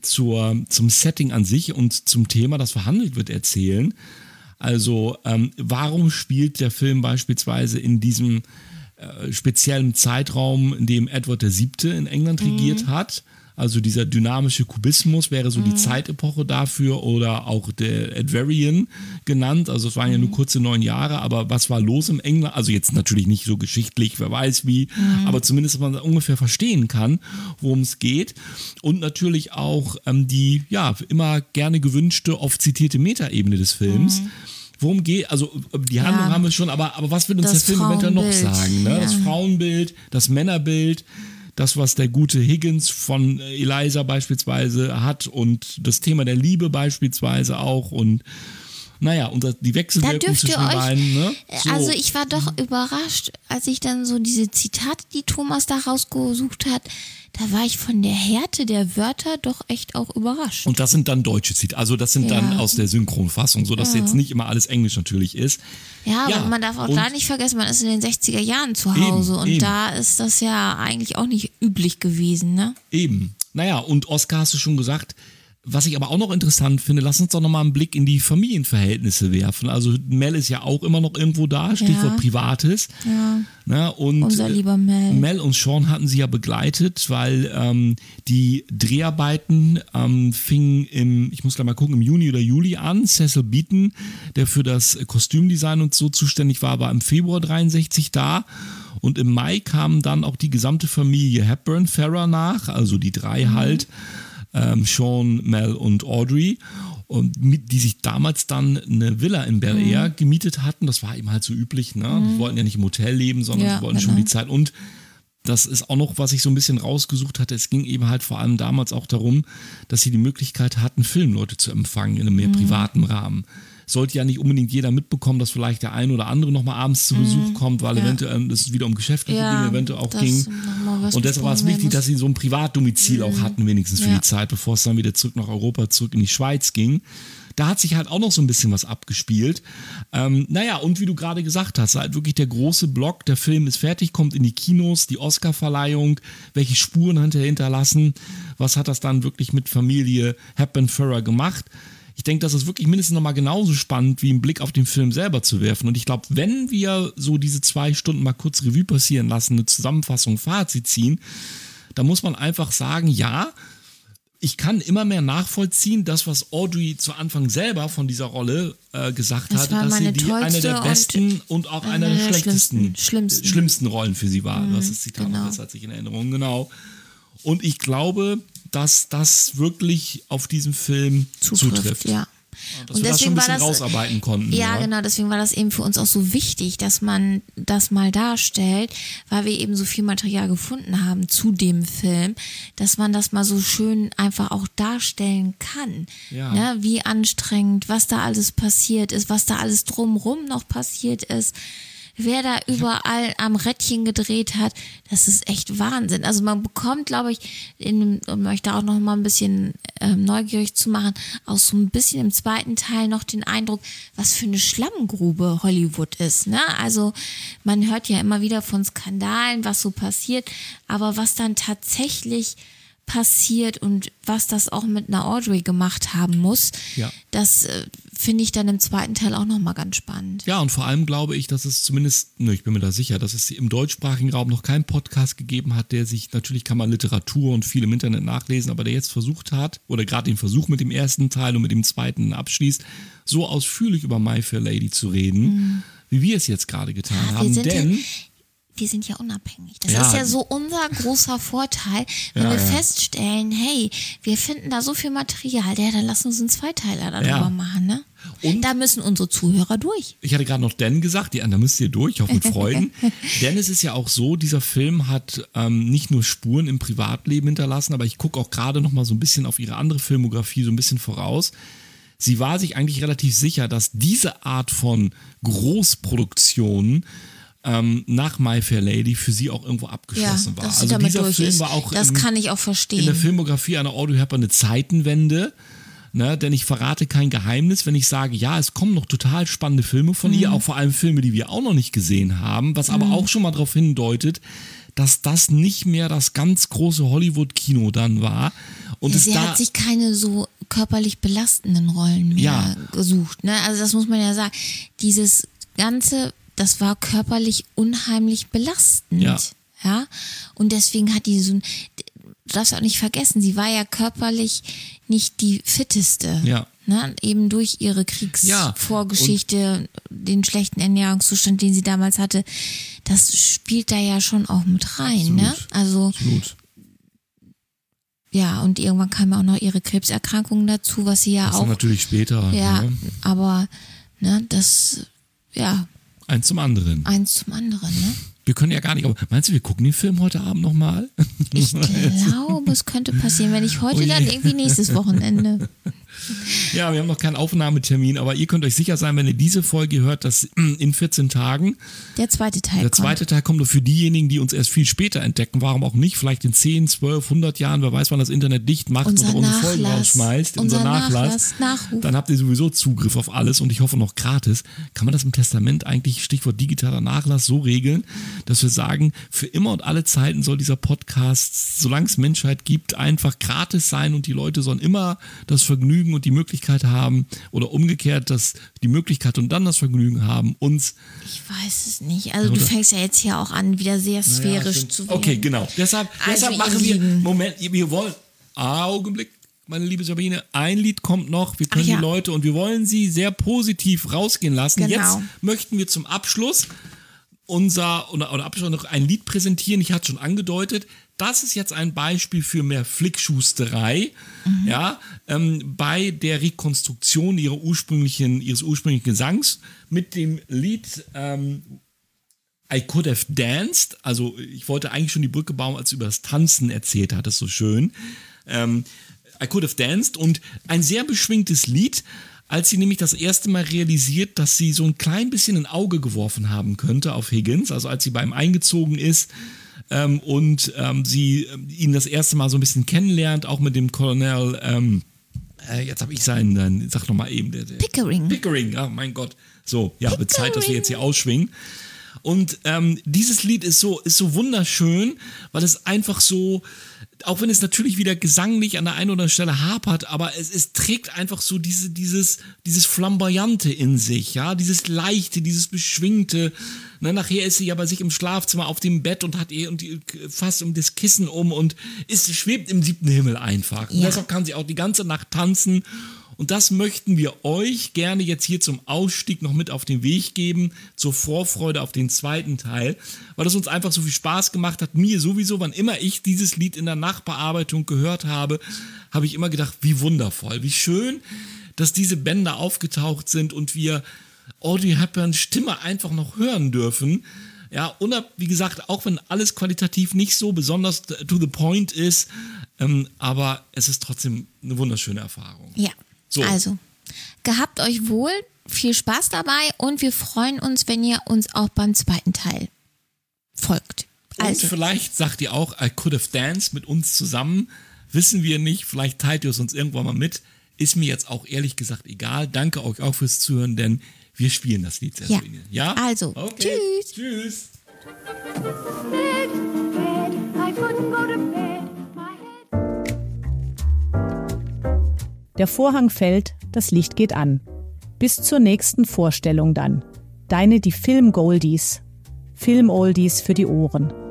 zum Setting an sich und zum Thema, das verhandelt wird, erzählen. Also warum spielt der Film beispielsweise in diesem speziellen Zeitraum, in dem Edward VII. In England regiert hat? Also dieser dynamische Kubismus wäre so die Zeitepoche dafür oder auch der Edwarian genannt. Also es waren ja nur kurze 9 Jahre, aber was war los im England? Also jetzt natürlich nicht so geschichtlich, wer weiß wie, aber zumindest, dass man ungefähr verstehen kann, worum es geht. Und natürlich auch die immer gerne gewünschte, oft zitierte Metaebene des Films. Worum geht, also die Handlung haben wir schon, aber was will uns der Film eventuell noch sagen? Ne? Das Frauenbild, das Männerbild, das, was der gute Higgins von Eliza beispielsweise hat und das Thema der Liebe beispielsweise auch und und die Wechselwirkung zwischen den beiden. Ne? So. Also ich war doch überrascht, als ich dann so diese Zitate, die Thomas da rausgesucht hat, da war ich von der Härte der Wörter doch echt auch überrascht. Und das sind dann deutsche Zitate, also das sind dann aus der Synchronfassung, sodass jetzt nicht immer alles Englisch natürlich ist. Ja, aber man darf auch da nicht vergessen, man ist in den 60er Jahren zu Hause und da ist das ja eigentlich auch nicht üblich gewesen, ne? Eben. Und Oscar hast du schon gesagt. Was ich aber auch noch interessant finde, lass uns doch nochmal einen Blick in die Familienverhältnisse werfen. Also Mel ist ja auch immer noch irgendwo da, Stichwort Privates. Ja. Und unser lieber Mel. Mel und Sean hatten sie ja begleitet, weil die Dreharbeiten fingen im Juni oder Juli an. Cecil Beaton, der für das Kostümdesign und so zuständig war im Februar 63 da. Und im Mai kam dann auch die gesamte Familie Hepburn, Farrah nach, also die 3 halt. Sean, Mel und Audrey, und die sich damals dann eine Villa in Bel Air gemietet hatten. Das war eben halt so üblich, ne? Die wollten ja nicht im Hotel leben, sondern sie wollten schon die Zeit. Und das ist auch noch, was ich so ein bisschen rausgesucht hatte. Es ging eben halt vor allem damals auch darum, dass sie die Möglichkeit hatten, Filmleute zu empfangen in einem mehr privaten Rahmen. Sollte ja nicht unbedingt jeder mitbekommen, dass vielleicht der ein oder andere nochmal abends zu Besuch kommt, weil eventuell es wieder um geschäftliche Dinge eventuell auch ging. Und deshalb war es wichtig, dass sie so ein Privatdomizil auch hatten, wenigstens für die Zeit, bevor es dann wieder zurück nach Europa, zurück in die Schweiz ging. Da hat sich halt auch noch so ein bisschen was abgespielt. Und wie du gerade gesagt hast, halt wirklich der große Block, der Film ist fertig, kommt in die Kinos, die Oscar-Verleihung, welche Spuren hat er hinterlassen, was hat das dann wirklich mit Familie Hepburn-Farrah gemacht. Ich denke, das ist wirklich mindestens nochmal genauso spannend, wie einen Blick auf den Film selber zu werfen. Und ich glaube, wenn wir so diese 2 Stunden mal kurz Revue passieren lassen, eine Zusammenfassung, Fazit ziehen, da muss man einfach sagen, ich kann immer mehr nachvollziehen, das, was Audrey zu Anfang selber von dieser Rolle gesagt hat, dass sie eine der besten und auch einer der schlimmsten Rollen für sie war. Du hast das Zitat noch besser als ich in Erinnerung, genau. Und ich glaube, dass das wirklich auf diesen Film zutrifft. Ja. Dass wir das schon ein bisschen rausarbeiten konnten. Ja, genau, deswegen war das eben für uns auch so wichtig, dass man das mal darstellt, weil wir eben so viel Material gefunden haben zu dem Film, dass man das mal so schön einfach auch darstellen kann. Ja. Ne? Wie anstrengend, was da alles passiert ist, was da alles drumrum noch passiert ist. Wer da überall am Rädchen gedreht hat, das ist echt Wahnsinn. Also man bekommt, glaube ich, um euch da auch noch mal ein bisschen neugierig zu machen, auch so ein bisschen im zweiten Teil noch den Eindruck, was für eine Schlammgrube Hollywood ist. Ne? Also man hört ja immer wieder von Skandalen, was so passiert, aber was dann tatsächlich passiert und was das auch mit einer Audrey gemacht haben muss, das finde ich dann im zweiten Teil auch nochmal ganz spannend. Ja, und vor allem glaube ich, dass es zumindest, ich bin mir da sicher, dass es im deutschsprachigen Raum noch keinen Podcast gegeben hat, der sich, natürlich kann man Literatur und viel im Internet nachlesen, aber der jetzt versucht hat, oder gerade den Versuch mit dem ersten Teil und mit dem zweiten abschließt, so ausführlich über My Fair Lady zu reden, wie wir es jetzt gerade getan haben, denn... Wir sind ja unabhängig. Das ist ja so unser großer Vorteil, wenn wir feststellen, hey, wir finden da so viel Material, dann lass uns einen Zweiteiler darüber machen, ne? Und da müssen unsere Zuhörer durch. Ich hatte gerade noch Dan gesagt, da müsst ihr durch, auch mit Freuden. Denn es ist ja auch so, dieser Film hat nicht nur Spuren im Privatleben hinterlassen, aber ich gucke auch gerade noch mal so ein bisschen auf ihre andere Filmografie so ein bisschen voraus. Sie war sich eigentlich relativ sicher, dass diese Art von Großproduktionen nach My Fair Lady für sie auch irgendwo abgeschlossen war. Also dieser Film war auch kann ich auch verstehen. In der Filmografie einer Audrey Hepburn eine Zeitenwende, ne? Denn ich verrate kein Geheimnis, wenn ich sage, ja, es kommen noch total spannende Filme von ihr, auch vor allem Filme, die wir auch noch nicht gesehen haben, was aber auch schon mal darauf hindeutet, dass das nicht mehr das ganz große Hollywood-Kino dann war. Und sie hat sich keine so körperlich belastenden Rollen mehr gesucht. Ne? Also das muss man ja sagen. Dieses ganze... Das war körperlich unheimlich belastend. Ja. Und deswegen hat die so du darfst auch nicht vergessen, sie war ja körperlich nicht die fitteste. Ja. Ne? Eben durch ihre Kriegsvorgeschichte, den schlechten Ernährungszustand, den sie damals hatte. Das spielt da ja schon auch mit rein. Absolut. Ne? Also, Absolut. Ja, und irgendwann kam ja auch noch ihre Krebserkrankung dazu, was sie ja das auch. Natürlich später. Ja, aber, ne, das, Eins zum anderen, ne? Wir können ja gar nicht, aber meinst du, wir gucken den Film heute Abend nochmal? Ich glaube, es könnte passieren, wenn nicht heute, dann irgendwie nächstes Wochenende. Ja, wir haben noch keinen Aufnahmetermin, aber ihr könnt euch sicher sein, wenn ihr diese Folge hört, dass in 14 Tagen der zweite Teil kommt. Nur für diejenigen, die uns erst viel später entdecken, warum auch nicht, vielleicht in 10, 12, 100 Jahren, wer weiß, wann das Internet dicht macht und unsere Folgen rausschmeißt, unser Nachlass, dann habt ihr sowieso Zugriff auf alles und ich hoffe noch gratis. Kann man das im Testament eigentlich, Stichwort digitaler Nachlass, so regeln, dass wir sagen, für immer und alle Zeiten soll dieser Podcast, solange es Menschheit gibt, einfach gratis sein und die Leute sollen immer das Vergnügen und die Möglichkeit haben oder umgekehrt, dass die Möglichkeit und dann das Vergnügen haben, uns... Ich weiß es nicht. Also du fängst ja jetzt hier auch an, wieder sehr sphärisch zu werden. Okay, genau. Deshalb machen wir... Moment, wir wollen... Augenblick, meine liebe Sabine, ein Lied kommt noch. Wir können die Leute und wir wollen sie sehr positiv rausgehen lassen. Genau. Jetzt möchten wir zum Abschluss noch ein Lied präsentieren. Ich hatte schon angedeutet, das ist jetzt ein Beispiel für mehr Flickschusterei, bei der Rekonstruktion ihres ursprünglichen Gesangs mit dem Lied I Could Have Danced. Also ich wollte eigentlich schon die Brücke bauen, als du über das Tanzen erzählt hattest, so schön. I Could Have Danced und ein sehr beschwingtes Lied, als sie nämlich das erste Mal realisiert, dass sie so ein klein bisschen ein Auge geworfen haben könnte auf Higgins, also als sie bei ihm eingezogen ist und sie ihn das erste Mal so ein bisschen kennenlernt, auch mit dem Colonel, jetzt habe ich seinen, sag nochmal eben. Pickering. Pickering, oh mein Gott. So, ja, wird Zeit, dass wir jetzt hier ausschwingen. Und dieses Lied ist so wunderschön, weil es einfach so, auch wenn es natürlich wieder gesanglich an der einen oder anderen Stelle hapert, aber es trägt einfach so dieses Flamboyante in sich, ja, dieses Leichte, dieses Beschwingte. Ne, nachher ist sie ja bei sich im Schlafzimmer auf dem Bett und hat fast um das Kissen und schwebt im 7. Himmel einfach. Ja. Und deshalb kann sie auch die ganze Nacht tanzen. Und das möchten wir euch gerne jetzt hier zum Ausstieg noch mit auf den Weg geben, zur Vorfreude auf den 2. Teil, weil es uns einfach so viel Spaß gemacht hat. Mir sowieso, wann immer ich dieses Lied in der Nachbearbeitung gehört habe, habe ich immer gedacht, wie wundervoll, wie schön, dass diese Bänder aufgetaucht sind und wir Audrey Hepburns Stimme einfach noch hören dürfen. Ja, und wie gesagt, auch wenn alles qualitativ nicht so besonders to the point ist, aber es ist trotzdem eine wunderschöne Erfahrung. Ja. So. Also, gehabt euch wohl, viel Spaß dabei und wir freuen uns, wenn ihr uns auch beim 2. Teil folgt. Also. Und vielleicht sagt ihr auch, I could have danced mit uns zusammen, wissen wir nicht, vielleicht teilt ihr es uns irgendwann mal mit, ist mir jetzt auch ehrlich gesagt egal. Danke euch auch fürs Zuhören, denn wir spielen das Lied sehr schön. Ja? Also, okay. Tschüss. Tschüss. Bed, I couldn't go to bed. Der Vorhang fällt, das Licht geht an. Bis zur nächsten Vorstellung dann. Deine die Film-Goldies. Film-Oldies für die Ohren.